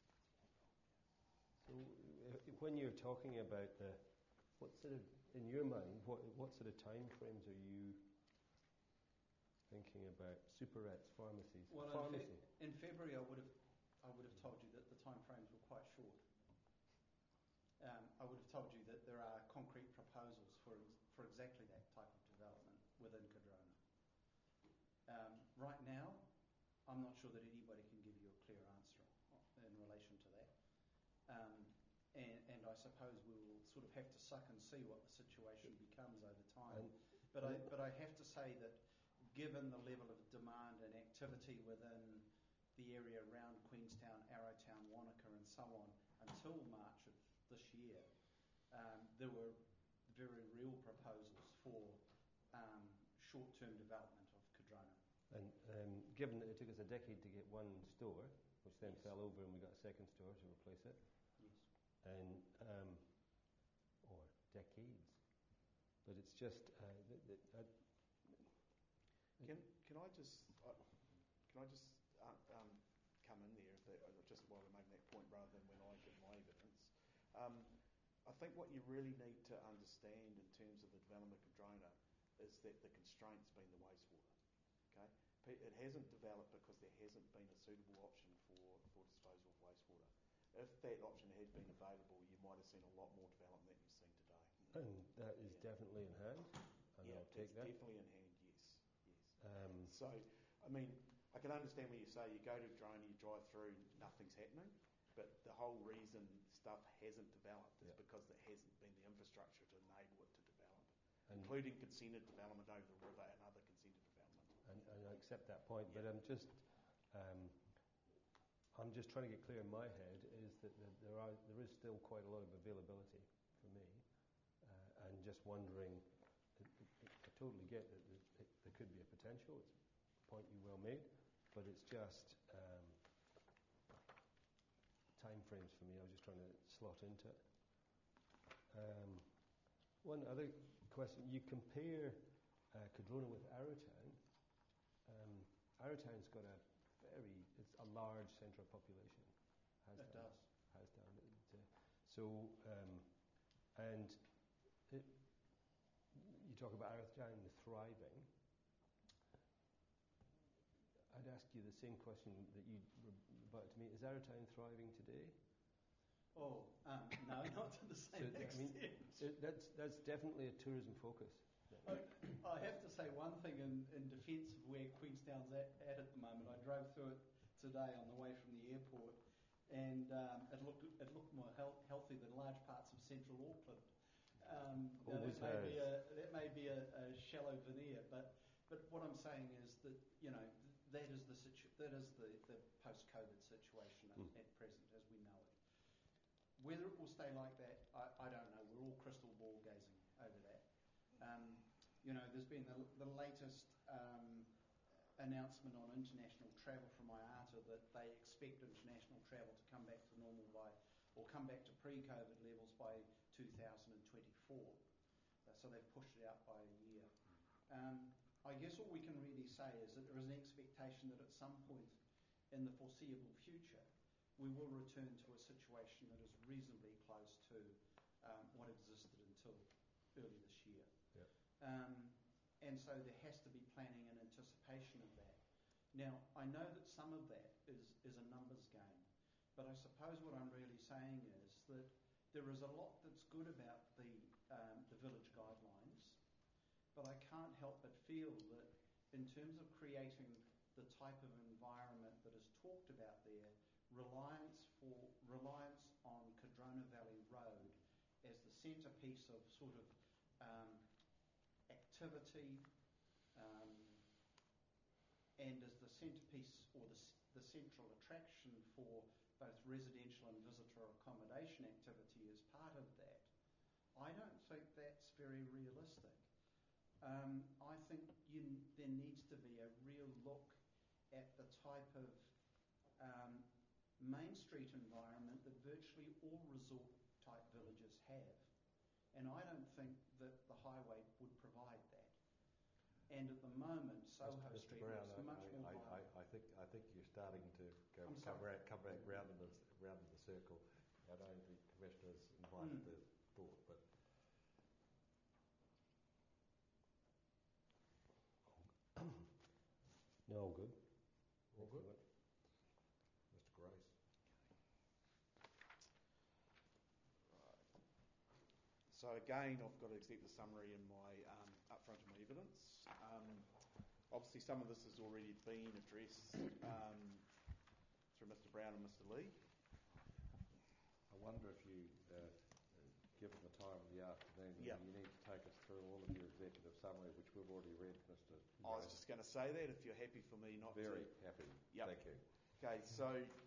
Speaker 9: So, uh, when you're talking about the, what sort of, in your mind, what what sort of time frames are you thinking about? Superettes, pharmacies,
Speaker 12: Well,
Speaker 9: pharmacy.
Speaker 12: in, fe- in February, I would have I would have told you that the time frames were quite short. Um, I would have told you that there are concrete proposals for ex- for exactly that type of development within Cardrona. Um, right now, I'm not sure that anybody can give you a clear answer in relation to that. Um, and, and I suppose we will sort of have to suck and see what the situation becomes over time.
Speaker 9: And
Speaker 12: but I but I have to say that given the level of demand and activity within the area around Queenstown, Arrowtown, Wanaka and so on until March of this year, um, there were very real proposals for um, short-term development of Cardrona.
Speaker 9: And um, given that it took us a decade to get one store, which then
Speaker 12: Yes.
Speaker 9: fell over and we got a second store to replace it,
Speaker 12: Yes.
Speaker 9: and um, or decades, but it's just uh, th- th- uh,
Speaker 10: Can can I just uh, can I just uh, um, come in there if they, uh, just while we're making that point rather than when I give my evidence? Um, I think what you really need to understand in terms of the development of Cardrona is that the constraint's been the wastewater. Okay, it hasn't developed because there hasn't been a suitable option for, for disposal of wastewater. If that option had been available, you might have seen a lot more development than you've seen today.
Speaker 9: and that is
Speaker 10: Yeah.
Speaker 9: definitely in hand, and
Speaker 10: yeah,
Speaker 9: I'll take
Speaker 10: it's
Speaker 9: that.
Speaker 10: definitely in hand. Yes, yes.
Speaker 9: Um,
Speaker 10: So, I mean, I can understand when you say you go to Cardrona, you drive through, nothing's happening. But the whole reason stuff hasn't developed is
Speaker 9: Yeah.
Speaker 10: because there hasn't been the infrastructure to enable it to develop,
Speaker 9: And,
Speaker 10: including consented development over the river and other consented development.
Speaker 9: and, and I accept that point, but I'm just, um, I'm just trying to get clear in my head is that the, there are there is still quite a lot of availability for me, uh, and just wondering. I, I totally get that there, there could be a potential. It's a point you well made, but it's just um, time frames for me. I was just trying to slot into it. Um, one other question: you compare uh, Cardrona with Arrowtown. Um, Arrowtown's got a very, it's a large centre of population. Has
Speaker 12: It
Speaker 9: done,
Speaker 12: does.
Speaker 9: Has done. It, uh, so, um, and it, you talk about Arrowtown thriving. I'd ask you the same question that you rebutted to me. Is Arrowtown thriving today?
Speaker 12: Oh, um, no, not to the same
Speaker 9: So, I
Speaker 12: extent.
Speaker 9: mean, it, that's, that's definitely a tourism focus.
Speaker 12: I, I have to say one thing in, in defence of where Queenstown's at, at at the moment. I drove through it today on the way from the airport, and um, it looked it looked more health, healthy than large parts of central Auckland. Um, now
Speaker 9: Always
Speaker 12: that may
Speaker 9: has.
Speaker 12: be a that may be a, a shallow veneer, but but what I'm saying is that you know that is the situ- that is the, the post-COVID situation at,
Speaker 9: Mm.
Speaker 12: at present as we know it. Whether it will stay like that, I, I don't know. We're all crystal ball gazing over that. Um, you know, there's been the, the latest um, announcement on international travel from I A T A that they expect international travel to come back to normal by, or come back to pre-COVID levels by two thousand twenty-four. Uh, so they've pushed it out by a year. Um, I guess all we can really say is that there is an expectation that at some point in the foreseeable future, we will return to a situation that is reasonably close to um, what existed until early this year.
Speaker 9: Yep.
Speaker 12: Um, and so there has to be planning and anticipation of that. Now, I know that some of that is, is a numbers game, but I suppose what I'm really saying is that there is a lot that's good about the, um, the village guidelines, but I can't help but feel that in terms of creating the type of environment that is talked about there, reliance for reliance on Cardrona Valley Road as the centrepiece of sort of um, activity um, and as the centrepiece or the, the central attraction for both residential and visitor accommodation activity as part of that, I don't think that's very realistic. Um, I think you, there needs to be a real look at the type of um, Main Street environment that virtually all resort type villages have. And I don't think that the highway would provide that. And at the moment, Soho
Speaker 1: Mister
Speaker 12: Street
Speaker 1: Brown,
Speaker 12: looks much
Speaker 1: I,
Speaker 12: more
Speaker 1: I,
Speaker 12: viable.
Speaker 1: I, I think I think you're starting to go
Speaker 12: I'm
Speaker 1: come,
Speaker 12: sorry.
Speaker 1: ra- come back round in the round in the circle. I know the commissioner's invited
Speaker 12: Mm.
Speaker 1: the thought, but
Speaker 9: No, all good.
Speaker 1: all
Speaker 9: Thanks
Speaker 1: good.
Speaker 9: very much.
Speaker 1: Mister Grace.
Speaker 10: So again, I've got to accept the summary in my um, upfront of my evidence. Um, obviously, some of this has already been addressed um, through Mister Brown and Mister Lee.
Speaker 1: I wonder if you, uh, given the time of the afternoon,
Speaker 10: Yeah.
Speaker 1: you need to take us through all of your executive summary, which we've already read, Mister
Speaker 10: I was just going to say that if you're happy for me not
Speaker 1: Very
Speaker 10: to.
Speaker 1: happy.
Speaker 10: Yep.
Speaker 1: Thank you.
Speaker 10: Okay, so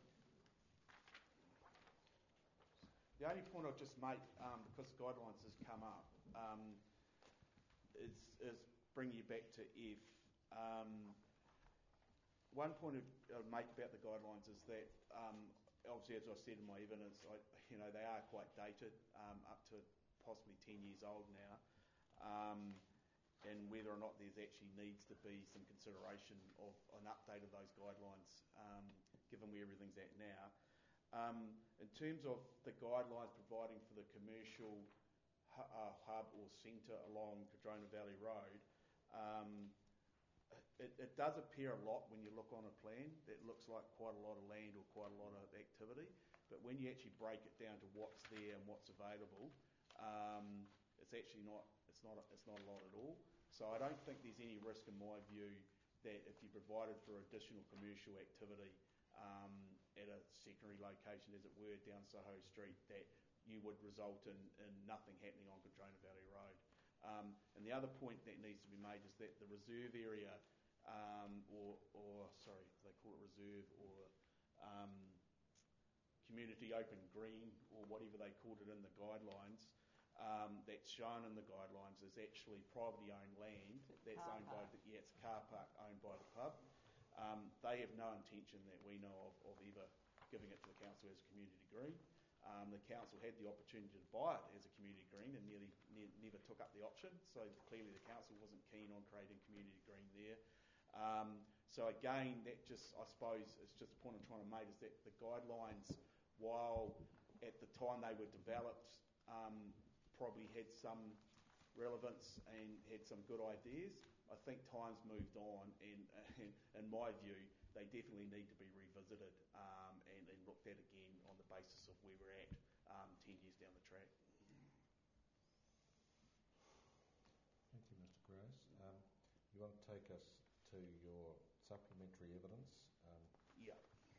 Speaker 10: the only point I'll just make, um, because guidelines has come up, um, is, is bring you back to F. Um, one point I'll make about the guidelines is that, um, obviously, as I said in my evidence, I, you know, they are quite dated, um, up to possibly ten years old now, um, and whether or not there's actually needs to be some consideration of an update of those guidelines, um, given where everything's at now. Um, in terms of the guidelines providing for the commercial hu- uh, hub or centre along Cardrona Valley Road, um, it, it does appear a lot when you look on a plan. It looks like quite a lot of land or quite a lot of activity, but when you actually break it down to what's there and what's available, um, it's actually not. It's not. A, it's not a lot at all. So I don't think there's any risk, in my view, that if you provided for additional commercial activity, um, at a secondary location, as it were, down Soho Street, that you would result in, in nothing happening on Cardrona Valley Road. Um, and the other point that needs to be made is that the reserve area, um, or, or sorry, they call it reserve, or um, community open green, or whatever they called it in the guidelines, um, that's shown in the guidelines is actually privately owned land. That's
Speaker 3: Car
Speaker 10: owned by
Speaker 3: park.
Speaker 10: the, yeah, it's a car park owned by the pub. Um, they have no intention that we know of, of ever giving it to the council as a community green. Um, the council had the opportunity to buy it as a community green and nearly ne- never took up the option. So clearly the council wasn't keen on creating community green there. Um, so again, that just, I suppose, is just the point I'm trying to make, is that the guidelines, while at the time they were developed, um, probably had some relevance and had some good ideas. I think time's moved on, and, and in my view, they definitely need to be revisited um, and, and looked at again on the basis of where we're at um, ten years down the track.
Speaker 1: Thank you, Mister Grace. Um, you want to take us to your supplementary evidence? Um,
Speaker 10: Yeah.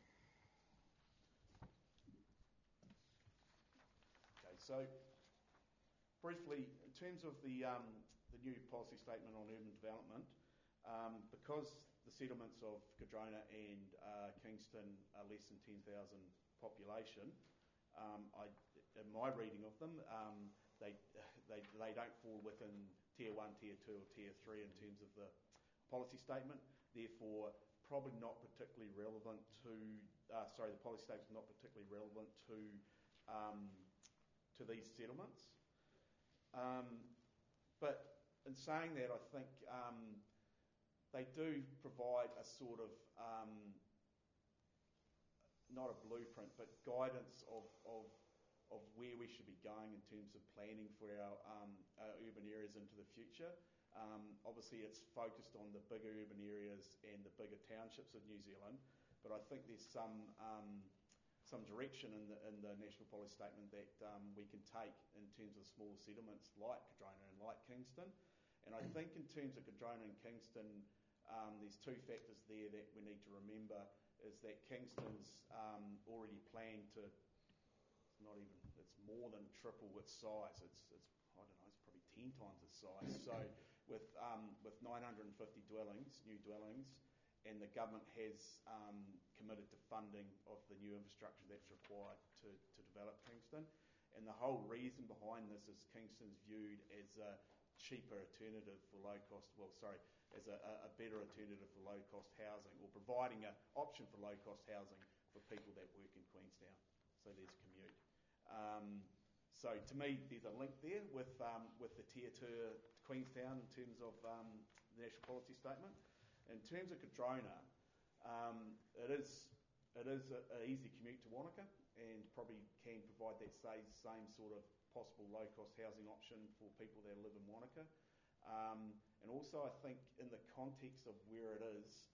Speaker 10: Okay, so briefly, in terms of the um, the new policy statement on urban development, um, because the settlements of Cardrona and uh, Kingston are less than ten thousand population, um, I, in my reading of them, um, they, they they don't fall within tier one, tier two, or tier three in terms of the policy statement. Therefore, probably not particularly relevant to. Uh, sorry, the policy statement is not particularly relevant to um, to these settlements. Um, but in saying that, I think um, they do provide a sort of, um, not a blueprint, but guidance of, of of where we should be going in terms of planning for our, um, our urban areas into the future. Um, obviously, it's focused on the bigger urban areas and the bigger townships of New Zealand, but I think there's some um, some direction in the in the National Policy Statement that um, we can take in terms of smaller settlements like Cardrona and like Kingston. And I think in terms of Cardrona and Kingston, um, there's two factors there that we need to remember, is that Kingston's um, already planned to, it's not even, it's more than triple its size. It's, it's I don't know, it's probably ten times its size. So with um, with nine hundred fifty dwellings, new dwellings, and the government has um, committed to funding of the new infrastructure that's required to, to develop Kingston. And the whole reason behind this is Kingston's viewed as a cheaper alternative for low cost, well, sorry, as a, a better alternative for low cost housing, or providing an option for low cost housing for people that work in Queenstown. So there's commute. Um, so to me, there's a link there with um, with the tier two Queenstown in terms of um, the National Policy Statement. In terms of Cardrona, um, it is it is an easy commute to Wanaka, and probably can provide that same, same sort of possible low-cost housing option for people that live in Wanaka. Um, and also, I think in the context of where it is,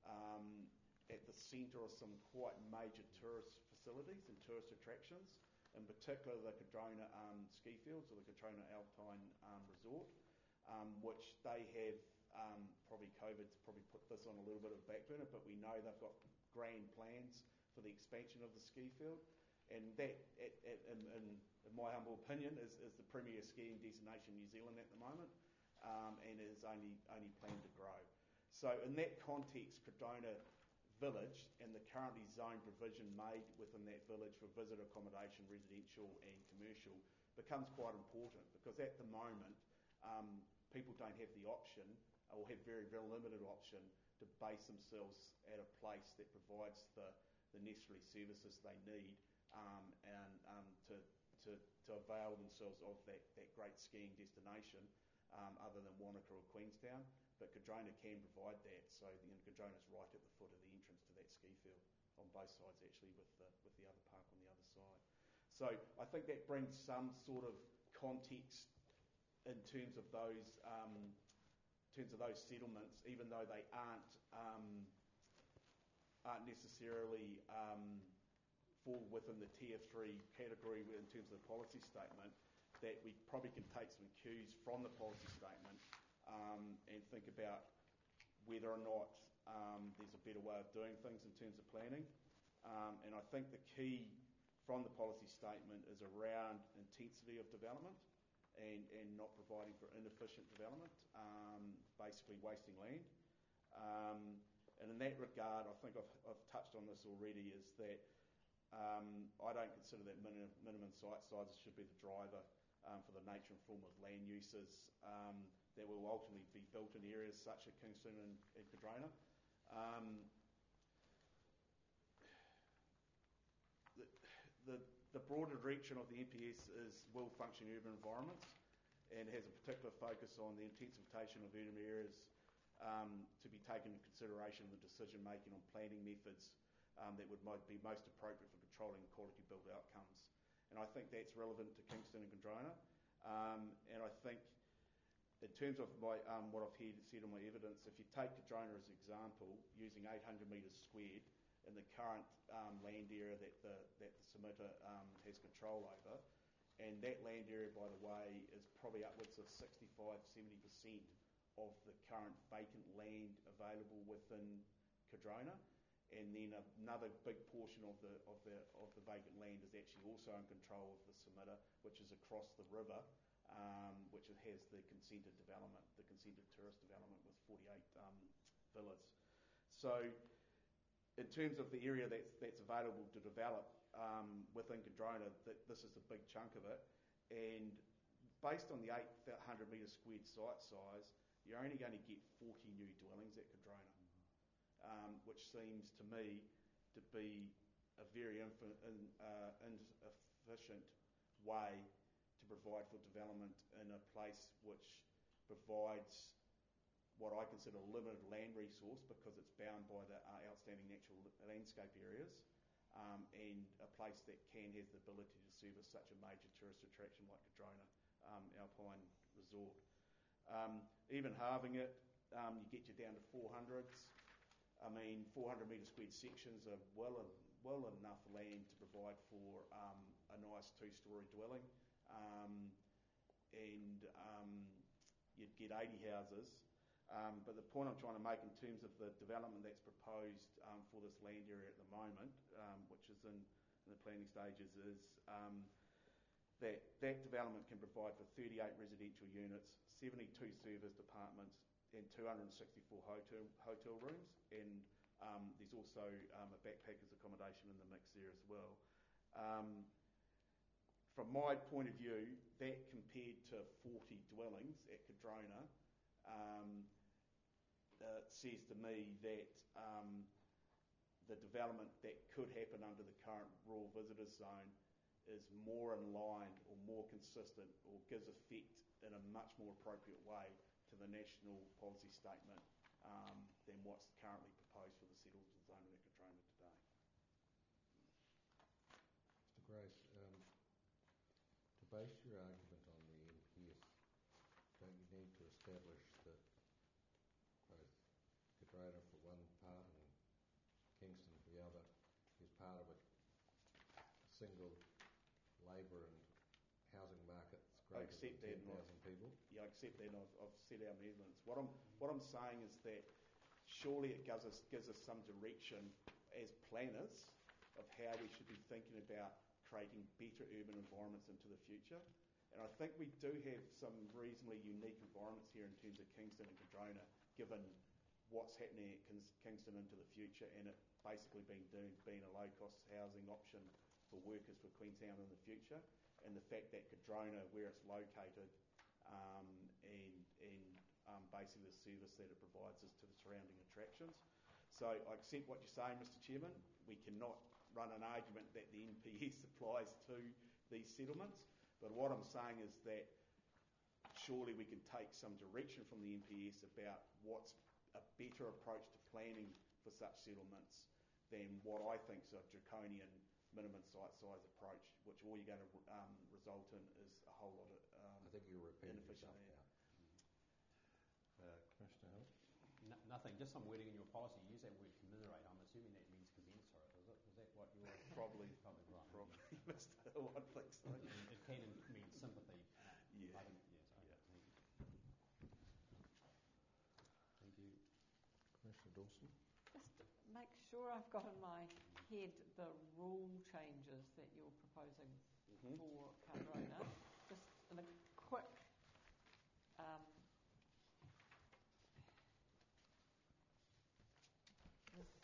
Speaker 10: um, at the centre of some quite major tourist facilities and tourist attractions, in particular the Cardrona um, ski fields, or the Cardrona Alpine um, Resort, um, which they have. Um, probably COVID's probably put this on a little bit of a back burner, but we know they've got grand plans for the expansion of the ski field, and that, at, at, in, in, in my humble opinion, is, is the premier skiing destination in New Zealand at the moment, um, and is only only planned to grow. So in that context, Cardrona Village and the currently zoned provision made within that village for visitor accommodation, residential and commercial, becomes quite important, because at the moment um, people don't have the option, or have very, very limited option, to base themselves at a place that provides the, the necessary services they need, um, and um, to, to to avail themselves of that, that great skiing destination, um, other than Wanaka or Queenstown. But Cardrona can provide that. So you know, Cardrona's right at the foot of the entrance to that ski field, on both sides actually, with the with the other park on the other side. So I think that brings some sort of context in terms of those. Um, In terms of those settlements, even though they aren't um, aren't necessarily um, fall within the tier three category in terms of the policy statement, that we probably can take some cues from the policy statement um, and think about whether or not um, there's a better way of doing things in terms of planning. Um, and I think the key from the policy statement is around intensity of development and, and not providing for inefficient development, um, basically wasting land. Um, and in that regard, I think I've, I've touched on this already, is that um, I don't consider that minimum, minimum site sizes should be the driver um, for the nature and form of land uses um, that will ultimately be built in areas such as Kingston and, and Cardrona. Um, the, the, the broader direction of the N P S is well-functioning urban environments and has a particular focus on the intensification of urban areas um, to be taken into consideration in the decision-making on planning methods um, that would mo- be most appropriate for controlling quality built outcomes. And I think that's relevant to Kingston and Cardrona. Um, and I think in terms of my, um, what I've heard, said in my evidence, if you take Cardrona as an example, using eight hundred metres squared in the current um, land area that the, that the submitter um, has control over, and that land area, by the way, is probably upwards of sixty-five to seventy percent of the current vacant land available within Cardrona, and then another big portion of the of the of the vacant land is actually also in control of the submitter, which is across the river, um, which has the consented development, the consented tourist development with forty-eight um, villas. So, in terms of the area that's that's available to develop um, within Cardrona, th- this is a big chunk of it, and based on the eight hundred metre squared site size, you're only going to get forty new dwellings at Cardrona, um, which seems to me to be a very infi- in, uh, inefficient way to provide for development in a place which provides what I consider limited land resource because it's bound by the uh, outstanding natural landscape areas, um, and a place that can have the ability to service such a major tourist attraction like Cardrona um, Alpine Resort. Um, even halving it, um, you get you down to four hundreds. I mean, four hundred metre squared sections are well well enough land to provide for um, a nice two-storey dwelling, um, and um, you'd get eighty houses. Um, but the point I'm trying to make in terms of the development that's proposed um, for this land area at the moment, um, which is in, in the planning stages, is um, that that development can provide for thirty-eight residential units, seventy-two serviced apartments, and two hundred sixty-four hotel hotel rooms. And um, there's also um, a backpackers accommodation in the mix there as well. Um, from my point of view, that compared to forty dwellings at Cardrona, um, uh, says to me that um, the development that could happen under the current rural visitors zone is more in line or more consistent or gives effect in a much more appropriate way to the national policy statement um, than what's currently proposed for the settled zone in Cardrona today.
Speaker 1: Mister Grace, um, to base your argument on the N P S, don't you need to establish that both Cardrona for one part and Kingston for the other is part of a single labour and housing market that's greater than ten thousand people?
Speaker 10: Yeah, I accept that, and I've, I've set our measurements. What I'm what I'm saying is that surely it gives us gives us some direction as planners of how we should be thinking about creating better urban environments into the future. And I think we do have some reasonably unique environments here in terms of Kingston and Cardrona, given what's happening at Kings, Kingston into the future, and it basically being doing, being a low-cost housing option for workers for Queenstown in the future, and the fact that Cardrona, where it's located, um, and, and um, basically the service that it provides us to the surrounding attractions. So I accept what you're saying, Mister Chairman. We cannot run an argument that the N P S applies to these settlements, but what I'm saying is that surely we can take some direction from the N P S about what's a better approach to planning for such settlements than what I think is a draconian minimum site size approach, which all you're going to um, result in is a whole lot of um,
Speaker 1: I think you're repeating
Speaker 10: inefficient
Speaker 1: yourself
Speaker 10: land.
Speaker 1: now. Uh, Commissioner Hill?
Speaker 6: No, nothing, just some wording in your policy. You use that word commiserate. I'm assuming that means commensurate, is it? Is that what you're...
Speaker 10: Probably.
Speaker 6: Probably right.
Speaker 10: Probably, Mister Hill, I think so.
Speaker 6: It can mean sympathy.
Speaker 10: Yeah.
Speaker 6: I think, yes, okay,
Speaker 10: Yeah.
Speaker 6: thank you. Thank you.
Speaker 1: Commissioner Dawson?
Speaker 3: Just to make sure I've got in my head the rule changes that you're proposing
Speaker 10: Mm-hmm.
Speaker 3: for Cardrona. Just in a quick um, this,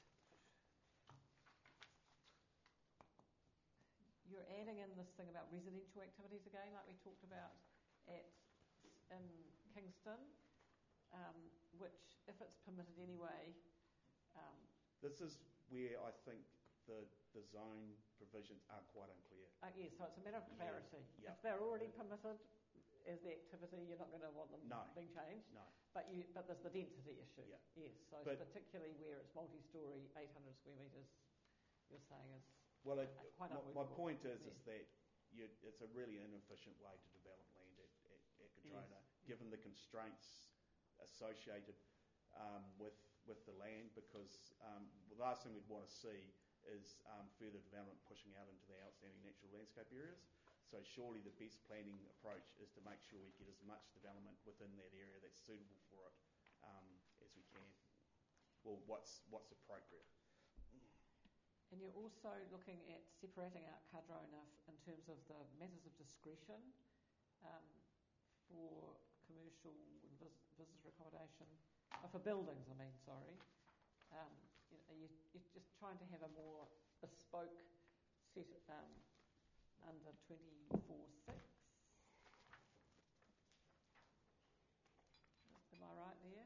Speaker 3: you're adding in this thing about residential activities again, like we talked about at in Kingston, um, which, if it's permitted anyway. Um,
Speaker 10: This is where I think the the zone provisions are quite unclear.
Speaker 3: uh, yes, so it's a matter of clarity.
Speaker 10: Yeah.
Speaker 3: If they're already permitted as the activity, you're not going to want them
Speaker 10: No.
Speaker 3: being changed.
Speaker 10: No.
Speaker 3: But you, but there's the density issue.
Speaker 10: Yeah.
Speaker 3: Yes, so
Speaker 10: But-
Speaker 3: particularly where it's multi-storey, eight hundred square metres, you're saying is
Speaker 10: Well, it,
Speaker 3: quite
Speaker 10: my, my
Speaker 3: unworkable.
Speaker 10: point is,
Speaker 3: Yeah.
Speaker 10: is that you, it's a really inefficient way to develop land at, at, at Cardrona,
Speaker 3: Yes.
Speaker 10: given the constraints associated um, with with the land. Because um, the last thing we'd want to see is um, further development pushing out into the outstanding natural landscape areas. So surely the best planning approach is to make sure we get as much development within that area that's suitable for it um, as we can. Well, what's what's appropriate.
Speaker 3: And you're also looking at separating out Cardrona f- in terms of the matters of discretion um, for commercial and vis- visitor accommodation, uh, for buildings, I mean, sorry. Um, you know, you, you're just trying to have a more bespoke set um, under twenty-four six. Am I right there?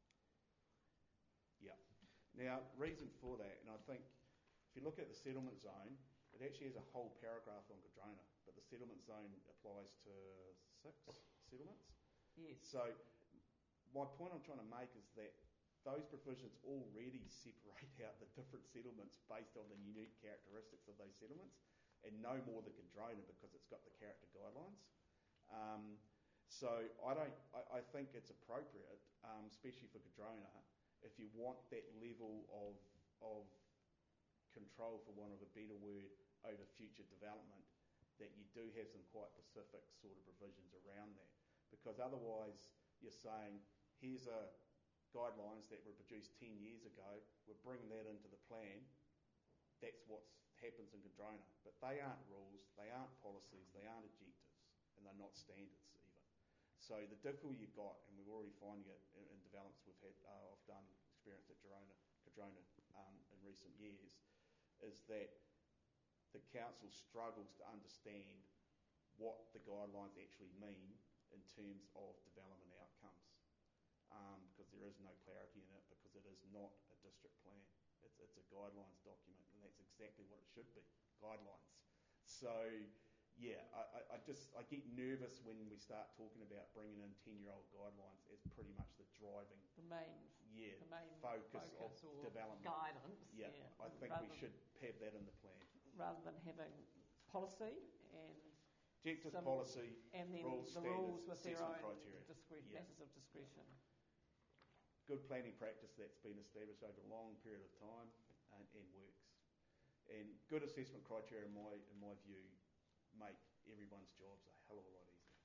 Speaker 10: Yeah. Now, reason for that, and I think if you look at the settlement zone, it actually has a whole paragraph on Cardrona, but the settlement zone applies to six settlements.
Speaker 3: Yes.
Speaker 10: So my point I'm trying to make is that those provisions already separate out the different settlements based on the unique characteristics of those settlements, and no more than Cardrona because it's got the character guidelines. Um, so I don't. I, I think it's appropriate, um, especially for Cardrona, if you want that level of of control, for want of a better word, over future development, that you do have some quite specific sort of provisions around that. Because otherwise, you're saying, here's a guidelines that were produced ten years ago, we're bringing that into the plan. That's what happens in Cardrona. But they aren't rules, they aren't policies, they aren't objectives, and they're not standards even. So the difficulty you've got, and we're already finding it in, in developments we've had, uh, I've done experience at Cardrona, Cardrona um, in recent years, is that the council struggles to understand what the guidelines actually mean in terms of development outcomes. Um, because there is no clarity in it, because it is not a district plan. It's, it's a guidelines document, and that's exactly what it should be, guidelines. So, yeah, I, I, I just I get nervous when we start talking about bringing in ten-year-old guidelines as pretty much the driving,
Speaker 3: The main,
Speaker 10: yeah,
Speaker 3: the main
Speaker 10: focus,
Speaker 3: focus
Speaker 10: of
Speaker 3: or
Speaker 10: development.
Speaker 3: guidance.
Speaker 10: Yeah,
Speaker 3: yeah.
Speaker 10: I think
Speaker 3: rather
Speaker 10: we should have that in the plan.
Speaker 3: rather than having policy and
Speaker 10: Objective
Speaker 3: some-
Speaker 10: policy,
Speaker 3: and then
Speaker 10: rules,
Speaker 3: the rules
Speaker 10: standards,
Speaker 3: with their
Speaker 10: assessment
Speaker 3: own
Speaker 10: criteria.
Speaker 3: discre-
Speaker 10: Yeah.
Speaker 3: matters of discretion.
Speaker 10: Good planning practice that's been established over a long period of time and, and works. And good assessment criteria, in my in my view, make everyone's jobs a hell of a lot easier.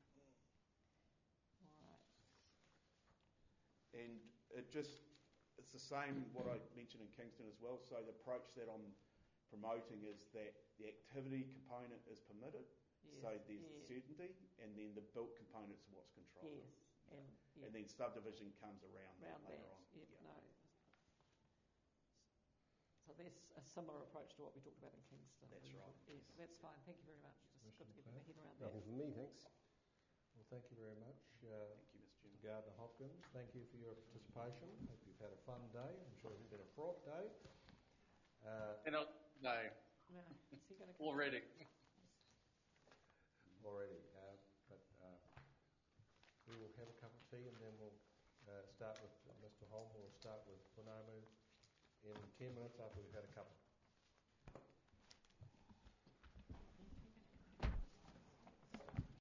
Speaker 3: All right.
Speaker 10: And it just it's the same what I mentioned in Kingston as well. So the approach that I'm promoting is that the activity component is permitted,
Speaker 3: Yes.
Speaker 10: so there's
Speaker 3: yeah.
Speaker 10: certainty, and then the built component is what's controlled.
Speaker 3: Yes. And, yeah.
Speaker 10: And then subdivision comes around,
Speaker 3: Around
Speaker 10: that later
Speaker 3: that.
Speaker 10: on.
Speaker 3: Yep,
Speaker 10: Yeah.
Speaker 3: no. So that's a similar approach to what we talked about in Kingston.
Speaker 10: That's right.
Speaker 3: Yes, that's fine. Thank you very much. Just good to get my head around that.
Speaker 1: Nothing from me, thanks. Well, thank you very much. Uh,
Speaker 10: Thank you, Mister Chairman.
Speaker 1: Gardner Hopkins, thank you for your participation. Hope you've had a fun day. I'm sure it's been a fraught day. Uh,
Speaker 4: You know, no,
Speaker 3: No, is he going to
Speaker 4: already.
Speaker 1: already, uh, but uh, we will have a cup of tea and then we'll uh, start with uh, Mister Holm. We'll start with Punamu in ten minutes after we've had a cup of